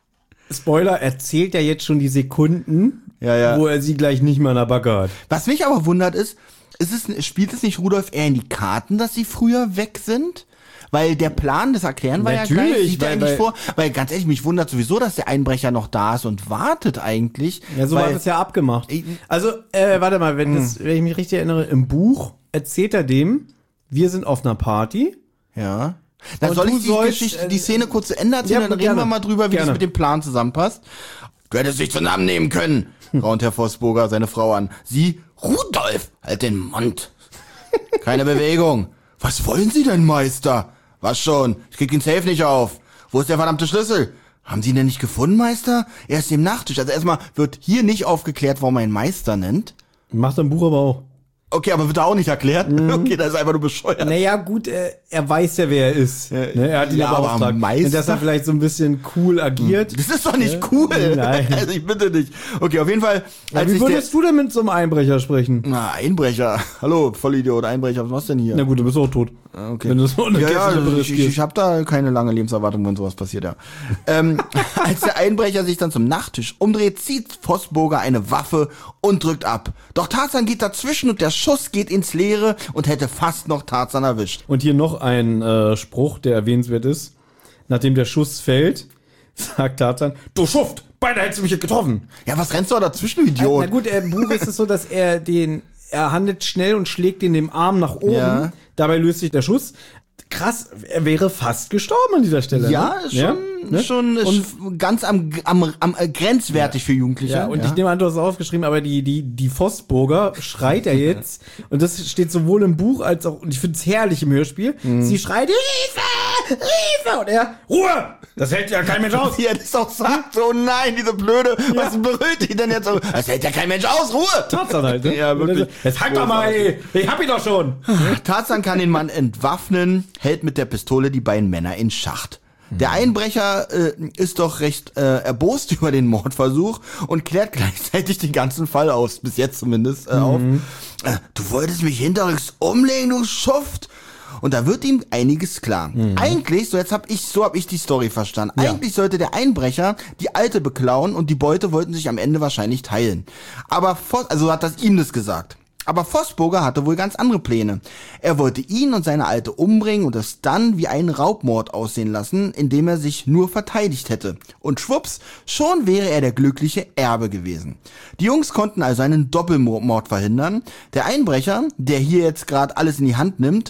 Spoiler, er zählt ja jetzt schon die Sekunden, ja, ja. wo er sie gleich nicht mehr an der Backe hat. Was mich aber wundert ist, ist es, spielt es nicht Rudolf eher in die Karten, dass sie früher weg sind? Weil der Plan, das erklären wir Natürlich, ja gleich, sieht weil, er eigentlich weil, vor. Weil ganz ehrlich, mich wundert sowieso, dass der Einbrecher noch da ist und wartet eigentlich. Ja, so weil, war das ja abgemacht. Also, äh, warte mal, wenn, das, wenn ich mich richtig erinnere, im Buch erzählt er dem, wir sind auf einer Party. Ja. Dann soll ich die sollst, Geschichte, die Szene kurz zu Ende erzählen, ja, dann reden gerne. wir mal drüber, wie gerne. das mit dem Plan zusammenpasst. Du hättest dich zusammennehmen können, raunt Herr Vossburger seine Frau an. Sie, Rudolf, halt den Mund. Keine Bewegung. Was wollen Sie denn, Meister? Was schon? Ich krieg den Safe nicht auf. Wo ist der verdammte Schlüssel? Haben Sie ihn denn nicht gefunden, Meister? Er ist im Nachttisch. Also erstmal wird hier nicht aufgeklärt, warum er ihn Meister nennt. Macht er im Buch aber auch. Okay, aber wird da auch nicht erklärt? Mhm. Okay, das ist einfach nur bescheuert. Naja, gut, äh, er weiß ja, wer er ist. Ja, ne, er hat ihn ja beauftragt. Und dass er vielleicht so ein bisschen cool agiert. Das ist doch nicht ja? cool. Nein. Also ich bitte nicht. Okay, auf jeden Fall. Ja, wie würdest du denn mit so einem Einbrecher sprechen? Na, Einbrecher. Hallo, Vollidiot, Einbrecher, was machst du denn hier? Na gut, du bist auch tot. Okay. Wenn du so eine ja, ja, also ich, ich, ich habe da keine lange Lebenserwartung, wenn sowas passiert, ja. ähm, als der Einbrecher sich dann zum Nachttisch umdreht, zieht Vossburger eine Waffe und drückt ab. Doch Tarzan geht dazwischen und der Schuss geht ins Leere und hätte fast noch Tarzan erwischt. Und hier noch ein äh, Spruch, der erwähnenswert ist. Nachdem der Schuss fällt, sagt Tarzan, du Schuft, beinahe hättest du mich getroffen. Ja, was rennst du da dazwischen, Idiot? Na gut, im Buch ist es so, dass er den, er handelt schnell und schlägt ihn dem Arm nach oben. Ja. Dabei löst sich der Schuss. Krass, er wäre fast gestorben an dieser Stelle. Ja, ne? schon, ja? Ne? schon und ganz am, am, am äh, grenzwertig ja. für Jugendliche. Ja, und ja. ich nehme an, du hast es aufgeschrieben, aber die, die, die Vossburger schreit er jetzt. Und das steht sowohl im Buch als auch, und ich finde es herrlich im Hörspiel. Mhm. Sie schreit, Hilfe! Hilfe! Und er, Ruhe! Das hält ja kein Mensch aus. Wie er das auch sagt, oh nein, diese blöde, ja. was berührt die denn jetzt so? Das hält ja kein Mensch aus, Ruhe! Tarzan halt, ne? Ja, wirklich. Jetzt halt doch mal, ey. Ich hab ihn doch schon. Tarzan kann den Mann entwaffnen, hält mit der Pistole die beiden Männer in Schacht. Der Einbrecher äh, ist doch recht äh, erbost über den Mordversuch und klärt gleichzeitig den ganzen Fall aus, bis jetzt zumindest äh, mhm. auf. Äh, du wolltest mich hinterrücks umlegen, du Schuft! Und da wird ihm einiges klar. Mhm. Eigentlich, so jetzt hab ich, so hab ich die Story verstanden. Ja. Eigentlich sollte der Einbrecher die Alte beklauen und die Beute wollten sich am Ende wahrscheinlich teilen. Aber Voss, also hat das ihm das gesagt. Aber Vossburger hatte wohl ganz andere Pläne. Er wollte ihn und seine Alte umbringen und es dann wie einen Raubmord aussehen lassen, indem er sich nur verteidigt hätte. Und schwupps, schon wäre er der glückliche Erbe gewesen. Die Jungs konnten also einen Doppelmord verhindern. Der Einbrecher, der hier jetzt gerade alles in die Hand nimmt,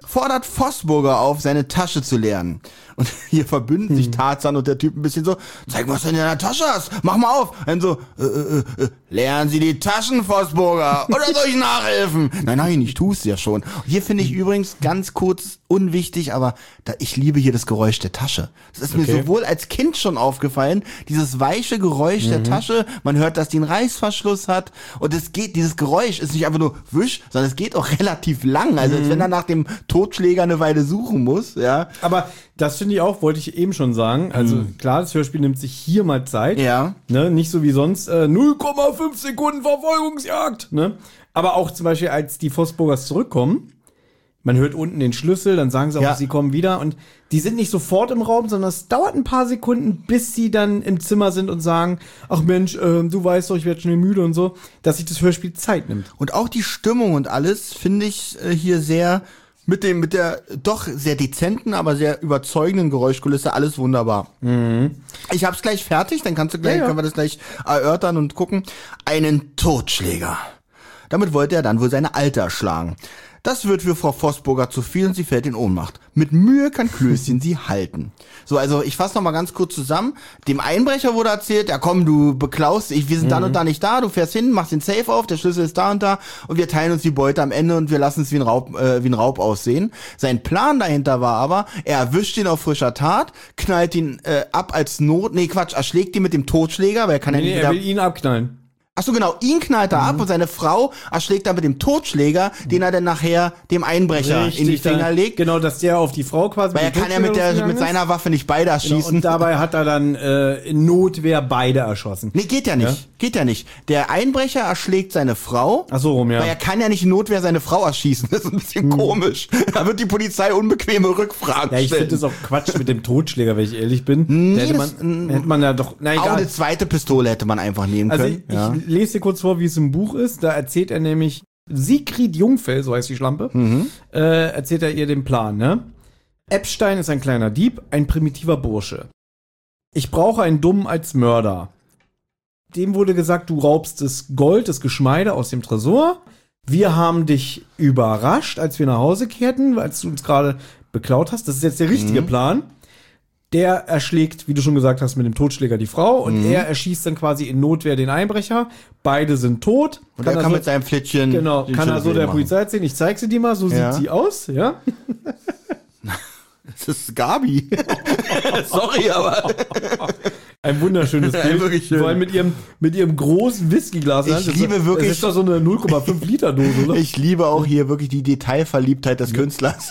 fordert Vosburger auf, seine Tasche zu leeren. Und hier verbünden sich Tarzan und der Typ ein bisschen so, zeig mal, was du in deiner Tasche hast, mach mal auf. Und so, äh, äh, äh, leeren Sie die Taschen, Vosburger, oder soll ich nachhelfen? Nein, nein, ich tu's ja schon. Und hier finde ich übrigens ganz kurz unwichtig, aber da, ich liebe hier das Geräusch der Tasche. Das ist mir Okay. sowohl als Kind schon aufgefallen, dieses weiche Geräusch mhm. der Tasche, man hört, dass die einen Reißverschluss hat und es geht, dieses Geräusch ist nicht einfach nur wisch, sondern es geht auch relativ lang, also als wenn er nach dem Totschläger eine Weile suchen muss, ja. Aber das finde ich auch, wollte ich eben schon sagen. Also Mhm. klar, das Hörspiel nimmt sich hier mal Zeit. Ja. Ne? Nicht so wie sonst äh, null Komma fünf Sekunden Verfolgungsjagd. Ne? Aber auch zum Beispiel, als die Vosburgers zurückkommen, man hört unten den Schlüssel, dann sagen sie auch, Ja. sie kommen wieder. Und die sind nicht sofort im Raum, sondern es dauert ein paar Sekunden, bis sie dann im Zimmer sind und sagen, ach Mensch, äh, du weißt doch, ich werde schnell müde und so, dass sich das Hörspiel Zeit nimmt. Und auch die Stimmung und alles finde ich äh, hier sehr mit dem mit der doch sehr dezenten, aber sehr überzeugenden Geräuschkulisse alles wunderbar. Mhm. Ich hab's gleich fertig, dann kannst du gleich Ja, ja. können wir das gleich erörtern und gucken. Einen Totschläger. Damit wollte er dann wohl seine Alte erschlagen. Das wird für Frau Vosburger zu viel und sie fällt in Ohnmacht. Mit Mühe kann Klößchen sie halten. So, also ich fasse noch mal ganz kurz zusammen. Dem Einbrecher wurde erzählt, ja komm, du beklaust, ich, wir sind dann und da nicht da, du fährst hin, machst den Safe auf, der Schlüssel ist da und da und wir teilen uns die Beute am Ende und wir lassen es wie ein Raub, äh, wie ein Raub aussehen. Sein Plan dahinter war aber, er erwischt ihn auf frischer Tat, knallt ihn äh, ab als Not, nee Quatsch, erschlägt ihn mit dem Totschläger, weil er kann ja Nee, nicht er wieder... will ihn abknallen. Ach so, genau, ihn knallt er Mhm. ab und seine Frau erschlägt er mit dem Totschläger, den er dann nachher dem Einbrecher in die Finger dann, legt. Genau, dass der auf die Frau quasi Weil er mit dem kann ja mit, der, Totschläger mit losgegangen seiner Waffe nicht beide ist. Genau, erschießen. und dabei hat er dann äh, in Notwehr beide erschossen. Nee, geht ja nicht. Ja? Geht ja nicht. Der Einbrecher erschlägt seine Frau. Ach so rum, ja. Weil er kann ja nicht in Notwehr seine Frau erschießen. Das ist ein bisschen komisch. Da wird die Polizei unbequeme Rückfragen Ja, ich stellen. finde das auch Quatsch mit dem Totschläger, wenn ich ehrlich bin. Nee, da hätte das- man, hätte man ja doch, na Auch egal. eine zweite Pistole hätte man einfach nehmen Also können. ich, ja. ich lese dir kurz vor, wie es im Buch ist. Da erzählt er nämlich, Sigrid Jungfell, so heißt die Schlampe, Mhm. äh, erzählt er ihr den Plan, ne? Epstein ist ein kleiner Dieb, ein primitiver Bursche. Ich brauche einen Dummen als Mörder. Dem wurde gesagt, du raubst das Gold, das Geschmeide aus dem Tresor. Wir haben dich überrascht, als wir nach Hause kehrten, als du uns gerade beklaut hast. Das ist jetzt der richtige Plan. Der erschlägt, wie du schon gesagt hast, mit dem Totschläger die Frau und er erschießt dann quasi in Notwehr den Einbrecher. Beide sind tot. Und er kann also- mit seinem Flittchen. Genau, den kann er so Schüttel der machen. Polizei erzählen, ich zeig sie dir mal, so Ja. sieht sie aus, ja. Das ist Gabi. Sorry, aber. Ein wunderschönes Ja, Bild. wirklich schön. Vor allem mit ihrem, mit ihrem großen Whiskyglas. Ich Das ist- liebe wirklich- Das ist doch so eine null Komma fünf Liter Dose, oder? Ich liebe auch hier wirklich die Detailverliebtheit des Künstlers.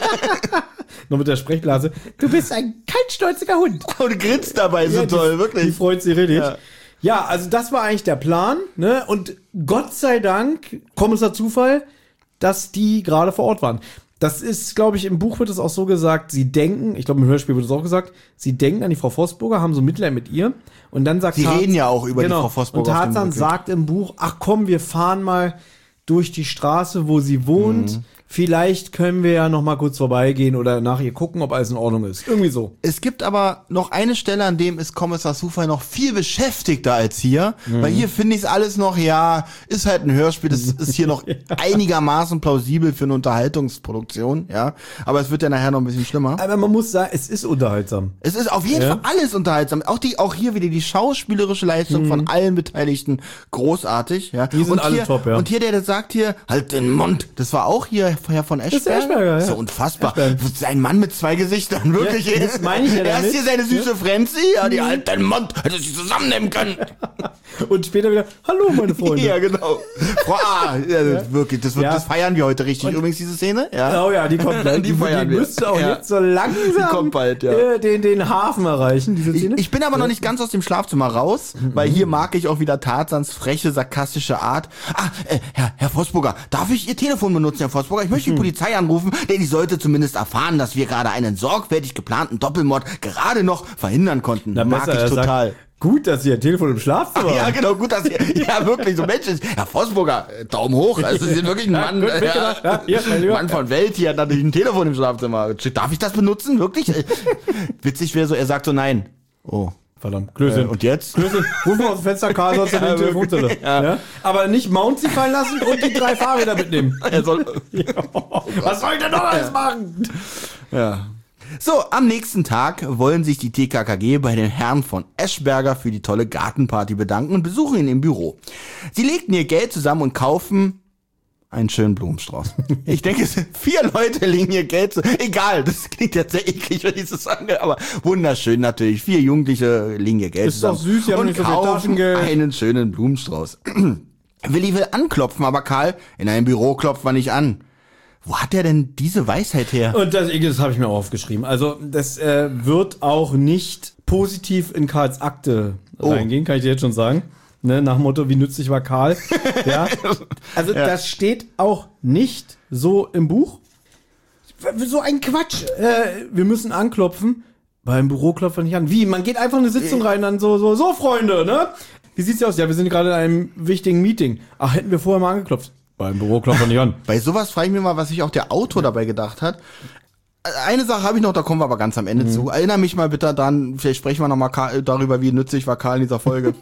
Noch mit der Sprechblase. Du bist ein kaltstolziger Hund. Und grinst dabei so Ja, die- toll, Die wirklich. freut sich richtig. Ja. Ja. also das war eigentlich der Plan, ne? Und Gott sei Dank, Kommissar Zufall, dass die gerade vor Ort waren. Das ist, glaube ich, im Buch wird es auch so gesagt, sie denken, ich glaube im Hörspiel wird es auch gesagt, sie denken an die Frau Vosburger, haben so Mitleid mit ihr und dann sagt Sie Tarzan- reden ja auch über die genau, Frau Vosburger Und auf dem Tarzan Rückweg. sagt im Buch, ach komm, wir fahren mal durch die Straße, wo sie wohnt. Mhm. Vielleicht können wir ja noch mal kurz vorbeigehen oder nach ihr gucken, ob alles in Ordnung ist. Irgendwie so. Es gibt aber noch eine Stelle, an dem ist Kommissar Zufall noch viel beschäftigter als hier. Weil hier finde ich es alles noch, ja, ist halt ein Hörspiel, das ist hier noch einigermaßen plausibel für eine Unterhaltungsproduktion, ja. Aber es wird ja nachher noch ein bisschen schlimmer. Aber man muss sagen, es ist unterhaltsam. Es ist auf jeden Ja. Fall alles unterhaltsam. Auch die, auch hier wieder die schauspielerische Leistung von allen Beteiligten großartig, ja. Die sind und alle hier, top, ja. Und hier der, der sagt hier, halt den Mund. Das war auch hier Herr von Eschberger. ist der Eschberger, ja. So unfassbar. Eschberger. Ein Mann mit zwei Gesichtern, wirklich. Ja, das meine ich ja Erst damit. hier seine süße Frenzy, ja, die halt den Mund, hätte sie zusammennehmen können. Und später wieder, hallo meine Freunde. Ja, genau. Boah, ah, ja, das, wirklich, das, wird, Ja. das feiern wir heute richtig. Übrigens diese Szene, ja. Oh ja, die kommt gleich. Die Die, feiern die wir. müsste auch Ja. jetzt so langsam Die kommt bald, ja. äh, den, den Hafen erreichen, diese Ich, Szene. ich bin aber noch nicht ganz aus dem Schlafzimmer raus, weil hier mag ich auch wieder Tarzans freche, sarkastische Art. Ah, äh, Herr, Herr Vosburger, darf ich Ihr Telefon benutzen, Herr Vosburger? Ich möchte die Polizei anrufen, denn die sollte zumindest erfahren, dass wir gerade einen sorgfältig geplanten Doppelmord gerade noch verhindern konnten. Na, mag besser, ich er sagt, total. Gut, dass Sie ein Telefon im Schlafzimmer Ja, haben. genau, gut, dass ihr, ja, wirklich, so Mensch, Herr Vosburger, äh, Daumen hoch, also Sie sind wirklich ein Ja, Mann, gut, äh, mitgemacht. Ja, hier, mein Lieber. Mann von Welt, hier hat natürlich ein Telefon im Schlafzimmer. Darf ich das benutzen, wirklich? Äh, Witzig wäre so, er sagt so nein. Oh. Verdammt, Klößchen. Äh, und jetzt? Klößchen, ruf mal aus dem Fenster, Karl, sonst ja, den Telefonzelle. Ja. Ja? Aber nicht Mounty fallen lassen und die drei Fahrräder mitnehmen. Er soll, ja. Was soll ich denn noch alles machen? Ja. So, am nächsten Tag wollen sich die T K K G bei den Herren von Eschberger für die tolle Gartenparty bedanken und besuchen ihn im Büro. Sie legten ihr Geld zusammen und kaufen einen schönen Blumenstrauß. Ich denke, es sind vier Leute legen ihr Geld zu. Egal, das klingt jetzt sehr eklig, wenn ich das sage, aber wunderschön natürlich. Vier Jugendliche legen ihr Geld ist zusammen. Ist doch süß, die haben und nicht so viel kaufen Taschengeld. Einen schönen Blumenstrauß. Willi will anklopfen, aber Karl, in einem Büro klopft man nicht an. Wo hat er denn diese Weisheit her? Und das, das habe ich mir auch aufgeschrieben. Also das äh, wird auch nicht positiv in Karls Akte Oh. reingehen, kann ich dir jetzt schon sagen. Ne, nach dem Motto, wie nützlich war Karl. Ja. Also Ja. das steht auch nicht so im Buch. So ein Quatsch. Äh, wir müssen anklopfen. Beim Büro klopft man nicht an. Wie? Man geht einfach in eine Sitzung rein, dann so, so, so, Freunde, ne? Wie sieht's aus? Ja, wir sind gerade in einem wichtigen Meeting. Ach, hätten wir vorher mal angeklopft. Beim Büro klopft man nicht an. Bei sowas frage ich mich mal, was sich auch der Autor dabei gedacht hat. Eine Sache habe ich noch, da kommen wir aber ganz am Ende Mhm. zu. Erinner mich mal bitte dran, vielleicht sprechen wir noch mal Karl, darüber, wie nützlich war Karl in dieser Folge.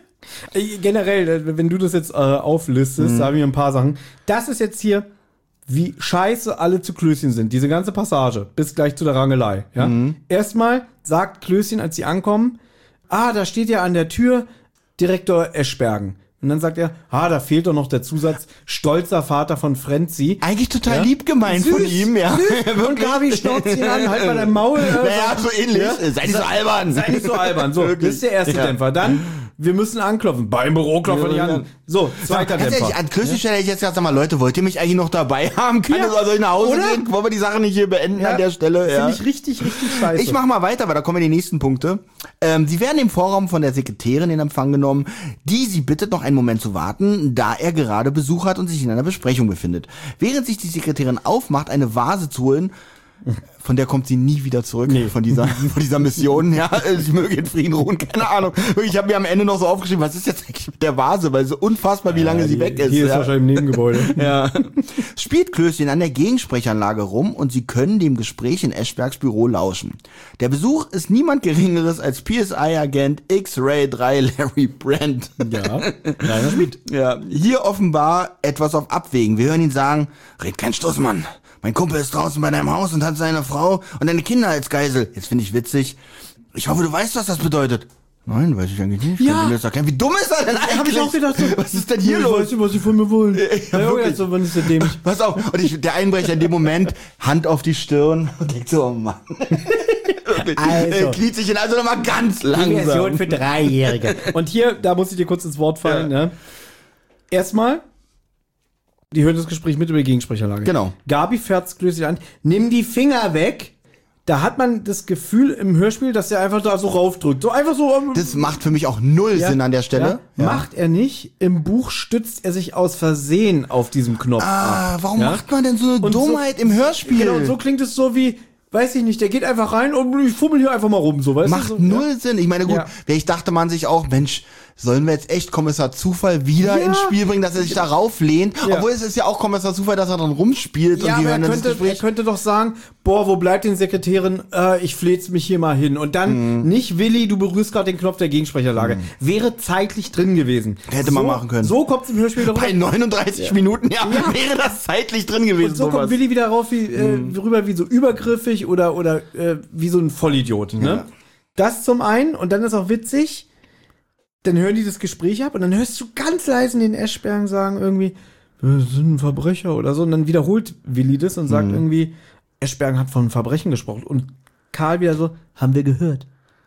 Äh, Generell, wenn du das jetzt äh, auflistest, da haben wir ein paar Sachen. Das ist jetzt hier, wie scheiße alle zu Klößchen sind. Diese ganze Passage, bis gleich zu der Rangelei. Ja? Erstmal sagt Klößchen, als sie ankommen, ah, da steht ja an der Tür Direktor Eschbergen. Und dann sagt er, ah, da fehlt doch noch der Zusatz, stolzer Vater von Frenzy. Eigentlich total Ja? lieb gemeint Süß, von ihm, ja. süß. Und Gabi schnauzt ihn an, halt mal dein Maul. Äh, Naja, so ähnlich. Ja? Sei nicht so albern. Sei nicht so albern. So, das ist der erste Ja. Dämpfer. Dann, wir müssen anklopfen. Beim Büro klopfen wir nicht an. So, zweiter Ganz Dämpfer. ehrlich, an Klößchen stelle ich jetzt gesagt, sag mal, Leute, wollt ihr mich eigentlich noch dabei haben? Kann Ja. ich soll ich nach Hause Oder? gehen? Wollen wir die Sache nicht hier beenden Ja. an der Stelle? Ja. Finde ich richtig, richtig scheiße. Ich mach mal weiter, weil da kommen die nächsten Punkte. Ähm, sie werden im Vorraum von der Sekretärin in Empfang genommen, die sie bittet, noch einen Moment zu warten, da er gerade Besuch hat und sich in einer Besprechung befindet. Während sich die Sekretärin aufmacht, eine Vase zu holen, von der kommt sie nie wieder zurück, Nee. von dieser von dieser Mission, ja, sie möge in Frieden ruhen, keine Ahnung. Ich habe mir am Ende noch so aufgeschrieben, was ist jetzt eigentlich mit der Vase, weil so unfassbar, wie lange Ja, sie die- weg ist. Hier ist ja. wahrscheinlich im Nebengebäude. Ja. Spielt Klößchen an der Gegensprechanlage rum und sie können dem Gespräch in Eschbergs Büro lauschen. Der Besuch ist niemand Geringeres als P S I-Agent X-Ray drei Larry Brand. Ja, Rainer Schmidt. Ja, hier offenbar etwas auf Abwägen. Wir hören ihn sagen, red kein Stuss, Mann. Mein Kumpel ist draußen bei deinem Haus und hat seine Frau und deine Kinder als Geisel. Jetzt finde ich witzig. Ich hoffe, du weißt, was das bedeutet. Nein, weiß ich eigentlich nicht. Ja. Kann ich mir das erklären? Wie dumm ist er denn eigentlich? Hab ich auch gedacht, so, was ist denn hier ich los? weiß nicht, was sie von mir wollen. Ja, Ja, wirklich. jetzt so, wann ist der dämlich? Pass auf, und ich, der Einbrecher in dem Moment, Hand auf die Stirn und denkt so, oh Mann. Wirklich. Also. Er kniet sich hin, also nochmal ganz langsam. für Dreijährige. Und hier, da muss ich dir kurz ins Wort fallen. Ja. Ne? Erstmal, die hören das Gespräch mit über die Gegensprechanlage. Genau. Gabi fährt Klößchen an, nimm die Finger weg. Da hat man das Gefühl im Hörspiel, dass er einfach da so raufdrückt. So einfach so. ähm, Das macht für mich auch null ja, Sinn an der Stelle. Ja, macht er nicht. Im Buch stützt er sich aus Versehen auf diesem Knopf Ah, ab. warum Ja? macht man denn so eine Und so- Dummheit im Hörspiel? Genau, und so klingt es so wie, weiß ich nicht, der geht einfach rein und ich fummel hier einfach mal rum, so, weißt du? Macht So, null Sinn. Ich meine, gut, Ja. vielleicht dachte man sich auch, Mensch, sollen wir jetzt echt Kommissar Zufall wieder Ja. ins Spiel bringen, dass er sich darauf lehnt? Ja. Obwohl es ist ja auch Kommissar Zufall, dass er dann rumspielt Ja, und die aber er hören dann das könnte, er Gespräch. könnte doch sagen, boah, wo bleibt denn Sekretärin? Äh, ich fleht's mich hier mal hin. Und dann nicht, Willi, du berührst gerade den Knopf der Gegensprecherlage. Wäre zeitlich drin gewesen. Hätte so, man machen können. So kommt's im Hörspiel doch Bei neununddreißig Minuten, ja, wäre das zeitlich drin gewesen. Und so kommt sowas. Willi wieder rauf, wie, äh, rüber wie so übergriffig oder, oder äh, wie so ein Vollidiot. Ne? Ja. Das zum einen. Und dann ist auch witzig, dann hören die das Gespräch ab und dann hörst du ganz leise den Eschbergen sagen irgendwie, wir sind ein Verbrecher oder so. Und dann wiederholt Willi das und sagt irgendwie, Eschbergen hat von Verbrechen gesprochen. Und Karl wieder so, haben wir gehört.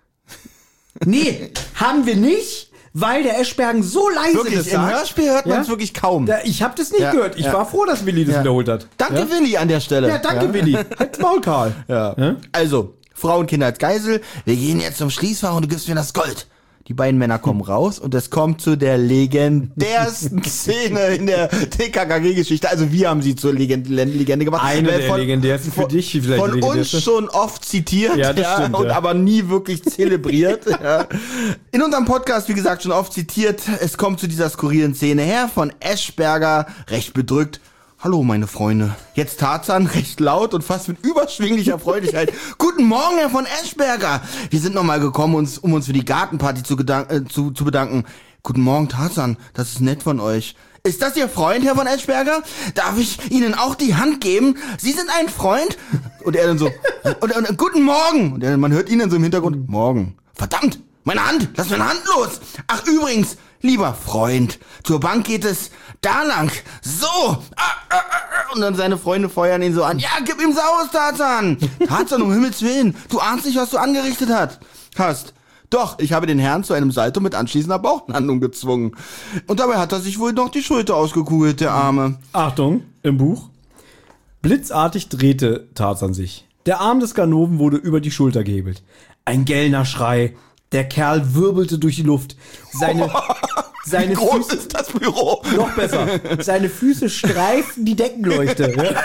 Nee, haben wir nicht, weil der Eschbergen so leise Wirklich, das im sagt. Hörspiel hört man Ja? es wirklich kaum. Da, ich habe das nicht Ja, gehört. Ich ja. war froh, dass Willi das Ja. wiederholt hat. Danke, ja? Willi, an der Stelle. Ja, danke, Willi. Halt's Maul, Karl. Ja. Ja? Also, Frau und Kinder als Geisel. Wir gehen jetzt zum Schließfach und du gibst mir das Gold. Die beiden Männer kommen raus und es kommt zu der legendärsten Szene in der T K K G-Geschichte. Also wir haben sie zur Legende, Legende gemacht. Eine Weil der legendärsten, für von, dich vielleicht Von die uns legendärste. schon oft zitiert Ja, das stimmt, und ja. aber nie wirklich zelebriert. ja. In unserem Podcast, wie gesagt, schon oft zitiert. Es kommt zu dieser skurrilen Szene her von Eschberger, recht bedrückt. Hallo, meine Freunde. Jetzt Tarzan recht laut und fast mit überschwinglicher Freudigkeit. Guten Morgen, Herr von Eschberger. Wir sind nochmal gekommen, uns, um uns für die Gartenparty zu, gedank- äh, zu, zu bedanken. Guten Morgen, Tarzan. Das ist nett von euch. Ist das Ihr Freund, Herr von Eschberger? Darf ich Ihnen auch die Hand geben? Sie sind ein Freund? Und er dann so, und, und, guten Morgen. Und er, man hört ihn dann so im Hintergrund, morgen. Verdammt, meine Hand, lass meine Hand los. Ach, übrigens, lieber Freund, zur Bank geht es da lang. So. Ah, ah, ah. Und dann seine Freunde feuern ihn so an. Ja, gib ihm Saus, Tarzan. Tarzan, um Himmels Willen. Du ahnst nicht, was du angerichtet hat, hast. Doch, ich habe den Herrn zu einem Salto mit anschließender Bauchlandung gezwungen. Und dabei hat er sich wohl noch die Schulter ausgekugelt, der Arme. Achtung, im Buch. Blitzartig drehte Tarzan sich. Der Arm des Ganoven wurde über die Schulter gehebelt. Ein gellender Schrei. Der Kerl wirbelte durch die Luft. Seine, seine Wie groß Füße, ist das Büro? noch besser. Seine Füße streiften die Deckenleuchte. Ja.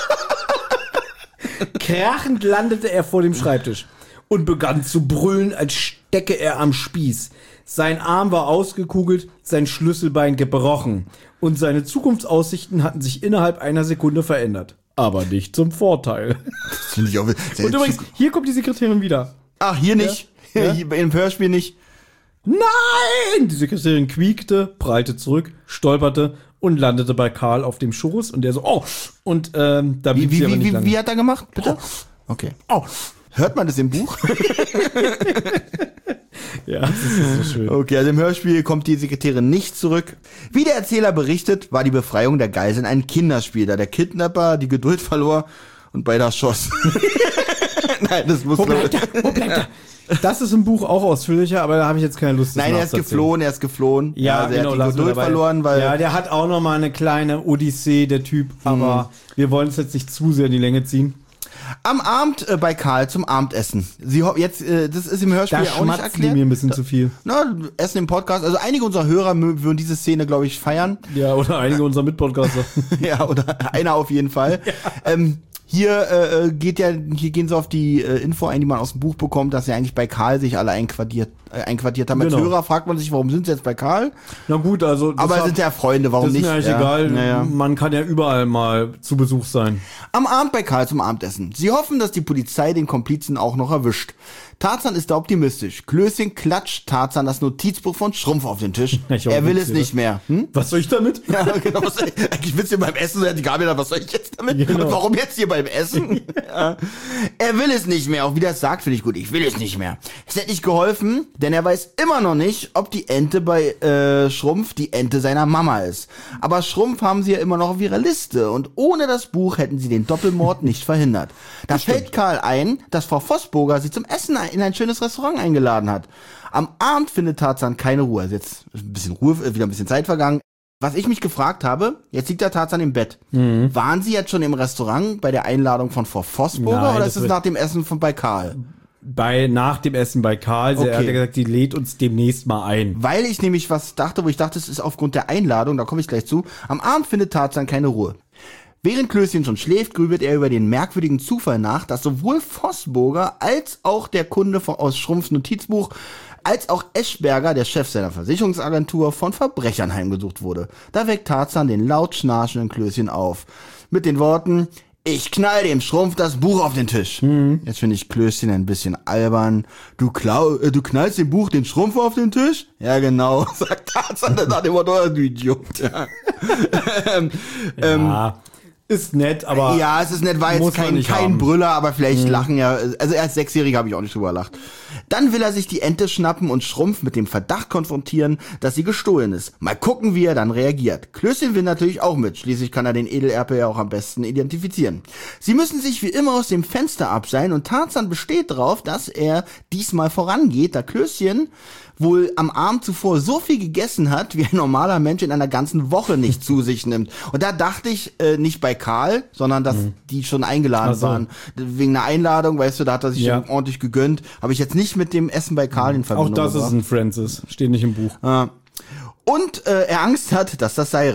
Krachend landete er vor dem Schreibtisch und begann zu brüllen, als stecke er am Spieß. Sein Arm war ausgekugelt, sein Schlüsselbein gebrochen und seine Zukunftsaussichten hatten sich innerhalb einer Sekunde verändert. Aber nicht zum Vorteil. Das finde ich auch Und übrigens, hier kommt die Sekretärin wieder. Ach, hier nicht. Ja? Hier im Hörspiel nicht. Nein! Die Sekretärin quiekte, prallte zurück, stolperte und landete bei Karl auf dem Schoß und der so, oh! Und ähm, da blieb Wie, sie wie, aber nicht wie, lange. wie hat er gemacht? Bitte? Okay. Oh. Hört man das im Buch? Ja, das ist so schön. Okay, also im Hörspiel kommt die Sekretärin nicht zurück. Wie der Erzähler berichtet, war die Befreiung der Geiseln ein Kinderspiel, da der Kidnapper die Geduld verlor und beide erschoss. Nein, das muss... Wo bleibt er? Wo bleibt er? Das ist im Buch auch ausführlicher, aber da habe ich jetzt keine Lust. das Nein, er ist nachzuerzählen. geflohen, er ist geflohen. Ja, also genau, er hat die lassen wir Geduld dabei. verloren, weil... Ja, der hat auch noch mal eine kleine Odyssee, der Typ, aber wir wollen es jetzt nicht zu sehr in die Länge ziehen. Am Abend äh, bei Karl zum Abendessen. Sie ho- jetzt, äh, das ist im Hörspiel Da auch nicht schmatzt die erklärt. mir ein bisschen zu viel. Na, Essen im Podcast. Also einige unserer Hörer mö- würden diese Szene, glaube ich, feiern. Ja, oder einige unserer Mitpodcaster. Ja, oder einer auf jeden Fall. Ja. Ähm, hier äh, geht ja, hier gehen sie auf die äh, Info ein, die man aus dem Buch bekommt, dass sie eigentlich bei Karl sich alle einquartiert, äh, einquartiert haben. Genau. Als Hörer fragt man sich, warum sind sie jetzt bei Karl? Na gut, also. das Aber hat- sind ja Freunde, warum Das ist nicht? mir eigentlich ja. egal. Naja. Man kann ja überall mal zu Besuch sein. Am Abend bei Karl zum Abendessen. Sie hoffen, dass die Polizei den Komplizen auch noch erwischt. Tarzan ist da optimistisch. Klößchen klatscht Tarzan das Notizbuch von Schrumpf auf den Tisch. Ich auch Er will nicht, es oder? nicht mehr. Hm? Was soll ich damit? Ja, genau. Was, eigentlich willst du beim Essen, so hat die Gabi da, was soll ich jetzt damit? Genau. Und warum jetzt hier beim Essen? Ja. Er will es nicht mehr. Auch wie das sagt, finde ich gut. Ich will es nicht mehr. Es hätte nicht geholfen, denn er weiß immer noch nicht, ob die Ente bei äh, Schrumpf die Ente seiner Mama ist. Aber Schrumpf haben sie ja immer noch auf ihrer Liste und ohne das Buch hätten sie den Doppelmord nicht verhindert. Da fällt Karl ein, dass Frau Vossburger sie zum Essen in ein schönes Restaurant eingeladen hat. Am Abend findet Tarzan keine Ruhe. Also jetzt ist ein bisschen Ruhe, wieder ein bisschen Zeit vergangen. Was ich mich gefragt habe, jetzt liegt der Tarzan im Bett. Mhm. Waren Sie jetzt schon im Restaurant bei der Einladung von Frau Vossburger Nein, oder das ist es wird- nach dem Essen von bei Karl? Bei, nach dem Essen bei Karl, Okay. er hat ja gesagt, die lädt uns demnächst mal ein. Weil ich nämlich was dachte, wo ich dachte, es ist aufgrund der Einladung, da komme ich gleich zu. Am Abend findet Tarzan keine Ruhe. Während Klößchen schon schläft, grübelt er über den merkwürdigen Zufall nach, dass sowohl Vossburger als auch der Kunde von, aus Schrumpfs Notizbuch als auch Eschberger, der Chef seiner Versicherungsagentur, von Verbrechern heimgesucht wurde. Da weckt Tarzan den laut schnarchenden Klößchen auf. Mit den Worten, ich knall dem Schrumpf das Buch auf den Tisch. Mhm. Jetzt finde ich Klößchen ein bisschen albern. Du, klau äh, du knallst dem Buch den Schrumpf auf den Tisch? Ja, genau, sagt Tarzan dann nach dem Motto, du Idiot. Ja. ähm, ähm, Ja, ist nett, aber ja, es ist nett, war muss jetzt man kein, nicht kein haben. Brüller, aber vielleicht lachen ja, also als Sechsjähriger habe ich auch nicht drüber gelacht. Dann will er sich die Ente schnappen und Schrumpf mit dem Verdacht konfrontieren, dass sie gestohlen ist. Mal gucken, wie er dann reagiert. Klößchen will natürlich auch mit, schließlich kann er den Edelerpel ja auch am besten identifizieren. Sie müssen sich wie immer aus dem Fenster abseilen und Tarzan besteht darauf, dass er diesmal vorangeht, da Klößchen wohl am Abend zuvor so viel gegessen hat, wie ein normaler Mensch in einer ganzen Woche nicht zu sich nimmt. Und da dachte ich, äh, nicht bei Karl, sondern dass die schon eingeladen Ach so. waren. Wegen einer Einladung, weißt du, da hat er sich Ja. schon ordentlich gegönnt. Habe ich jetzt nicht mit dem Essen bei Karl in auch Verbindung das ist gebracht. ein Francis. Steht nicht im Buch. Ja. Und äh, er Angst hat, dass das Seil reißt.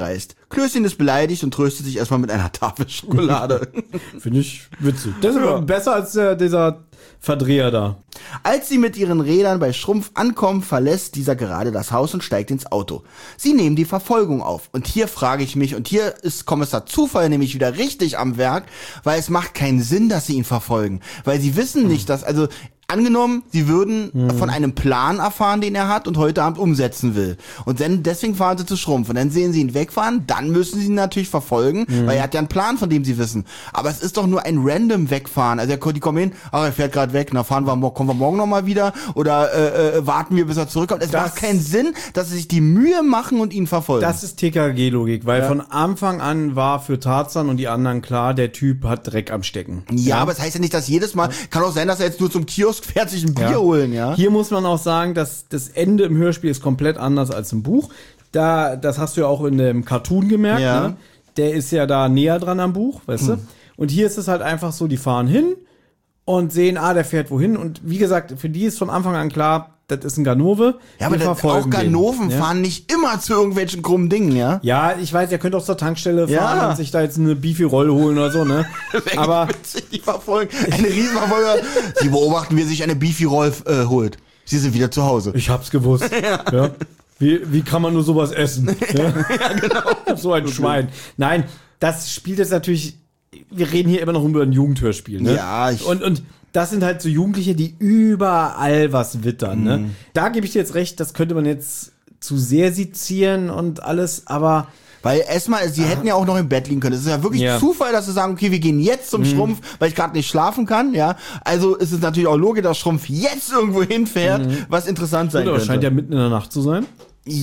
Klößchen ist beleidigt und tröstet sich erstmal mit einer Tafel Schokolade. Finde ich witzig. Das ist ja besser als der, dieser Verdreher da. Als sie mit ihren Rädern bei Schrumpf ankommen, verlässt dieser gerade das Haus und steigt ins Auto. Sie nehmen die Verfolgung auf. Und hier frage ich mich, und hier ist Kommissar Zufall nämlich wieder richtig am Werk, weil es macht keinen Sinn, dass sie ihn verfolgen. Weil sie wissen nicht, dass, also angenommen, sie würden mhm. von einem Plan erfahren, den er hat und heute Abend umsetzen will. Und dann, deswegen fahren sie zu Schrumpf. Und dann sehen sie ihn wegfahren, dann müssen sie ihn natürlich verfolgen, mhm. weil er hat ja einen Plan, von dem sie wissen. Aber es ist doch nur ein random Wegfahren. Also die kommen hin, ach, er fährt gerade weg, na fahren wir, kommen wir morgen nochmal wieder oder äh, äh, warten wir, bis er zurückkommt. Es das macht keinen Sinn, dass sie sich die Mühe machen und ihn verfolgen. Das ist T K G-Logik, weil ja. von Anfang an war für Tarzan und die anderen klar, der Typ hat Dreck am Stecken. Ja, ja, aber es das heißt ja nicht, dass jedes Mal, kann auch sein, dass er jetzt nur zum Kiosk fährt, sich ein Bier ja. holen, ja. Hier muss man auch sagen, dass das Ende im Hörspiel ist komplett anders als im Buch. Da, das hast du ja auch in dem Cartoon gemerkt, ja. ne? Der ist ja da näher dran am Buch, weißt hm. du? Und hier ist es halt einfach so, die fahren hin und sehen, ah, der fährt wohin. Und wie gesagt, für die ist von Anfang an klar, das ist ein Ganove. Ja, aber das, auch Ganoven den, fahren ja? nicht immer zu irgendwelchen krummen Dingen, ja? Ja, ich weiß, ihr könnt auch zur Tankstelle fahren ja. und sich da jetzt eine Beefy-Roll holen oder so, ne? Aber die verfolgen eine Riesenverfolger. Sie beobachten, wie er sich eine Beefy-Roll äh, holt. Sie sind wieder zu Hause. Ich hab's gewusst. ja. ja. Wie, wie kann man nur sowas essen? Ja, ja genau. So ein Schwein. Nein, das spielt jetzt natürlich, wir reden hier immer noch über ein Jugendhörspiel, ne? Ja, ich und, und das sind halt so Jugendliche, die überall was wittern, ne? Mhm. Da gebe ich dir jetzt recht, das könnte man jetzt zu sehr sezieren und alles, aber weil erstmal, sie hätten ja auch noch im Bett liegen können. Es ist ja wirklich ja. Zufall, dass sie sagen, okay, wir gehen jetzt zum mhm. Schrumpf, weil ich gerade nicht schlafen kann, ja. Also ist es natürlich auch logisch, dass Schrumpf jetzt irgendwo hinfährt, mhm. was interessant sein Oder könnte. Scheint ja mitten in der Nacht zu sein.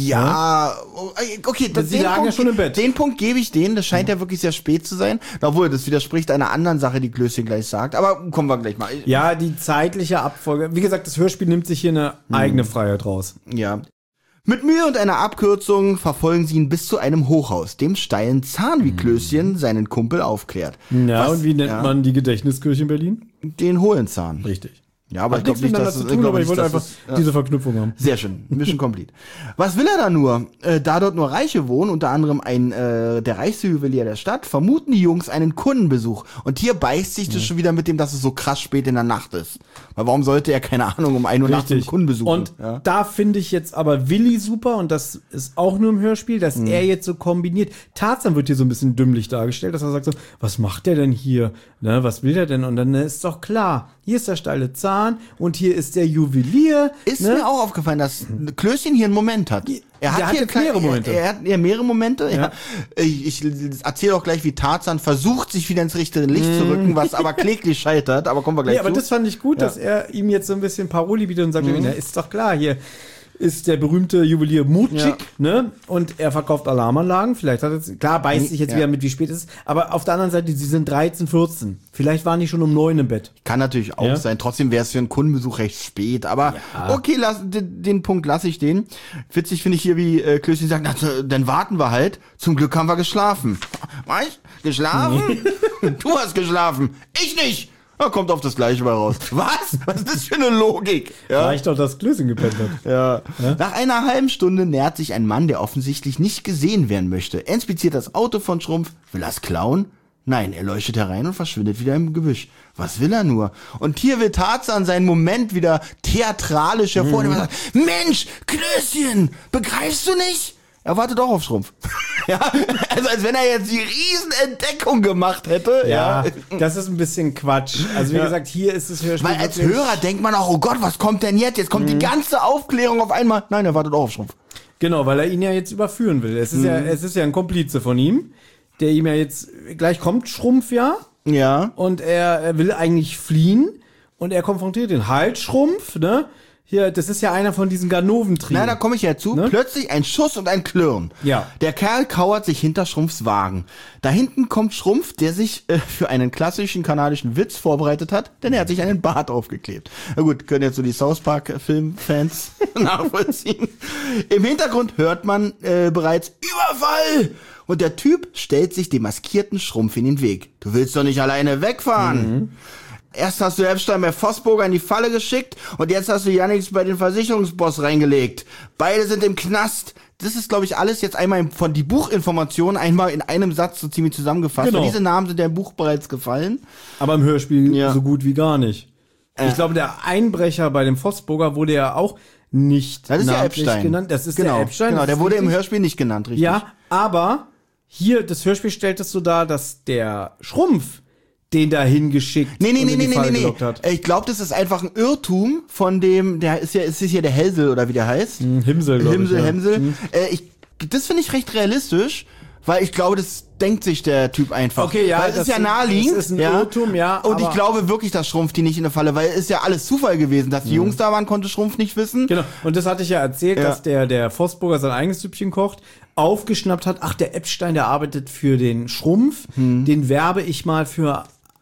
Ja, okay, das, Sie den, lagen Punkt, ja schon im Bett. Den Punkt gebe ich denen, das scheint mhm. ja wirklich sehr spät zu sein. Obwohl, das widerspricht einer anderen Sache, die Klößchen gleich sagt, aber kommen wir gleich mal. Ja, die zeitliche Abfolge, wie gesagt, das Hörspiel nimmt sich hier eine mhm. eigene Freiheit raus. Ja. Mit Mühe und einer Abkürzung verfolgen sie ihn bis zu einem Hochhaus, dem steilen Zahn, wie Klößchen seinen Kumpel aufklärt. Ja, Was, und wie nennt ja, man die Gedächtniskirche in Berlin? Den Hohlenzahn. Richtig. Ja, aber Hat ich glaube nicht, dass das es, zu tun, aber ich wollte nicht, einfach es, ja. diese Verknüpfung haben. Sehr schön, Mission complete. Was will er da nur? Äh, da dort nur Reiche wohnen, unter anderem ein äh, der reichste Juwelier der Stadt, vermuten die Jungs einen Kundenbesuch. Und hier beißt sich das mhm. schon wieder mit dem, dass es so krass spät in der Nacht ist. Weil warum sollte er, keine Ahnung, um ein Uhr nachts einen Kunden besuchen? Und ja. da finde ich jetzt aber Willi super, und das ist auch nur im Hörspiel, dass mhm. er jetzt so kombiniert. Tarzan wird hier so ein bisschen dümmlich dargestellt, dass er sagt so, was macht der denn hier? Ne, was will der denn? Und dann ist doch klar, hier ist der steile Zahn und hier ist der Juwelier. Ist ne? mir auch aufgefallen, dass Klößchen hier einen Moment hat. Er hat der hier hat mehrere Momente. Er, er hat ja mehrere Momente. Ja. Ja. Ich, ich erzähle auch gleich, wie Tarzan versucht, sich wieder ins richtige Licht mm. zu rücken, was aber kläglich scheitert. Aber kommen wir gleich nee, zu. Aber das fand ich gut, ja. dass er ihm jetzt so ein bisschen Paroli bietet und sagt, mm. na, ist doch klar, hier ist der berühmte Juwelier Mutschik, ja. ne? Und er verkauft Alarmanlagen. Vielleicht hat er, klar, beißt sich jetzt ja. wieder mit, wie spät es ist. Aber auf der anderen Seite, sie sind dreizehn, vierzehn. Vielleicht waren die schon um neun im Bett. Kann natürlich auch ja. sein. Trotzdem wäre es für einen Kundenbesuch recht spät. Aber ja. okay, lass, den, den Punkt lasse ich den. Witzig finde ich hier, wie äh, Klößchen sagt, na, dann warten wir halt. Zum Glück haben wir geschlafen. Weißt? Geschlafen? Nee. Du hast geschlafen. Ich nicht. Ja, kommt auf das Gleiche mal raus. Was? Was ist das für eine Logik? Ja. Reicht doch, dass Klößchen gepennt hat. Ja. ja. Nach einer halben Stunde nähert sich ein Mann, der offensichtlich nicht gesehen werden möchte. Er inspiziert das Auto von Schrumpf. Will er es klauen? Nein, er leuchtet herein und verschwindet wieder im Gebüsch. Was will er nur? Und hier will Tarzan seinen Moment wieder theatralisch hervornehmen und sagt, Mensch, Klößchen, begreifst du nicht? Er wartet auch auf Schrumpf. Ja, also als wenn er jetzt die Riesenentdeckung gemacht hätte. Ja, ja, das ist ein bisschen Quatsch. Also wie ja. gesagt, hier ist es Hörspiel. Weil als Hörer denkt man auch, oh Gott, was kommt denn jetzt? Jetzt kommt mhm. die ganze Aufklärung auf einmal. Nein, er wartet auch auf Schrumpf. Genau, weil er ihn ja jetzt überführen will. Es ist mhm. ja, es ist ja ein Komplize von ihm, der ihm ja jetzt, gleich kommt Schrumpf ja. Ja. Und er, er will eigentlich fliehen und er konfrontiert den Halt Schrumpf, ne? Hier, das ist ja einer von diesen Ganoventrieben. Na, da komme ich ja zu. Ne? Plötzlich ein Schuss und ein Klirren. Ja. Der Kerl kauert sich hinter Schrumpfs Wagen. Da hinten kommt Schrumpf, der sich äh, für einen klassischen kanadischen Witz vorbereitet hat, denn er hat sich einen Bart aufgeklebt. Na gut, können jetzt so die South Park-Filmfans nachvollziehen. Im Hintergrund hört man äh, bereits Überfall! Und der Typ stellt sich dem maskierten Schrumpf in den Weg. Du willst doch nicht alleine wegfahren. Mhm. Erst hast du Epstein bei Vosburger in die Falle geschickt und jetzt hast du Jannix bei den Versicherungsboss reingelegt. Beide sind im Knast. das ist, glaube ich, alles jetzt einmal von die Buchinformationen einmal in einem Satz so ziemlich zusammengefasst. Genau. Weil diese Namen sind ja im Buch bereits gefallen. Aber im Hörspiel Ja. so gut wie gar nicht. Äh. Ich glaube, der Einbrecher bei dem Vosburger wurde ja auch nicht Das ist ja namentlich Epstein. genannt. Das ist genau, der Epstein. Genau, das der ist wurde im richtig. Hörspiel nicht genannt, richtig? Ja, aber hier, das Hörspiel stellt es so dar, dass der Schrumpf den da hingeschickt Nee, nee, und nee, in die nee, Falle nee, nee. gelockt hat. Ich glaube, das ist einfach ein Irrtum von dem, der ist ja, ist hier der Helsel oder wie der heißt. Hm, Himsel, glaub Himsel, ich, ja. Hemsel. Hm. Äh, ich, das finde ich recht realistisch, weil ich glaube, das denkt sich der Typ einfach. Okay, ja, weil es das ist ja naheliegend. das ist ein ja. Irrtum, ja, Und ich aber- glaube wirklich, dass Schrumpf die nicht in der Falle, weil es ist ja alles Zufall gewesen, dass die Jungs da waren, konnte Schrumpf nicht wissen. Genau, und das hatte ich ja erzählt, Ja. dass der, der Vosburger sein eigenes Süppchen kocht, aufgeschnappt hat, ach, der Epstein, der arbeitet für den Schrumpf, Hm. den werbe ich mal für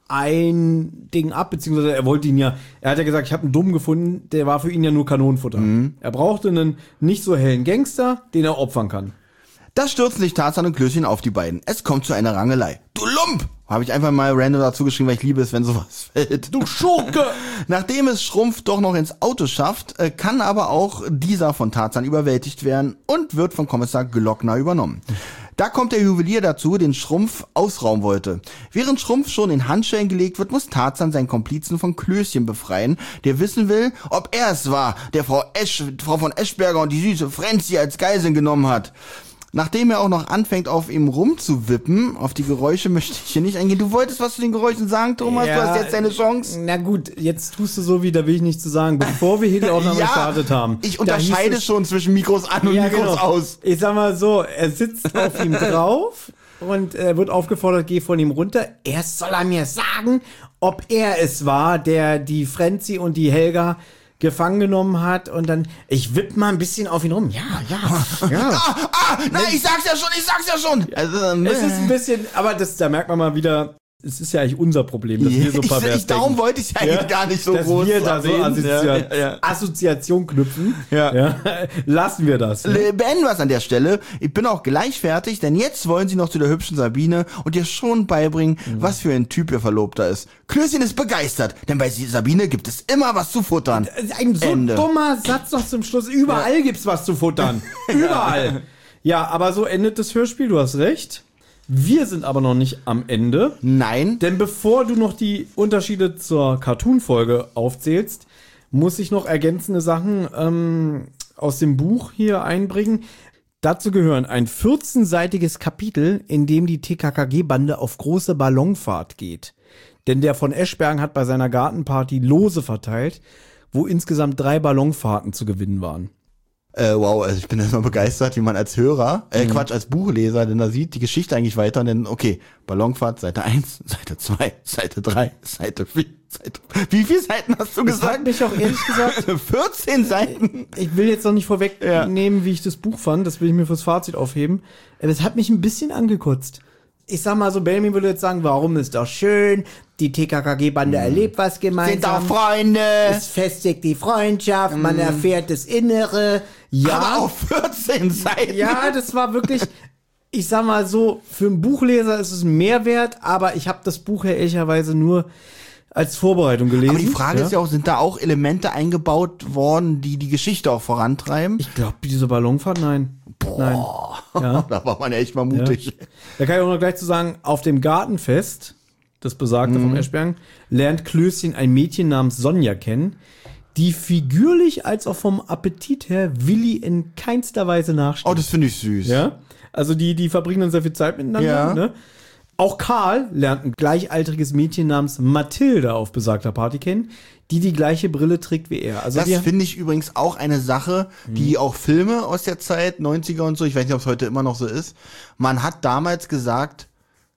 ein Ding ab, beziehungsweise er wollte ihn ja, er hat ja gesagt, ich habe einen Dummen gefunden, der war für ihn ja nur Kanonenfutter. Hm. Er brauchte einen nicht so hellen Gangster, den er opfern kann. Da stürzen sich Tarzan und Klößchen auf die beiden. Es kommt zu einer Rangelei. Du Lump! Habe ich einfach mal random dazu geschrieben, weil ich liebe es, wenn sowas fällt. Du Schurke! Nachdem es Schrumpf doch noch ins Auto schafft, äh, kann aber auch dieser von Tarzan überwältigt werden und wird von Kommissar Glockner übernommen. Da kommt der Juwelier dazu, den Schrumpf ausrauben wollte. Während Schrumpf schon in Handschellen gelegt wird, muss Tarzan seinen Komplizen von Klößchen befreien, der wissen will, ob er es war, der Frau, Esch, Frau von Eschberger und die süße Frenzi als Geiseln genommen hat. Nachdem er auch noch anfängt, auf ihm rumzuwippen, auf die Geräusche möchte ich hier nicht eingehen. Du wolltest was zu den Geräuschen sagen, Thomas? Ja, du hast jetzt deine Chance. Na gut, jetzt tust du so, wie da will ich nichts zu sagen, bevor wir hier die Aufnahme gestartet haben. Ich Da unterscheide hieß es- schon zwischen Mikros an und Ja, Mikros genau. aus. Ich sag mal so, er sitzt auf ihm drauf und er wird aufgefordert, geh von ihm runter. Erst soll er mir sagen, ob er es war, der die Frenzi und die Helga gefangen genommen hat und dann, ich wipp mal ein bisschen auf ihn rum. Ja, ja, ja. Ah, ah, nein, ich sag's ja schon, ich sag's ja schon. Also, ähm, Es ist ein bisschen, aber das, da merkt man mal wieder, es ist ja eigentlich unser Problem, dass wir so ich, pervers ich, darum denken. wollte ich ja eigentlich gar nicht so dass groß wir da so erwähnen. Assoziation, Ja, ja. Assoziation knüpfen. Ja. Lassen wir das. Ne? L- Beenden wir es an der Stelle. Ich bin auch gleich fertig, denn jetzt wollen sie noch zu der hübschen Sabine und ihr schon beibringen, Mhm. was für ein Typ ihr Verlobter ist. Klößchen ist begeistert, denn bei Sabine gibt es immer was zu futtern. Ein so Ende. dummer Satz noch zum Schluss. Überall gibt's was zu futtern. Überall. Ja, aber so endet das Hörspiel, du hast recht. Wir sind aber noch nicht am Ende. Nein. Denn bevor du noch die Unterschiede zur Cartoon-Folge aufzählst, muss ich noch ergänzende Sachen ähm, aus dem Buch hier einbringen. Dazu gehören ein vierzehnseitiges Kapitel, in dem die T K K G-Bande auf große Ballonfahrt geht. Denn der von Eschbergen hat bei seiner Gartenparty Lose verteilt, wo insgesamt drei Ballonfahrten zu gewinnen waren. Äh, wow, also ich bin erstmal begeistert, wie man als Hörer, Mhm. äh, Quatsch, als Buchleser, denn da sieht die Geschichte eigentlich weiter und dann, okay, Ballonfahrt, Seite eins, Seite zwei, Seite drei, Seite vier, Seite, wie viele Seiten hast du Das hat gesagt? mich auch ehrlich gesagt, vierzehn Seiten. ich will jetzt noch nicht vorwegnehmen, wie ich das Buch fand, das will ich mir fürs Fazit aufheben. Aber es hat mich ein bisschen angekotzt. Ich sag mal so, Benjamin würde jetzt sagen, warum ist doch schön, die T K K G-Bande erlebt was Sind doch gemeinsam. Freunde. Es festigt die Freundschaft, man erfährt das Innere. Ja, Aber auf vierzehn Seiten. ja, das war wirklich, ich sag mal so, für einen Buchleser ist es ein Mehrwert, aber ich habe das Buch ja ehrlicherweise nur als Vorbereitung gelesen. Aber die Frage ist ja auch, sind da auch Elemente eingebaut worden, die die Geschichte auch vorantreiben? Ich glaube, diese Ballonfahrt, nein. Nein. Ja. Da war man ja echt mal mutig. Ja. Da kann ich auch noch gleich zu sagen, auf dem Gartenfest, das besagte Mhm. vom Eschbergen, lernt Klößchen ein Mädchen namens Sonja kennen, die figürlich als auch vom Appetit her Willi in keinster Weise nachsteht. Oh, das finde ich süß. Ja, also die, die verbringen dann sehr viel Zeit miteinander. Ja. Ne? Auch Karl lernt ein gleichaltriges Mädchen namens Mathilde auf besagter Party kennen, die die gleiche Brille trägt wie er. Also Das die, finde ich übrigens auch eine Sache, die auch Filme aus der Zeit, neunziger und so, ich weiß nicht, ob es heute immer noch so ist, man hat damals gesagt,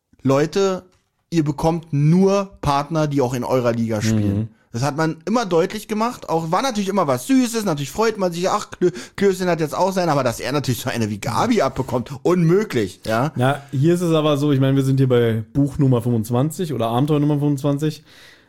Leute, ihr bekommt nur Partner, die auch in eurer Liga spielen. Das hat man immer deutlich gemacht. Auch war natürlich immer was Süßes, natürlich freut man sich, ach, Klö- Klößchen hat jetzt auch sein, aber dass er natürlich so eine wie Gabi abbekommt, unmöglich, ja. ja, hier ist es aber so, ich meine, wir sind hier bei Buch Nummer fünfundzwanzig oder Abenteuer Nummer fünfundzwanzig.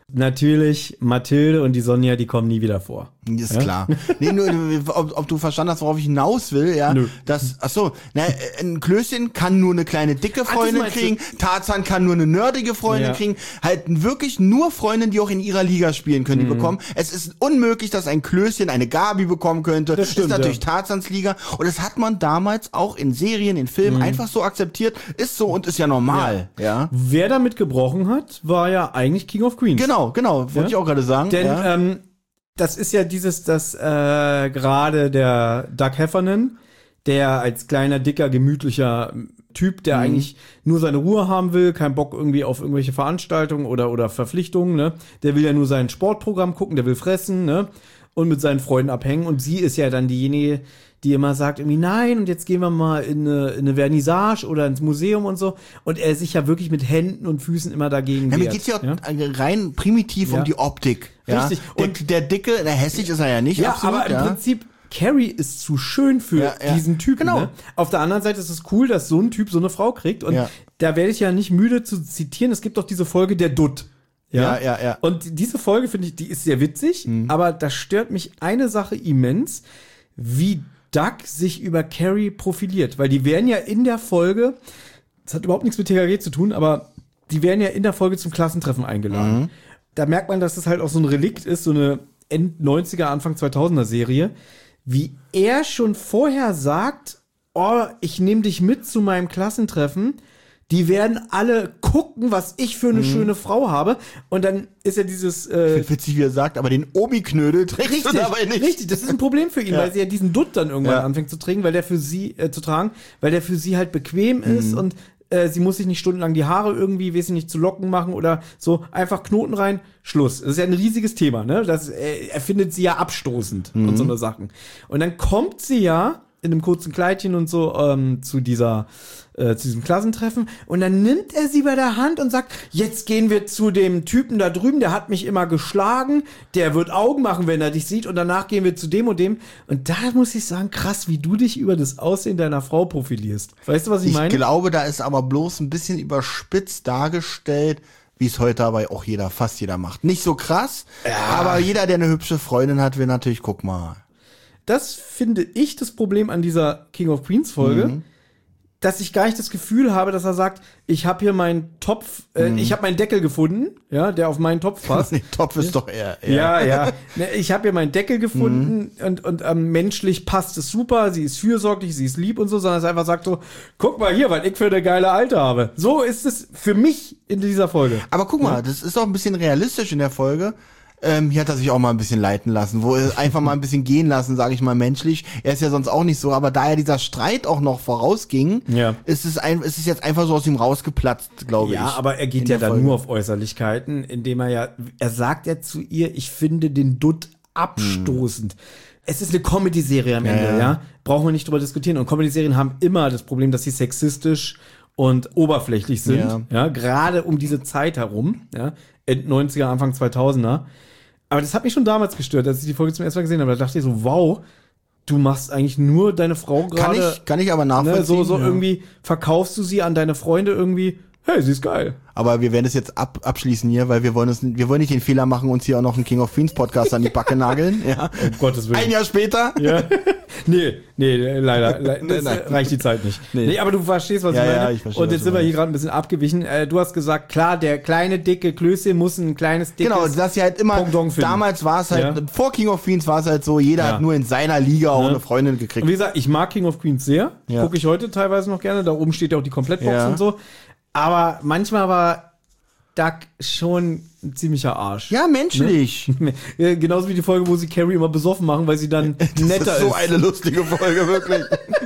Natürlich, Mathilde und die Sonja, die kommen nie wieder vor. Ist ja? klar. Nee, nur, ob, ob du verstanden hast, worauf ich hinaus will, ja. Nö. Das, ach so, na, ein Klößchen kann nur eine kleine dicke Freundin meinst kriegen, Tarzan kann nur eine nerdige Freundin Ja. kriegen, halt wirklich nur Freundinnen, die auch in ihrer Liga spielen können, die bekommen. Es ist unmöglich, dass ein Klößchen eine Gabi bekommen könnte. Das stimmt, ist natürlich ja. Tarzans Liga und das hat man damals auch in Serien, in Filmen einfach so akzeptiert, ist so und ist ja normal, ja. Wer damit gebrochen hat, war ja eigentlich King of Queens. Genau, genau, wollte Ja? ich auch gerade sagen. Denn ja. ähm, das ist ja dieses, dass äh, gerade der Doug Heffernan, der als kleiner, dicker, gemütlicher Typ, der Mhm. eigentlich nur seine Ruhe haben will, keinen Bock irgendwie auf irgendwelche Veranstaltungen oder, oder Verpflichtungen, ne? Der will ja nur sein Sportprogramm gucken, der will fressen, ne? Und mit seinen Freunden abhängen. Und sie ist ja dann diejenige, die immer sagt irgendwie, nein, und jetzt gehen wir mal in eine, in eine Vernissage oder ins Museum und so. Und er sich ja wirklich mit Händen und Füßen immer dagegen Ja, mir wehrt. geht's ja auch ja? rein primitiv Ja. um die Optik. Ja? Richtig. Der, Und- der Dicke, der hässlich ist er ja nicht, Ja, absolut. aber im ja. Prinzip, Carrie ist zu schön für Ja, ja. diesen Typen. Genau. Ne? Auf der anderen Seite ist es cool, dass so ein Typ so eine Frau kriegt. Und Ja. da werde ich ja nicht müde zu zitieren. Es gibt doch diese Folge Der Dutt. Ja, ja, ja. Und diese Folge, finde ich, die ist sehr witzig. Mhm. Aber da stört mich eine Sache immens, wie Doug sich über Carrie profiliert. Weil die werden ja in der Folge, das hat überhaupt nichts mit T K G zu tun, aber die werden ja in der Folge zum Klassentreffen eingeladen. Mhm. Da merkt man, dass das halt auch so ein Relikt ist, so eine End neunziger, Anfang zweitausender Serie, wie er schon vorher sagt, oh, ich nehme dich mit zu meinem Klassentreffen, die werden alle gucken, was ich für eine schöne Frau habe. Und dann ist ja dieses äh, Witzig, wie er sagt, aber den Obi-Knödel trägst Richtig, du dabei nicht. richtig, das ist ein Problem für ihn, Ja. weil sie ja diesen Dutt dann irgendwann Ja. anfängt zu tragen, weil der für sie äh, zu tragen, weil der für sie halt bequem Mhm. ist und äh, sie muss sich nicht stundenlang die Haare irgendwie, weiß ich nicht, zu Locken machen oder so, einfach Knoten rein, Schluss. Das ist ja ein riesiges Thema, ne? Das äh, er findet sie ja abstoßend Mhm. und so eine Sachen. Und dann kommt sie ja in einem kurzen Kleidchen und so ähm, zu dieser äh, zu diesem Klassentreffen und dann nimmt er sie bei der Hand und sagt, jetzt gehen wir zu dem Typen da drüben, der hat mich immer geschlagen, der wird Augen machen, wenn er dich sieht und danach gehen wir zu dem und dem und da muss ich sagen, krass, wie du dich über das Aussehen deiner Frau profilierst. Weißt du, was ich, Ich meine? glaube, da ist aber bloß ein bisschen überspitzt dargestellt, wie es heute aber auch jeder, fast jeder macht. Nicht so krass, aber jeder, der eine hübsche Freundin hat, will natürlich, guck mal. Das finde ich das Problem an dieser King of Queens Folge, Mhm. dass ich gar nicht das Gefühl habe, dass er sagt, ich habe hier meinen Topf, äh, ich habe meinen Deckel gefunden, ja, der auf meinen Topf passt. Nee, Topf ist doch eher, eher. Ja, ja. Ne, ich habe hier meinen Deckel gefunden und, und ähm, menschlich passt es super, sie ist fürsorglich, sie ist lieb und so, sondern es einfach sagt so, guck mal hier, was ich für eine geile Alte habe. So ist es für mich in dieser Folge. Aber guck mal, das ist auch ein bisschen realistisch in der Folge. Ähm, hier hat er sich auch mal ein bisschen leiten lassen, wo er einfach mal ein bisschen gehen lassen, sage ich mal menschlich. Er ist ja sonst auch nicht so, aber da ja dieser Streit auch noch vorausging, Ja. ist es ein, ist es jetzt einfach so aus ihm rausgeplatzt, glaube ich. Ja, aber er geht in ja der dann Folge. nur auf Äußerlichkeiten, indem er ja, er sagt ja zu ihr, ich finde den Dutt abstoßend. Es ist eine Comedy-Serie am Ende, ja, ja. Brauchen wir nicht drüber diskutieren. Und Comedy-Serien haben immer das Problem, dass sie sexistisch und oberflächlich sind, ja, Ja. gerade um diese Zeit herum, ja, End neunziger, Anfang zweitausender. Aber das hat mich schon damals gestört, als ich die Folge zum ersten Mal gesehen habe. Da dachte ich so, wow, du machst eigentlich nur deine Frau Kann gerade, ich, kann ich aber nachvollziehen. ne, so, so ja. irgendwie verkaufst du sie an deine Freunde irgendwie, hey, sie ist geil. Aber wir werden es jetzt ab, abschließen hier, weil wir wollen uns, wir wollen nicht den Fehler machen, uns hier auch noch einen King of Queens Podcast an die Backe nageln. Ja. Um Gottes Willen. Ein Jahr später. Ja. Nee, nee, leider. le- Das Nein. reicht die Zeit nicht. Nee. Nee. aber du verstehst, was Ja, ich meine. ja, ich verstehe, Und was jetzt du sind wir hier meinst. gerade ein bisschen abgewichen. Äh, du hast gesagt, klar, der kleine, dicke Klößchen muss ein kleines, dickes Genau, dass sie halt immer, Pendant finden. damals war es halt, Ja. vor King of Queens war es halt so, jeder Ja. hat nur in seiner Liga auch Ja. eine Freundin Und gekriegt. wie gesagt, ich mag King of Queens sehr. Ja. Gucke ich heute teilweise noch gerne. Da oben steht ja auch die Komplettbox Ja. und so. Aber manchmal war Doug schon ein ziemlicher Arsch. Ja, menschlich. Ja, genauso wie die Folge, wo sie Carrie immer besoffen machen, weil sie dann netter das ist so eine lustige Folge, wirklich.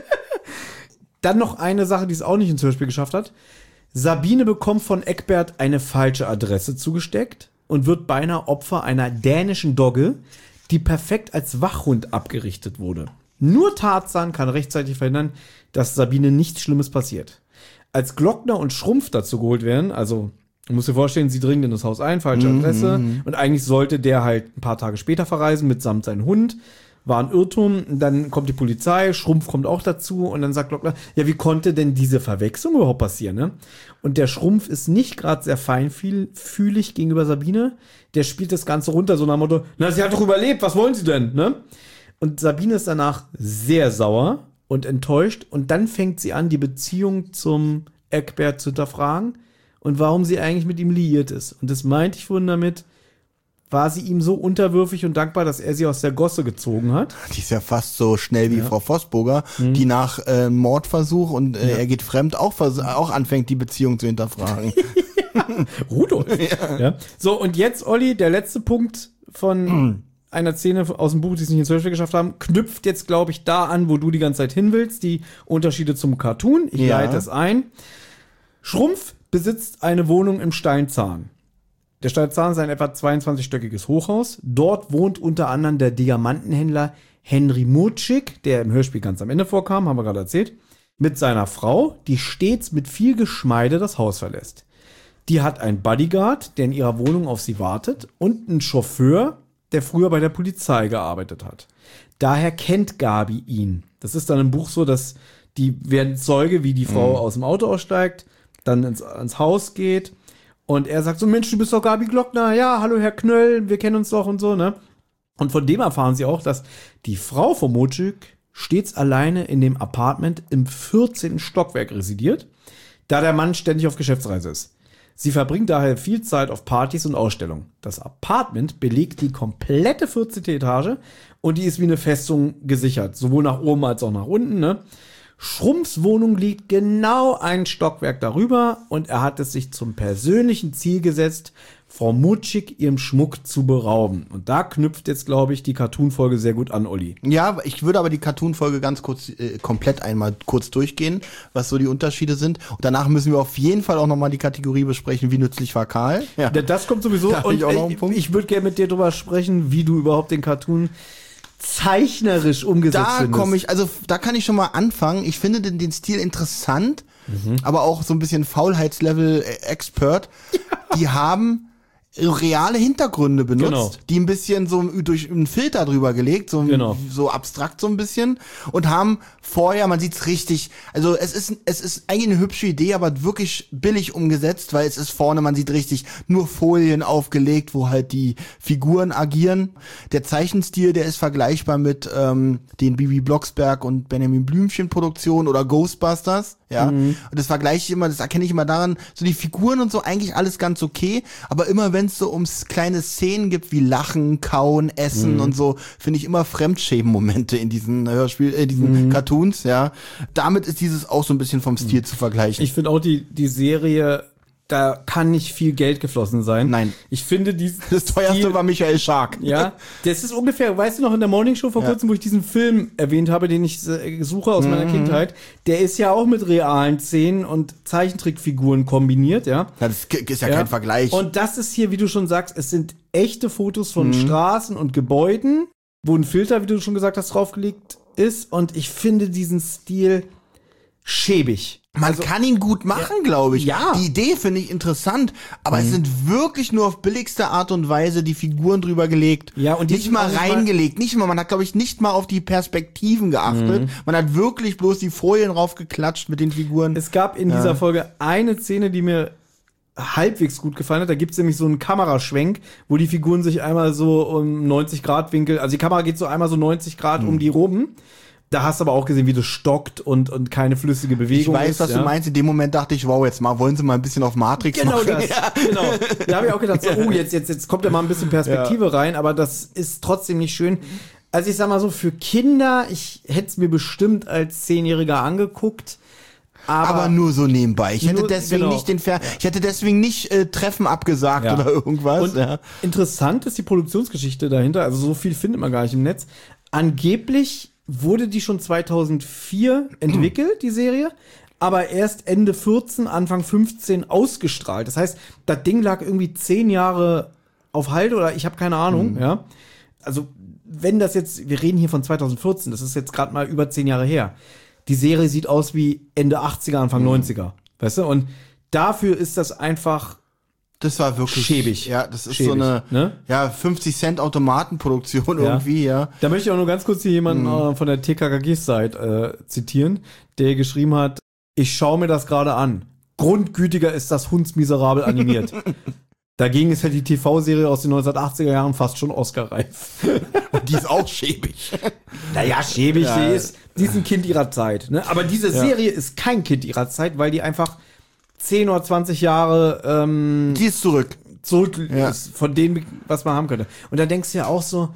Dann noch eine Sache, die es auch nicht ins Hörspiel geschafft hat. Sabine bekommt von Eckbert eine falsche Adresse zugesteckt und wird beinahe Opfer einer dänischen Dogge, die perfekt als Wachhund abgerichtet wurde. Nur Tarzan kann rechtzeitig verhindern, dass Sabine nichts Schlimmes passiert. Als Glockner und Schrumpf dazu geholt werden, also du musst dir vorstellen, sie dringen in das Haus ein, falsche Adresse, und eigentlich sollte der halt ein paar Tage später verreisen, mitsamt seinem Hund, war ein Irrtum. Dann kommt die Polizei, Schrumpf kommt auch dazu und dann sagt Glockner, ja, wie konnte denn diese Verwechslung überhaupt passieren, ne? Und der Schrumpf ist nicht gerade sehr feinfühlig gegenüber Sabine. Der spielt das Ganze runter, so nach dem Motto, na, sie hat doch überlebt, was wollen sie denn, ne? Und Sabine ist danach sehr sauer und enttäuscht und dann fängt sie an, die Beziehung zum Eckbert zu hinterfragen und warum sie eigentlich mit ihm liiert ist. Und das meinte ich vorhin damit, war sie ihm so unterwürfig und dankbar, dass er sie aus der Gosse gezogen hat. Die ist ja fast so schnell wie Ja. Frau Vosburger, Mhm. die nach äh, Mordversuch und äh, Ja. er geht fremd auch, vers- auch anfängt, die Beziehung zu hinterfragen. Rudolf. Ja. Ja. So, und jetzt, Olli, der letzte Punkt von einer Szene aus dem Buch, die es nicht ins Hörspiel geschafft haben, knüpft jetzt, glaube ich, da an, wo du die ganze Zeit hin willst, die Unterschiede zum Cartoon. Ich Ja. leite es ein. Schrumpf besitzt eine Wohnung im Steinzahn. Der Steinzahn ist ein etwa zweiundzwanzigstöckiges Hochhaus. Dort wohnt unter anderem der Diamantenhändler Henry Murczyk, der im Hörspiel ganz am Ende vorkam, haben wir gerade erzählt, mit seiner Frau, die stets mit viel Geschmeide das Haus verlässt. Die hat einen Bodyguard, der in ihrer Wohnung auf sie wartet, und einen Chauffeur, der früher bei der Polizei gearbeitet hat. Daher kennt Gabi ihn. Das ist dann im Buch so, dass die werden Zeuge, wie die Frau aus dem Auto aussteigt, dann ins, ins Haus geht und er sagt so, Mensch, du bist doch Gabi Glockner, ja, hallo Herr Knöll, wir kennen uns doch und so, ne? Und von dem erfahren sie auch, dass die Frau von Murczyk stets alleine in dem Apartment im vierzehnten Stockwerk residiert, da der Mann ständig auf Geschäftsreise ist. Sie verbringt daher viel Zeit auf Partys und Ausstellungen. Das Apartment belegt die komplette vierzehnte Etage und die ist wie eine Festung gesichert, sowohl nach oben als auch nach unten, ne? Schrumpfs Wohnung liegt genau ein Stockwerk darüber und er hat es sich zum persönlichen Ziel gesetzt, Frau Murczyk ihrem Schmuck zu berauben. Und da knüpft jetzt, glaube ich, die Cartoon-Folge sehr gut an, Olli. Ja, ich würde aber die Cartoon-Folge ganz kurz, äh, komplett einmal kurz durchgehen, was so die Unterschiede sind. Und danach müssen wir auf jeden Fall auch nochmal die Kategorie besprechen, wie nützlich war Karl. Ja. Das kommt sowieso. Da hab ich auch noch einen Punkt. ich würde gerne mit dir drüber sprechen, wie du überhaupt den Cartoon zeichnerisch umgesetzt Da findest. komme ich, also da kann ich schon mal anfangen. Ich finde den, den Stil interessant, aber auch so ein bisschen Faulheitslevel-Expert. Die haben reale Hintergründe benutzt, Genau. die ein bisschen so durch einen Filter drüber gelegt, so, Genau. so abstrakt so ein bisschen und haben vorher, man sieht's richtig, also es ist es ist eigentlich eine hübsche Idee, aber wirklich billig umgesetzt, weil es ist vorne, man sieht richtig nur Folien aufgelegt, wo halt die Figuren agieren. Der Zeichenstil, der ist vergleichbar mit ähm, den Bibi Blocksberg und Benjamin Blümchen Produktionen oder Ghostbusters, ja. Und das vergleiche ich immer, das erkenne ich immer daran, so die Figuren und so eigentlich alles ganz okay, aber immer wenn es so ums kleine Szenen gibt wie Lachen, Kauen, Essen und so, finde ich immer Fremdschämen-Momente in diesen Hörspiel, äh, diesen Cartoons, ja. Damit ist dieses auch so ein bisschen vom Stil zu vergleichen. Ich finde auch die, die Serie, da kann nicht viel Geld geflossen sein. Nein. Ich finde diesen Das teuerste Stil, war Michael Schark. ja, das ist ungefähr, weißt du noch, in der Morning Show vor Ja. kurzem, wo ich diesen Film erwähnt habe, den ich äh, suche aus meiner Kindheit, der ist ja auch mit realen Szenen und Zeichentrickfiguren kombiniert, ja. Ja, das ist ja, kein Vergleich. Und das ist hier, wie du schon sagst, es sind echte Fotos von Straßen und Gebäuden, wo ein Filter, wie du schon gesagt hast, draufgelegt ist. Und ich finde diesen Stil schäbig. Man kann ihn gut machen, glaube ich. Ja. Die Idee finde ich interessant, aber es sind wirklich nur auf billigste Art und Weise die Figuren drüber gelegt. Ja, und die nicht sind mal auch nicht mal- reingelegt, nicht mal, man hat, glaube ich, nicht mal auf die Perspektiven geachtet. Man hat wirklich bloß die Folien raufgeklatscht mit den Figuren. Es gab in dieser Folge eine Szene, die mir halbwegs gut gefallen hat. Da gibt es nämlich so einen Kameraschwenk, wo die Figuren sich einmal so um neunzig Grad Winkel, also die Kamera geht so einmal so neunzig Grad um die rum. Da hast du aber auch gesehen, wie das stockt und, und keine flüssige Ich Bewegung weiß, ist. was ja. du meinst. In dem Moment dachte ich, wow, jetzt mal wollen sie mal ein bisschen auf Matrix Genau machen. das, genau. Da habe ich auch gedacht, so, oh, jetzt, jetzt, jetzt kommt da mal ein bisschen Perspektive rein, aber das ist trotzdem nicht schön. Also ich sag mal so, für Kinder, ich hätte es mir bestimmt als Zehnjähriger angeguckt, aber, Aber nur so nebenbei. Ich hätte Nur- deswegen genau. nicht den Fer ich hätte deswegen nicht äh, Treffen abgesagt Ja. oder irgendwas. Und ja. interessant ist die Produktionsgeschichte dahinter, also so viel findet man gar nicht im Netz. Angeblich wurde die schon zweitausendvier entwickelt, die Serie, aber erst Ende vierzehn, Anfang fünfzehn ausgestrahlt. Das heißt, das Ding lag irgendwie zehn Jahre auf Halde oder ich habe keine Ahnung, ja. Also, wenn das jetzt, wir reden hier von zweitausendvierzehn, das ist jetzt gerade mal über zehn Jahre her. Die Serie sieht aus wie Ende achtziger, Anfang neunziger, weißt du? Und dafür ist das einfach Das war wirklich schäbig. Ja, das ist schäbig, so eine ne? ja, fünfzig Cent Automatenproduktion Ja. irgendwie, ja. Da möchte ich auch nur ganz kurz hier jemanden mhm. äh, von der T K K G-Seite äh, zitieren, der geschrieben hat, ich schaue mir das gerade an. Grundgütiger ist das hundsmiserabel animiert. Dagegen ist halt die T V-Serie aus den neunzehnhundertachtziger Jahren fast schon Oscar-reif. Und die ist auch schäbig. Naja, schäbig, Ja. die ist, die ist ein Kind ihrer Zeit. Ne? Aber diese Ja. Serie ist kein Kind ihrer Zeit, weil die einfach zehn oder zwanzig Jahre ähm, Die ist zurück. zurück Ja. ist von dem, was man haben könnte. Und da denkst du ja auch so,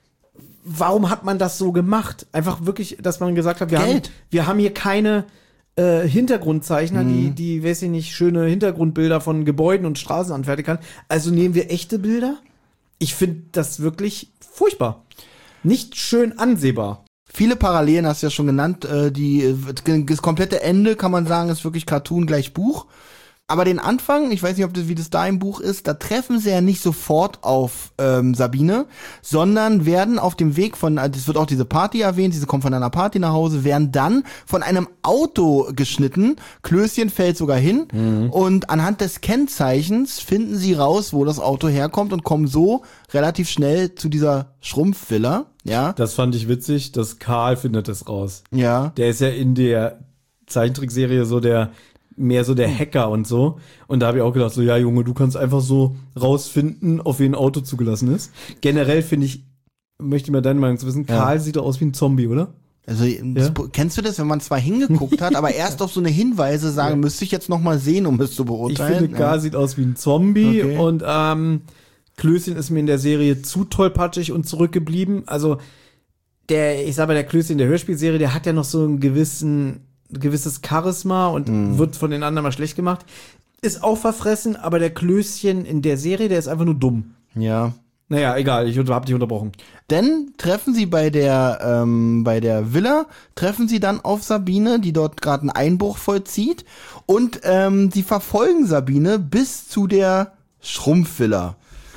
warum hat man das so gemacht? Einfach wirklich, dass man gesagt hat, wir, haben, Geld. wir haben hier keine äh, Hintergrundzeichner, die, Mhm. die, weiß ich nicht, schöne Hintergrundbilder von Gebäuden und Straßen anfertigen kann. Also nehmen wir echte Bilder? Ich finde das wirklich furchtbar. Nicht schön ansehbar. Viele Parallelen hast du ja schon genannt. Äh, die, das komplette Ende, kann man sagen, ist wirklich Cartoon gleich Buch. Aber den Anfang, ich weiß nicht, ob das, wie das da im Buch ist, da treffen sie ja nicht sofort auf ähm, Sabine, sondern werden auf dem Weg von, es wird auch diese Party erwähnt, sie kommt von einer Party nach Hause, werden dann von einem Auto geschnitten, Klößchen fällt sogar hin Mhm. und anhand des Kennzeichens finden sie raus, wo das Auto herkommt und kommen so relativ schnell zu dieser Schrumpfvilla, ja. Das fand ich witzig, dass Karl findet das raus. Ja. Der ist ja in der Zeichentrickserie so der, mehr so der Hacker und so. Und da habe ich auch gedacht, so, ja Junge, du kannst einfach so rausfinden, auf wen ein Auto zugelassen ist. Generell finde ich, möchte ich mal deine Meinung zu wissen, Ja. Karl sieht doch aus wie ein Zombie, oder? Also das, kennst du das, wenn man zwar hingeguckt hat, aber erst auf so eine Hinweise sagen, Ja. müsste ich jetzt noch mal sehen, um es zu Ich beurteilen? finde, Karl sieht aus wie ein Zombie Okay. und ähm, Klößchen ist mir in der Serie zu tollpatschig und zurückgeblieben. Also der, ich sag mal, der Klößchen in der Hörspielserie, der hat ja noch so einen gewissen, gewisses Charisma und Mhm. wird von den anderen mal schlecht gemacht. Ist auch verfressen, aber der Klößchen in der Serie, der ist einfach nur dumm. Ja. Naja, egal, ich hab dich unterbrochen. Denn treffen sie bei der ähm, bei der Villa, treffen sie dann auf Sabine, die dort gerade einen Einbruch vollzieht und ähm, sie verfolgen Sabine bis zu der Schrumpfvilla.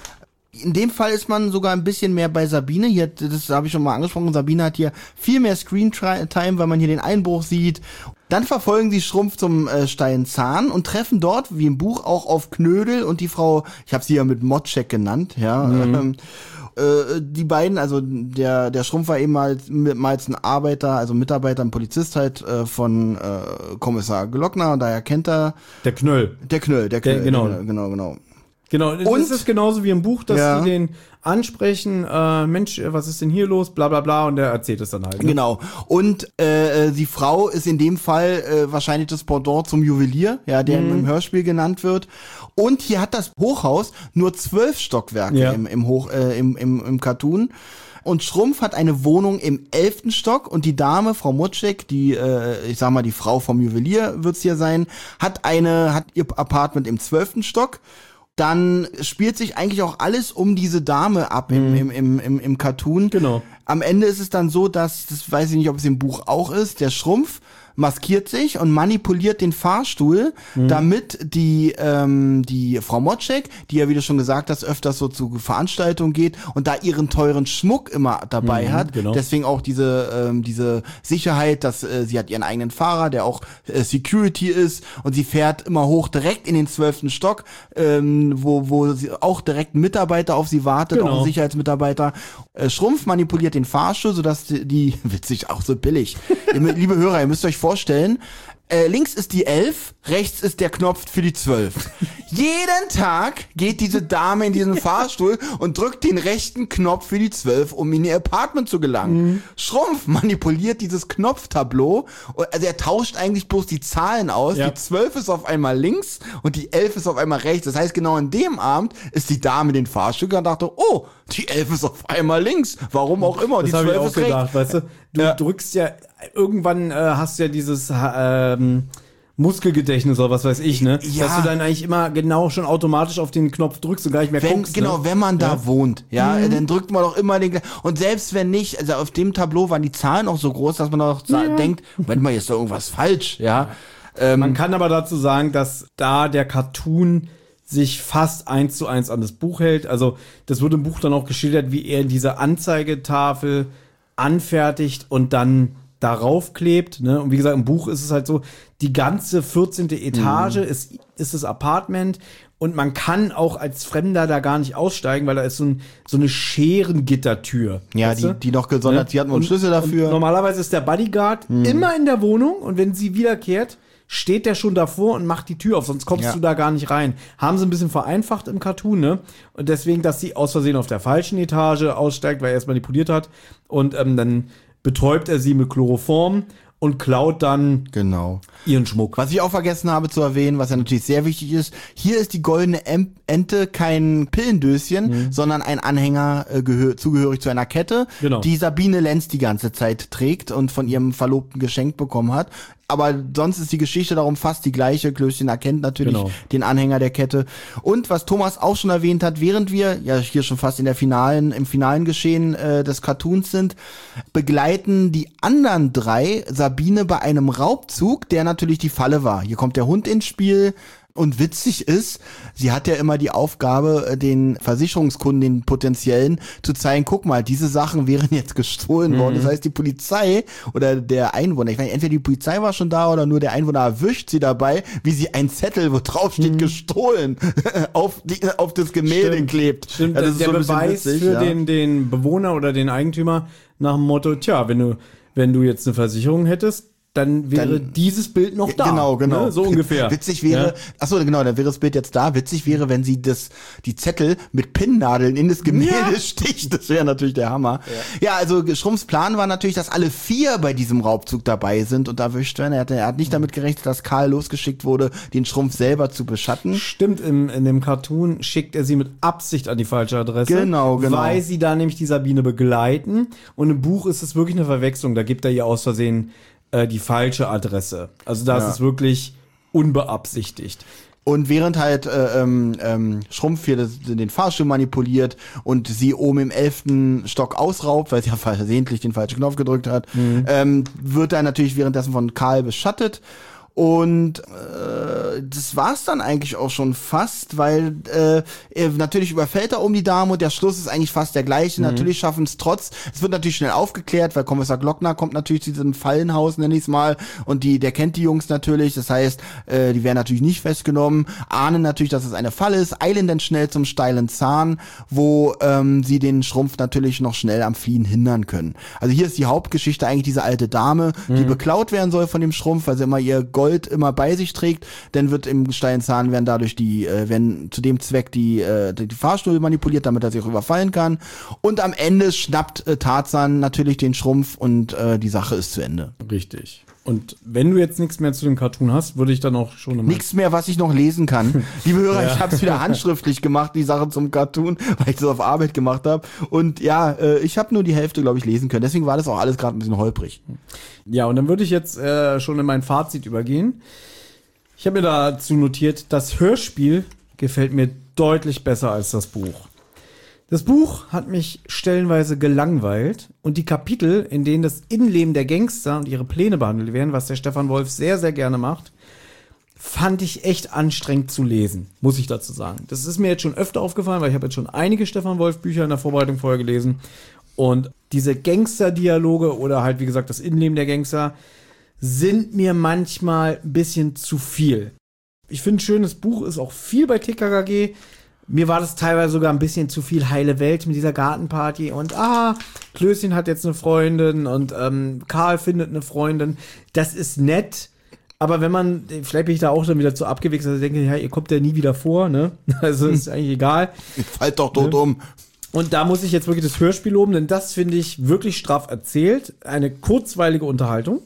In dem Fall ist man sogar ein bisschen mehr bei Sabine. Hier, das habe ich schon mal angesprochen. Sabine hat hier viel mehr Screen-Time, weil man hier den Einbruch sieht. Dann verfolgen sie Schrumpf zum äh, steilen Zahn und treffen dort, wie im Buch, auch auf Knödel und die Frau, ich habe sie ja mit Motschek genannt, ja. Ähm, äh, die beiden, also der der Schrumpf war eben mal, mal ein Arbeiter, also Mitarbeiter, ein Polizist halt äh, von äh, Kommissar Glockner, und daher kennt er Der Knöll. der Knöll, der Knöll, Der- genau. genau, genau, genau. Genau, Und- und es ist genauso wie im Buch, dass Ja. die den ansprechen, äh, Mensch, was ist denn hier los, bla bla bla, und der erzählt es dann halt. Ne? Genau. Und äh, die Frau ist in dem Fall äh, wahrscheinlich das Pendant zum Juwelier, ja, der Mhm. im Hörspiel genannt wird. Und hier hat das Hochhaus nur zwölf Stockwerke Ja. im, im, Hoch, äh, im, im, im Cartoon. Und Schrumpf hat eine Wohnung im elften Stock und die Dame, Frau Motschek, die, äh, ich sag mal, die Frau vom Juwelier wird's hier sein, hat eine, hat ihr Apartment im zwölften Stock. Dann spielt sich eigentlich auch alles um diese Dame ab im, im, im, im, im Cartoon. Genau. Am Ende ist es dann so, dass, das weiß ich nicht, ob es im Buch auch ist, der Schrumpf maskiert sich und manipuliert den Fahrstuhl, damit die ähm, die Frau Motschek, die ja, wie du schon gesagt hast, öfters so zu Veranstaltungen geht und da ihren teuren Schmuck immer dabei Mhm, hat, genau. deswegen auch diese ähm, diese Sicherheit, dass äh, sie hat ihren eigenen Fahrer, der auch äh, Security ist, und sie fährt immer hoch direkt in den zwölften Stock, ähm, wo wo sie auch direkt ein Mitarbeiter auf sie wartet, Genau. auch ein Sicherheitsmitarbeiter. Äh, Schrumpf manipuliert den Fahrstuhl, sodass die, die witzig, auch so billig. Ihr, liebe Hörer, ihr müsst euch vorstellen, äh, links ist die elf, rechts ist der Knopf für die zwölf. Jeden Tag geht diese Dame in diesen Fahrstuhl und drückt den rechten Knopf für die zwölf, um in ihr Apartment zu gelangen. Mhm. Schrumpf manipuliert dieses Knopftableau, also er tauscht eigentlich bloß die Zahlen aus. Ja. Die zwölf ist auf einmal links und die elf ist auf einmal rechts. Das heißt, genau an dem Abend ist die Dame in den Fahrstuhl und dachte, oh, die elf ist auf einmal links. Warum auch immer. Und Das die habe ich zwölf auch ist rechts. gedacht, weißt du? Du Ja. drückst ja, irgendwann äh, hast du ja dieses ähm, Muskelgedächtnis oder was weiß ich, ne? Ja. Dass du dann eigentlich immer genau schon automatisch auf den Knopf drückst und gar nicht mehr Wenn, guckst. genau, ne? wenn man da Ja. wohnt, ja, dann drückt man doch immer den gleichen. Und selbst wenn nicht, also auf dem Tableau waren die Zahlen auch so groß, dass man auch sa- denkt, Moment mal, hier ist doch irgendwas falsch, ja. Ähm, Man kann aber dazu sagen, dass da der Cartoon sich fast eins zu eins an das Buch hält. Also das wird im Buch dann auch geschildert, wie er diese Anzeigetafel anfertigt und dann darauf klebt. Ne? Und wie gesagt, im Buch ist es halt so, die ganze vierzehnte Etage ist, ist das Apartment Und man kann auch als Fremder da gar nicht aussteigen, weil da ist so, ein, so eine Scherengittertür. Ja, weißt die, du? die noch gesondert, Ne? die hatten einen Schlüssel dafür. Und normalerweise ist der Bodyguard hm. immer in der Wohnung und wenn sie wiederkehrt, steht der schon davor und macht die Tür auf, sonst kommst ja. du da gar nicht rein. Haben sie ein bisschen vereinfacht im Cartoon, ne? Und deswegen, dass sie aus Versehen auf der falschen Etage aussteigt, weil er es manipuliert hat. Und ähm, dann betäubt er sie mit Chloroform und klaut dann genau. ihren Schmuck. Was ich auch vergessen habe zu erwähnen, was ja natürlich sehr wichtig ist, hier ist die goldene Ente kein Pillendöschen, mhm. sondern ein Anhänger äh, gehör- zugehörig zu einer Kette, genau. die Sabine Lenz die ganze Zeit trägt und von ihrem Verlobten geschenkt bekommen hat. Aber sonst ist die Geschichte darum fast die gleiche. Klößchen erkennt natürlich genau. den Anhänger der Kette. Und was Thomas auch schon erwähnt hat, während wir ja hier schon fast in der finalen, im finalen Geschehen äh, des Cartoons sind, begleiten die anderen drei Sabine bei einem Raubzug, der natürlich die Falle war. Hier kommt der Hund ins Spiel. Und witzig ist, sie hat ja immer die Aufgabe, den Versicherungskunden, den potenziellen, zu zeigen, guck mal, diese Sachen wären jetzt gestohlen mhm. worden. Das heißt, die Polizei oder der Einwohner, ich meine, entweder die Polizei war schon da oder nur der Einwohner erwischt sie dabei, wie sie einen Zettel, wo drauf steht, mhm. gestohlen, auf, die, auf das Gemälde Stimmt. klebt. Stimmt, ja, das der ist so ein Beweis witzig, für ja. den, den Bewohner oder den Eigentümer nach dem Motto, tja, wenn du, wenn du jetzt eine Versicherung hättest, dann wäre dann, dieses Bild noch da. Genau, genau. Ne? So ungefähr. Witzig wäre, ja. achso, genau, dann wäre das Bild jetzt da. Witzig wäre, wenn sie das, die Zettel mit Pinnnadeln in das Gemälde ja. sticht. Das wäre natürlich der Hammer. Ja. ja, also Schrumps Plan war natürlich, dass alle vier bei diesem Raubzug dabei sind und erwischt werden. Er hat, er hat nicht damit gerechnet, dass Karl losgeschickt wurde, den Schrumpf selber zu beschatten. Stimmt, im, in dem Cartoon schickt er sie mit Absicht an die falsche Adresse. Genau, genau. Weil sie da nämlich die Sabine begleiten. Und im Buch ist es wirklich eine Verwechslung. Da gibt er ihr aus Versehen die falsche Adresse. Also da ja. ist es wirklich unbeabsichtigt. Und während halt äh, ähm, Schrumpf hier das, den Fahrstuhl manipuliert und sie oben im elften Stock ausraubt, weil sie ja versehentlich den falschen Knopf gedrückt hat, mhm. ähm, wird er natürlich währenddessen von Karl beschattet. Und äh, das war's dann eigentlich auch schon fast, weil äh, er natürlich überfällt er um die Dame und der Schluss ist eigentlich fast der gleiche. Mhm. Natürlich schaffen es trotz, es wird natürlich schnell aufgeklärt, weil Kommissar Glockner kommt natürlich zu diesem Fallenhaus, nenne ich es mal, und die, der kennt die Jungs natürlich, das heißt, äh, die werden natürlich nicht festgenommen, ahnen natürlich, dass es eine Falle ist, eilen dann schnell zum steilen Zahn, wo ähm, sie den Schrumpf natürlich noch schnell am Fliehen hindern können. Also hier ist die Hauptgeschichte eigentlich diese alte Dame, mhm. die beklaut werden soll von dem Schrumpf, weil sie immer ihr Gold immer bei sich trägt, dann wird im steilen Zahn werden dadurch die, äh, werden zu dem Zweck die, äh, die Fahrstuhl manipuliert, damit er sich auch überfallen kann. Und am Ende schnappt äh, Tarzan natürlich den Schrumpf und äh, die Sache ist zu Ende. Richtig. Und wenn du jetzt nichts mehr zu dem Cartoon hast, würde ich dann auch schon immer... Nichts mehr, was ich noch lesen kann. Liebe Hörer, ja. ich habe es wieder handschriftlich gemacht, die Sache zum Cartoon, weil ich das auf Arbeit gemacht habe. Und ja, äh, ich habe nur die Hälfte, glaube ich, lesen können. Deswegen war das auch alles gerade ein bisschen holprig. Ja, und dann würde ich jetzt äh, schon in mein Fazit übergehen. Ich habe mir dazu notiert, das Hörspiel gefällt mir deutlich besser als das Buch. Das Buch hat mich stellenweise gelangweilt und die Kapitel, in denen das Innenleben der Gangster und ihre Pläne behandelt werden, was der Stefan Wolf sehr, sehr gerne macht, fand ich echt anstrengend zu lesen, muss ich dazu sagen. Das ist mir jetzt schon öfter aufgefallen, weil ich habe jetzt schon einige Stefan Wolf Bücher in der Vorbereitung vorher gelesen und diese Gangster-Dialoge oder halt, wie gesagt, das Innenleben der Gangster sind mir manchmal ein bisschen zu viel. Ich finde, ein schönes Buch ist auch viel bei T K K G. Mir war das teilweise sogar ein bisschen zu viel heile Welt mit dieser Gartenparty und ah, Klößchen hat jetzt eine Freundin und ähm, Karl findet eine Freundin. Das ist nett, aber wenn man, vielleicht bin ich da auch dann wieder zu abgewichst, dass ich denke, ja, ihr kommt ja nie wieder vor, ne? Also ist eigentlich egal. Ich fall doch tot ne? um. Und da muss ich jetzt wirklich das Hörspiel loben, denn das finde ich wirklich straff erzählt. Eine kurzweilige Unterhaltung.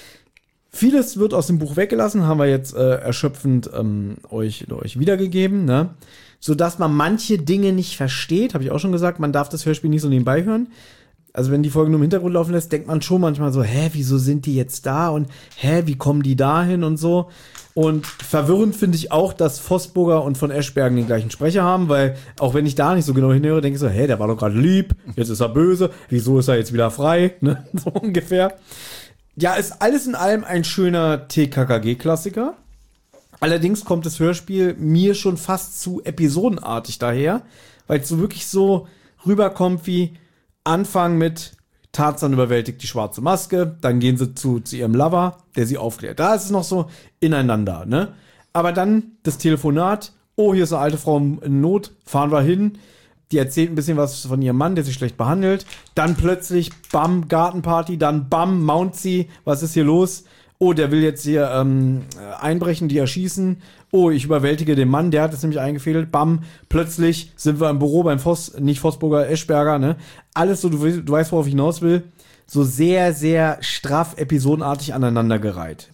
Vieles wird aus dem Buch weggelassen, haben wir jetzt äh, erschöpfend ähm, euch, euch wiedergegeben, ne? Sodass man manche Dinge nicht versteht, habe ich auch schon gesagt, man darf das Hörspiel nicht so nebenbei hören. Also wenn die Folge nur im Hintergrund laufen lässt, denkt man schon manchmal so, hä, wieso sind die jetzt da und hä, wie kommen die da hin und so. Und verwirrend finde ich auch, dass Vosburger und von Eschbergen den gleichen Sprecher haben, weil auch wenn ich da nicht so genau hinhöre, denke ich so, hä, der war doch gerade lieb, jetzt ist er böse, wieso ist er jetzt wieder frei, ne, so ungefähr. Ja, ist alles in allem ein schöner T K K G-Klassiker. Allerdings kommt das Hörspiel mir schon fast zu episodenartig daher, weil es so wirklich so rüberkommt wie Anfang mit Tarzan überwältigt die schwarze Maske, dann gehen sie zu, zu ihrem Lover, der sie aufklärt. Da ist es noch so ineinander, ne? Aber dann das Telefonat oh, hier ist eine alte Frau in Not, fahren wir hin. Die erzählt ein bisschen was von ihrem Mann, der sie schlecht behandelt. Dann plötzlich, bam, Gartenparty, dann bam, mount sie. Was ist hier los? Oh, der will jetzt hier ähm, einbrechen, die erschießen. Oh, ich überwältige den Mann, der hat es nämlich eingefädelt. Bam, plötzlich sind wir im Büro beim Voss, nicht Vossburger, Eschberger, ne? Alles so, du, du weißt, worauf ich hinaus will. So sehr, sehr straff, episodenartig aneinandergereiht.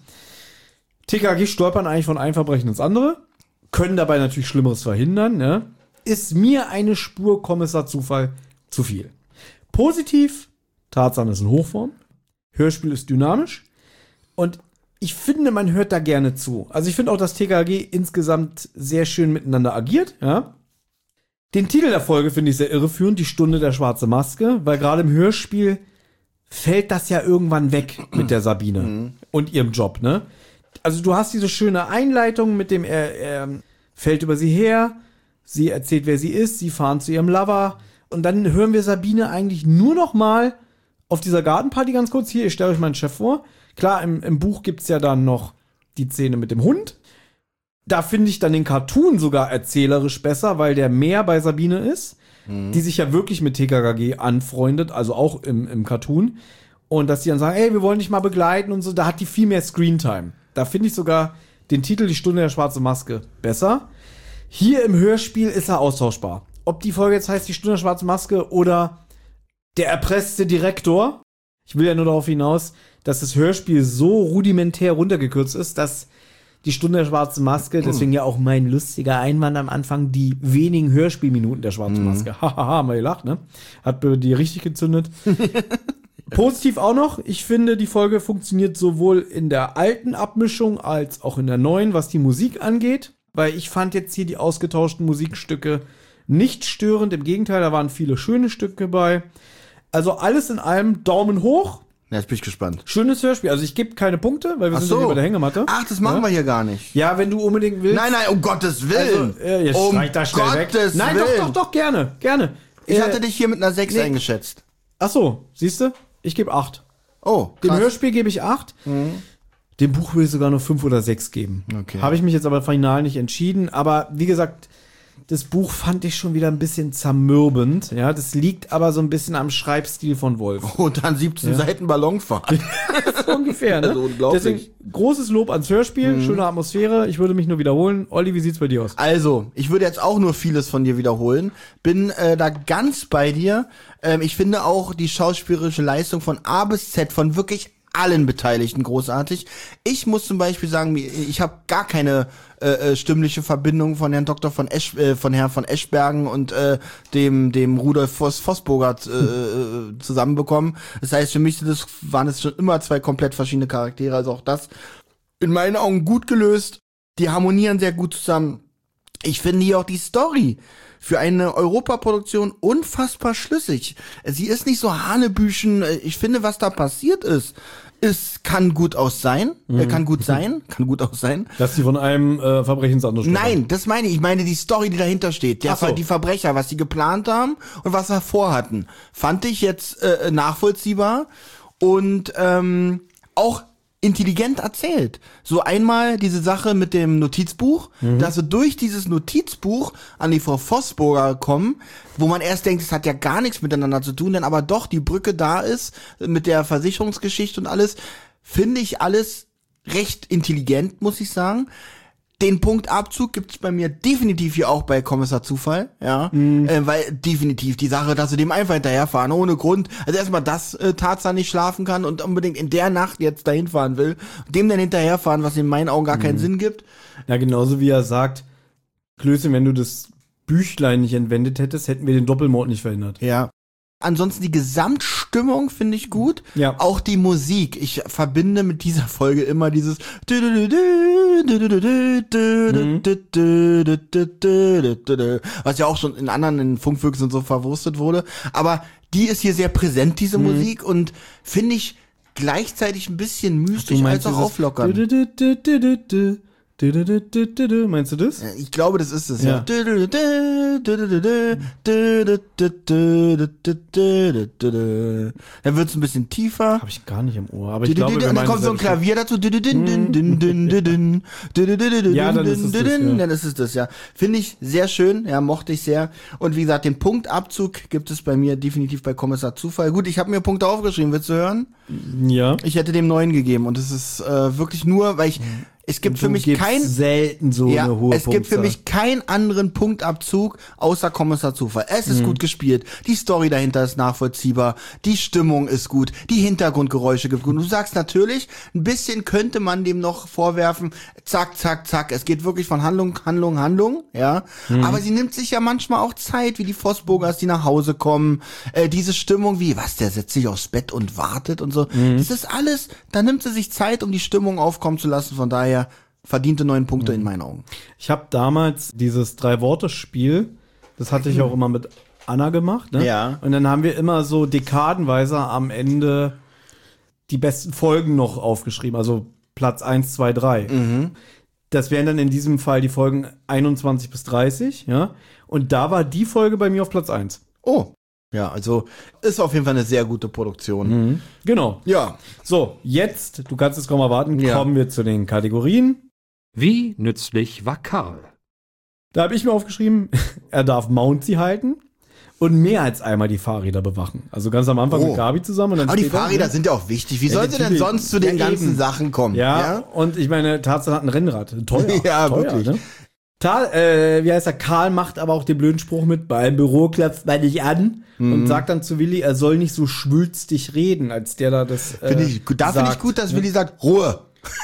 T K G stolpern eigentlich von einem Verbrechen ins andere, können dabei natürlich Schlimmeres verhindern, ne? Ist mir eine Spur Kommissar Zufall zu viel. Positiv, Tarzan ist in Hochform, Hörspiel ist dynamisch und ich finde, man hört da gerne zu. Also ich finde auch, dass T K G insgesamt sehr schön miteinander agiert, ja. Den Titel der Folge finde ich sehr irreführend, die Stunde der schwarze Maske, weil gerade im Hörspiel fällt das ja irgendwann weg mit der Sabine mhm. und ihrem Job, ne? Also du hast diese schöne Einleitung mit dem, er, er fällt über sie her, sie erzählt, wer sie ist, sie fahren zu ihrem Lover und dann hören wir Sabine eigentlich nur noch mal auf dieser Gartenparty ganz kurz. Hier, ich stelle euch meinen Chef vor. Klar, im, im Buch gibt's ja dann noch die Szene mit dem Hund. Da finde ich dann den Cartoon sogar erzählerisch besser, weil der mehr bei Sabine ist, mhm. die sich ja wirklich mit T K G anfreundet, also auch im, im Cartoon. Und dass die dann sagen, ey, wir wollen dich mal begleiten und so, da hat die viel mehr Screentime. Da finde ich sogar den Titel Die Stunde der schwarze Maske besser. Hier im Hörspiel ist er austauschbar. Ob die Folge jetzt heißt Die Stunde der schwarzen Maske oder Der erpresste Direktor. Ich will ja nur darauf hinaus, dass das Hörspiel so rudimentär runtergekürzt ist, dass Die Stunde der schwarzen Maske, deswegen ja auch mein lustiger Einwand am Anfang, die wenigen Hörspielminuten der schwarzen Maske. Hahaha, haben wir gelacht, ne? Hat die richtig gezündet. Positiv auch noch, ich finde, die Folge funktioniert sowohl in der alten Abmischung als auch in der neuen, was die Musik angeht, weil ich fand jetzt hier die ausgetauschten Musikstücke nicht störend, im Gegenteil, da waren viele schöne Stücke bei. Also alles in allem Daumen hoch. Ja, jetzt bin ich gespannt. Schönes Hörspiel, also ich gebe keine Punkte, weil wir Ach sind so. ja hier bei der Hängematte. Ach, das machen ja? wir hier gar nicht. Ja, wenn du unbedingt willst. Nein, nein, um Gottes Willen. Also, äh, jetzt um streich das schnell weg. Gottes Nein, Willen. doch, doch, doch, gerne, gerne. Ich äh, hatte dich hier mit einer sechs nee. eingeschätzt. Ach so, siehst du? Ich gebe acht. Oh, Dem krass. Hörspiel gebe ich acht. Mhm. Dem Buch will ich sogar nur fünf oder sechs geben. Okay. Habe ich mich jetzt aber final nicht entschieden. Aber wie gesagt, das Buch fand ich schon wieder ein bisschen zermürbend. Ja, das liegt aber so ein bisschen am Schreibstil von Wolf. Und dann siebzehn ja. Seiten Ballonfahrt. So ungefähr, ne? Also unglaublich. Deswegen großes Lob ans Hörspiel, mhm. schöne Atmosphäre. Ich würde mich nur wiederholen. Olli, wie sieht's bei dir aus? Also, ich würde jetzt auch nur vieles von dir wiederholen. Bin äh, da ganz bei dir. Ähm, ich finde auch die schauspielerische Leistung von A bis Z von wirklich allen Beteiligten großartig. Ich muss zum Beispiel sagen, ich habe gar keine äh, stimmliche Verbindung von Herrn Doktor von Esch, äh, von Herrn von Eschbergen und äh, dem dem Rudolf Voss Vossbogert äh, zusammenbekommen. Das heißt, für mich das waren es schon immer zwei komplett verschiedene Charaktere. Also auch das in meinen Augen gut gelöst. Die harmonieren sehr gut zusammen. Ich finde hier auch die Story für eine Europaproduktion unfassbar schlüssig. Sie ist nicht so hanebüchen. Ich finde, was da passiert ist, es kann gut aus sein, mhm. äh, kann gut sein, kann gut aus sein. Dass sie von einem äh, Verbrechen ins andere Nein, das meine ich. Ich meine die Story, die dahinter steht. Der, so. Die Verbrecher, was sie geplant haben und was sie vorhatten, fand ich jetzt äh, nachvollziehbar und ähm, auch intelligent erzählt. So einmal diese Sache mit dem Notizbuch, mhm. dass wir durch dieses Notizbuch an die Frau Vossburger kommen, wo man erst denkt, es hat ja gar nichts miteinander zu tun, denn aber doch die Brücke da ist mit der Versicherungsgeschichte und alles, finde ich alles recht intelligent, muss ich sagen. Den Punkt Abzug gibt's bei mir definitiv hier auch bei Kommissar Zufall, ja, mhm. äh, weil definitiv die Sache, dass sie dem einfach hinterherfahren, ohne Grund, also erstmal, dass äh, Tarzan nicht schlafen kann und unbedingt in der Nacht jetzt dahin fahren will, dem dann hinterherfahren, was in meinen Augen gar mhm. keinen Sinn gibt. Ja, genauso wie er sagt, Klößchen, wenn du das Büchlein nicht entwendet hättest, hätten wir den Doppelmord nicht verhindert. Ja. Ansonsten die Gesamtstimmung finde ich gut. Ja. Auch die Musik. Ich verbinde mit dieser Folge immer dieses was ja auch schon in anderen in Funkfüchsen und so verwurstet wurde. Aber die ist hier sehr präsent, diese mhm. Musik, und finde ich gleichzeitig ein bisschen mystisch als auch auflockern. Meinst du das? Ich glaube, das ist es, ja. Ja. Dann wird es ein bisschen tiefer. Habe ich gar nicht im Ohr, aber ich glaube, Und wir dann meinen kommt so ein dasselbe Klavier dazu. Ja, dann ist es das, ja. Dann ist es das, ja. Finde ich sehr schön, ja, mochte ich sehr. Und wie gesagt, den Punktabzug gibt es bei mir definitiv bei Kommissar Zufall. Gut, ich habe mir Punkte aufgeschrieben, willst du hören? Stück. Ja. Ich hätte dem neun gegeben und es ist äh, wirklich nur, weil ich, es gibt für Du mich gibst kein, selten so ja, eine hohe es gibt für Punktzahl. mich keinen anderen Punktabzug außer Kommissar Zufall. Es ist gut gespielt, die Story dahinter ist nachvollziehbar, die Stimmung ist gut, die Hintergrundgeräusche gibt gut. Und du sagst natürlich, ein bisschen könnte man dem noch vorwerfen, zack, zack, zack. Es geht wirklich von Handlung, Handlung, Handlung, ja. Aber sie nimmt sich ja manchmal auch Zeit, wie die Vossburgers, die nach Hause kommen. Äh, diese Stimmung wie, was, der setzt sich aufs Bett und wartet und so. Das ist alles, da nimmt sie sich Zeit, um die Stimmung aufkommen zu lassen. Von daher verdiente neun Punkte in meinen Augen. Ich habe damals dieses Drei-Worte-Spiel, das hatte ich auch immer mit Anna gemacht, ne? Ja. Und dann haben wir immer so dekadenweise am Ende die besten Folgen noch aufgeschrieben, also Platz eins, zwei, drei. Das wären dann in diesem Fall die Folgen einundzwanzig bis dreißig, ja? Und da war die Folge bei mir auf Platz eins. Oh. Ja, also ist auf jeden Fall eine sehr gute Produktion. Genau. Ja. So, jetzt, du kannst es kaum erwarten, Ja. kommen wir zu den Kategorien. Wie nützlich war Karl? Da habe ich mir aufgeschrieben, er darf Mounty halten und mehr als einmal die Fahrräder bewachen. Also ganz am Anfang Oh. mit Gabi zusammen. Und dann Aber die später, Fahrräder ne? sind ja auch wichtig. Wie Ja, sollen sie denn natürlich. sonst zu den Ja, ganzen eben. Sachen kommen? Ja, und ich meine, Tarzan hat ein Rennrad. Teuer. Ja, teuer, wirklich. Ne? Tal, äh, wie heißt er? Karl macht aber auch den blöden Spruch mit, beim Büro klopft man nicht an und sagt dann zu Willi, er soll nicht so schwülstig reden, als der da das äh, Finde ich, da finde ich sagt, gut, dass ne? Willi sagt, Ruhe.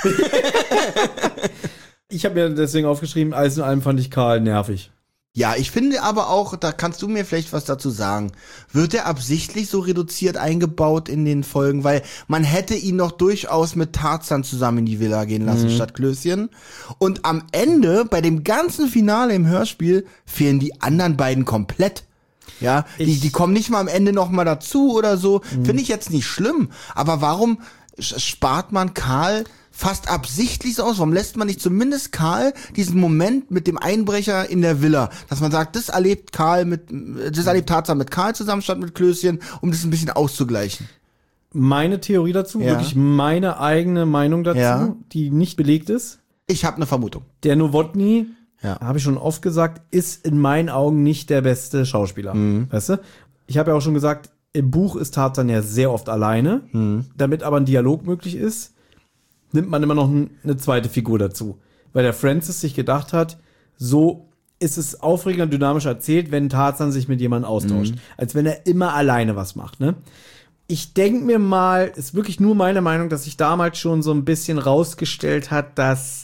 Ich habe mir deswegen aufgeschrieben, alles in allem fand ich Karl nervig. Ja, ich finde aber auch, da kannst du mir vielleicht was dazu sagen. Wird er absichtlich so reduziert eingebaut in den Folgen? Weil man hätte ihn noch durchaus mit Tarzan zusammen in die Villa gehen lassen, statt Klößchen. Und am Ende, bei dem ganzen Finale im Hörspiel, fehlen die anderen beiden komplett. Ja, die, Ich- die kommen nicht mal am Ende noch mal dazu oder so. Finde ich jetzt nicht schlimm. Aber warum sch- spart man Karl fast absichtlich so aus? Warum lässt man nicht zumindest Karl diesen Moment mit dem Einbrecher in der Villa, dass man sagt, das erlebt Karl mit, das erlebt Tarzan mit Karl zusammen statt mit Klößchen, um das ein bisschen auszugleichen. Meine Theorie dazu, Ja. wirklich meine eigene Meinung dazu, Ja. die nicht belegt ist. Ich habe eine Vermutung. Der Nowotny, Ja. habe ich schon oft gesagt, ist in meinen Augen nicht der beste Schauspieler. Weißt du? Ich habe ja auch schon gesagt, im Buch ist Tarzan ja sehr oft alleine. Damit aber ein Dialog möglich ist, nimmt man immer noch n- eine zweite Figur dazu. Weil der Francis sich gedacht hat, so ist es aufregender und dynamischer erzählt, wenn Tarzan sich mit jemandem austauscht. Als wenn er immer alleine was macht, ne? Ich denke mir mal, ist wirklich nur meine Meinung, dass sich damals schon so ein bisschen rausgestellt hat, dass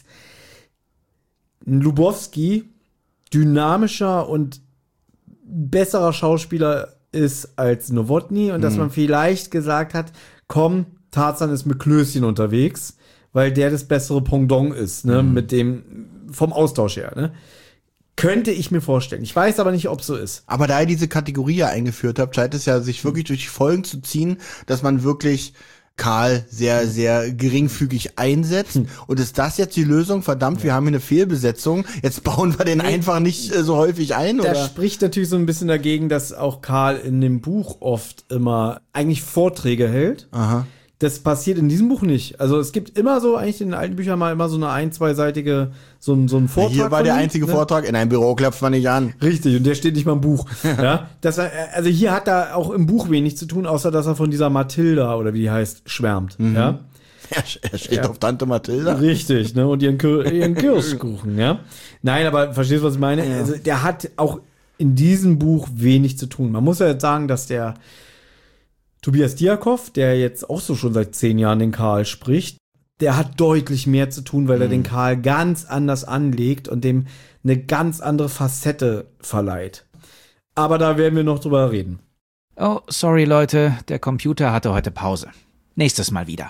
ein Lubowski dynamischer und besserer Schauspieler ist als Nowotny und dass man vielleicht gesagt hat, komm, Tarzan ist mit Klößchen unterwegs, weil der das bessere Pendant ist, ne, mit dem, vom Austausch her, ne. Könnte ich mir vorstellen. Ich weiß aber nicht, ob es so ist. Aber da ihr diese Kategorie ja eingeführt habt, scheint es ja sich wirklich durch die Folgen zu ziehen, dass man wirklich Karl sehr, sehr geringfügig einsetzt. Und ist das jetzt die Lösung? Verdammt, wir haben hier eine Fehlbesetzung. Jetzt bauen wir den einfach nicht äh, so häufig ein, Das oder? spricht natürlich so ein bisschen dagegen, dass auch Karl in dem Buch oft immer eigentlich Vorträge hält. Aha. Das passiert in diesem Buch nicht. Also es gibt immer so, eigentlich in den alten Büchern mal immer so eine ein-, zweiseitige, so ein, so ein Vortrag. Hier war von der ihm, einzige ne? Vortrag, in einem Büro klopft man nicht an. Richtig, und der steht nicht mal im Buch. ja, dass er, also hier hat er auch im Buch wenig zu tun, außer dass er von dieser Mathilda, oder wie die heißt, schwärmt. Ja, Er, er steht auf Tante Mathilda. richtig, ne, und ihren, Kir ihren Kirschkuchen, ja. Nein, aber verstehst du, was ich meine? Also der hat auch in diesem Buch wenig zu tun. Man muss ja jetzt sagen, dass der Tobias Diakov, der jetzt auch so schon seit zehn Jahren den Karl spricht, der hat deutlich mehr zu tun, weil er den Karl ganz anders anlegt und dem eine ganz andere Facette verleiht. Aber da werden wir noch drüber reden. Oh, sorry Leute, der Computer hatte heute Pause. Nächstes Mal wieder.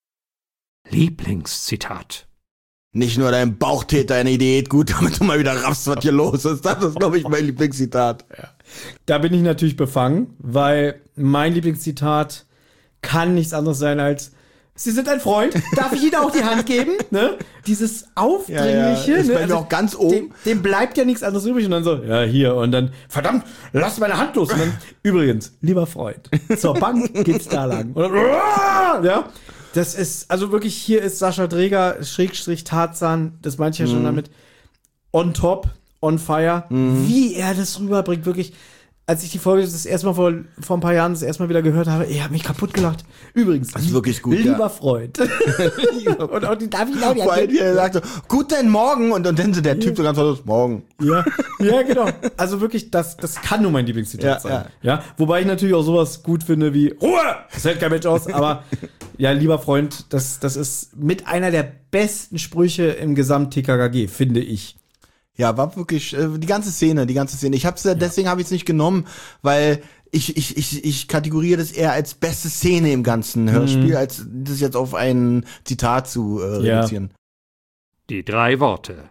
Lieblingszitat. Nicht nur dein Bauchtäter eine Idee, gut, damit du mal wieder raffst, was hier los ist. Das ist, glaube ich, mein Lieblingszitat. Da bin ich natürlich befangen, weil mein Lieblingszitat kann nichts anderes sein als Sie sind ein Freund. Darf ich Ihnen auch die Hand geben? Ne? Dieses Aufdringliche. Ja, ja. Ist ne? bei mir auch ganz oben. Dem, dem bleibt ja nichts anderes übrig. Und dann so, ja, hier. Und dann, verdammt, lass meine Hand los. Und dann, übrigens, lieber Freund, zur Bank geht's da lang. Und dann, ja, das ist, also wirklich, hier ist Sascha Dreger, Schrägstrich Tarzan, das meinte ich ja schon Mhm. damit, on top, on fire. Mhm. Wie er das rüberbringt, wirklich. Als ich die Folge das erste Mal vor, vor ein paar Jahren das erste Mal wieder gehört habe, ich habe mich kaputt gelacht. Übrigens, Das ist wirklich gut, lieber ja. Freund. und auch die darf ich auch Vor allem, wie er sagt so, guten Morgen. Und, und dann so der Typ so ganz laut, morgen. Ja, ja, genau. Also wirklich, das, das kann nur mein Lieblingszitat Ja, sein. ja. Ja. Wobei ich natürlich auch sowas gut finde wie Ruhe! Das hält kein Mensch aus, aber ja, lieber Freund, das, das ist mit einer der besten Sprüche im Gesamt-T K K G, finde ich. Ja, war wirklich, äh, die ganze Szene, die ganze Szene. Ich hab's ja, deswegen habe ich es nicht genommen, weil ich, ich, ich, ich kategoriere das eher als beste Szene im ganzen Hörspiel, als das jetzt auf ein Zitat zu äh, Ja. reduzieren. Die drei Worte.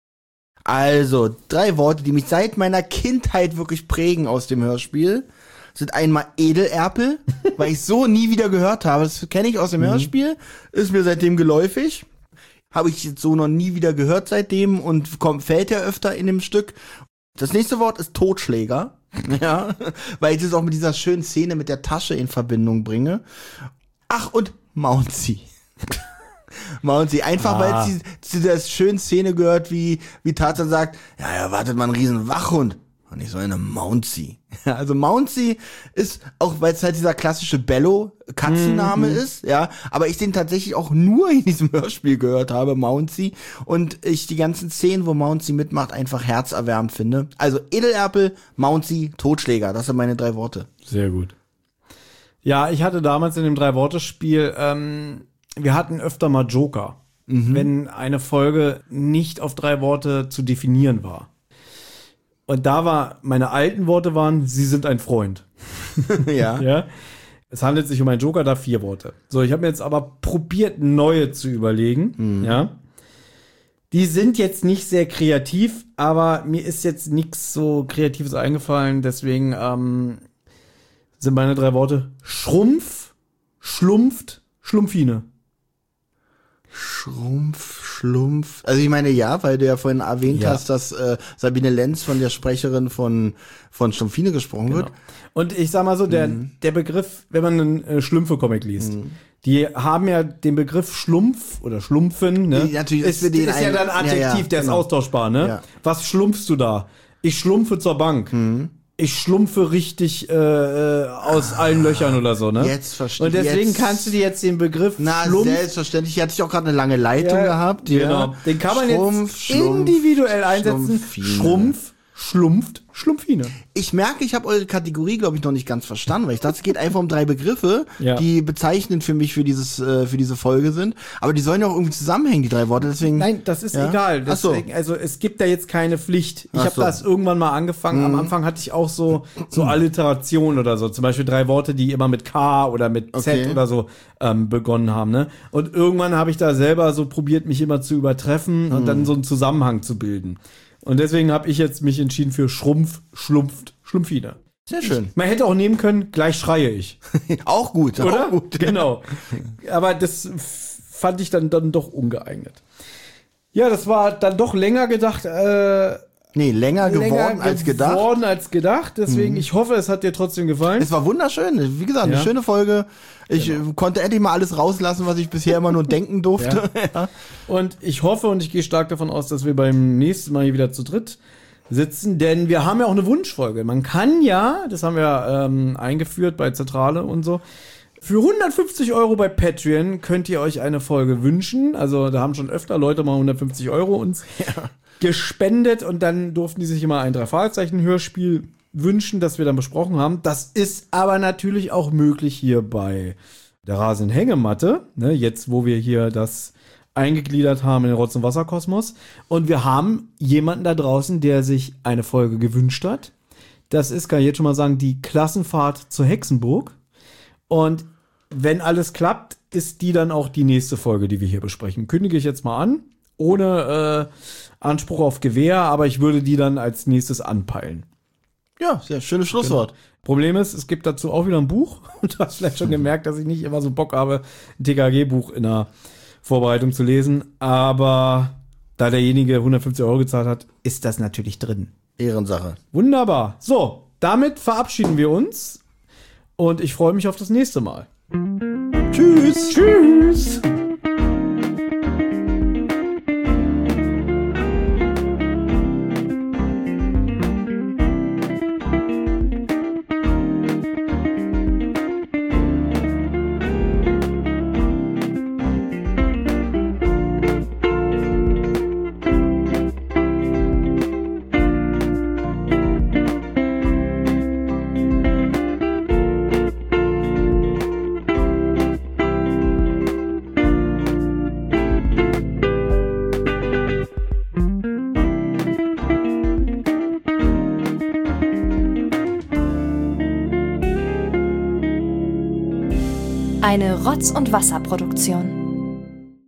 Also, drei Worte, die mich seit meiner Kindheit wirklich prägen aus dem Hörspiel, sind einmal Edelerpel, weil ich so nie wieder gehört habe. Das kenne ich aus dem Hörspiel, ist mir seitdem geläufig. Habe ich jetzt so noch nie wieder gehört seitdem und kommt, fällt ja öfter in dem Stück. Das nächste Wort ist Totschläger. Ja, weil ich das auch mit dieser schönen Szene mit der Tasche in Verbindung bringe. Ach, und Mouncy. Mouncy, einfach Ah. weil sie zu der schönen Szene gehört, wie, wie Tarzan sagt, ja, ja, wartet mal einen riesen Wachhund. Und nicht so eine Mouncy. Ja, also Mouncy ist, auch weil es halt dieser klassische Bello-Katzenname Mhm. ist, ja, aber ich den tatsächlich auch nur in diesem Hörspiel gehört habe, Mouncy, und ich die ganzen Szenen, wo Mouncy mitmacht, einfach herzerwärmend finde. Also Edelerpel, Mouncy, Totschläger, das sind meine drei Worte. Sehr gut. Ja, ich hatte damals in dem Drei-Worte-Spiel, ähm, wir hatten öfter mal Joker, wenn eine Folge nicht auf drei Worte zu definieren war. Und da war, meine alten Worte waren, sie sind ein Freund. Ja. Ja. Es handelt sich um einen Joker, da vier Worte. So, ich habe mir jetzt aber probiert, neue zu überlegen. Ja. Die sind jetzt nicht sehr kreativ, aber mir ist jetzt nichts so Kreatives eingefallen. Deswegen ähm, sind meine drei Worte Schrumpf, Schlumpft, Schlumpfine. Schrumpf, Schlumpf. Also ich meine, ja, weil du ja vorhin erwähnt Ja. hast, dass äh, Sabine Lenz von der Sprecherin von, von Schlumpfine gesprochen wird. Und ich sag mal so, der, Mhm. der Begriff, wenn man einen äh, Schlümpfe-Comic liest, die haben ja den Begriff Schlumpf oder Schlumpfen, ne? Die- natürlich ist ist, für den ist ja ein- dann ja, Adjektiv, ja, der ist genau. austauschbar, ne? Ja. Was schlumpfst du da? Ich schlumpfe zur Bank. Ich schlumpfe richtig äh, äh, aus allen Löchern oder so, ne? Jetzt verstehe Und deswegen jetzt- kannst du dir jetzt den Begriff Na, Schlumpf selbstverständlich. Hier hatte ich auch gerade eine lange Leitung Ja, gehabt. Genau. Ja. Den kann man Schrumpf, jetzt Schlumpf, individuell einsetzen. Schlumpfine. Schrumpf, schlumpft, Schlumpfine. Ich merke, ich habe eure Kategorie, glaube ich, noch nicht ganz verstanden, weil ich dachte, es geht einfach um drei Begriffe, Ja. die bezeichnend für mich für dieses äh, für diese Folge sind. Aber die sollen ja auch irgendwie zusammenhängen, die drei Worte. Deswegen. Nein, das ist Ja? egal. Ach so. Deswegen, also es gibt da jetzt keine Pflicht. Ich Ach habe so. das irgendwann mal angefangen. Am Anfang hatte ich auch so so Alliterationen oder so. Zum Beispiel drei Worte, die immer mit K oder mit Z Okay. oder so ähm, begonnen haben. Ne? Und irgendwann habe ich da selber so probiert, mich immer zu übertreffen und dann so einen Zusammenhang zu bilden. Und deswegen habe ich jetzt mich entschieden für Schrumpf, Schlumpft, Schlumpfine. Sehr schön. Man hätte auch nehmen können, gleich schreie ich. Auch gut, Oder? auch gut. Genau. Aber das f- fand ich dann, dann doch ungeeignet. Ja, das war dann doch länger gedacht, äh, Nee, länger geworden länger als gedacht. geworden als gedacht. Deswegen, ich hoffe, es hat dir trotzdem gefallen. Es war wunderschön. Wie gesagt, eine Ja. schöne Folge. Ich äh, konnte endlich mal alles rauslassen, was ich bisher immer nur denken durfte. Ja. Und ich hoffe und ich gehe stark davon aus, dass wir beim nächsten Mal hier wieder zu dritt sitzen, denn wir haben ja auch eine Wunschfolge. Man kann ja, das haben wir ähm, eingeführt bei Zentrale und so, für hundertfünfzig Euro bei Patreon könnt ihr euch eine Folge wünschen. Also da haben schon öfter Leute mal hundertfünfzig Euro uns gespendet und dann durften die sich immer ein Drei-Fragezeichen-Hörspiel wünschen, das wir dann besprochen haben. Das ist aber natürlich auch möglich hier bei der rasenden Hängematte, ne, jetzt wo wir hier das eingegliedert haben in den Rotz- und Wasserkosmos. Und wir haben jemanden da draußen, der sich eine Folge gewünscht hat. Das ist, kann ich jetzt schon mal sagen, die Klassenfahrt zur Hexenburg. Und wenn alles klappt, ist die dann auch die nächste Folge, die wir hier besprechen. Kündige ich jetzt mal an, ohne äh, Anspruch auf Gewähr, aber ich würde die dann als nächstes anpeilen. Ja, sehr schönes Schlusswort. Problem ist, es gibt dazu auch wieder ein Buch. Und du hast vielleicht schon gemerkt, dass ich nicht immer so Bock habe, ein T K G-Buch in der Vorbereitung zu lesen. Aber da derjenige hundertfünfzig Euro gezahlt hat, ist das natürlich drin. Ehrensache. Wunderbar. So, damit verabschieden wir uns. Und ich freue mich auf das nächste Mal. Tschüss. Tschüss. Eine Rotz- und Wasserproduktion.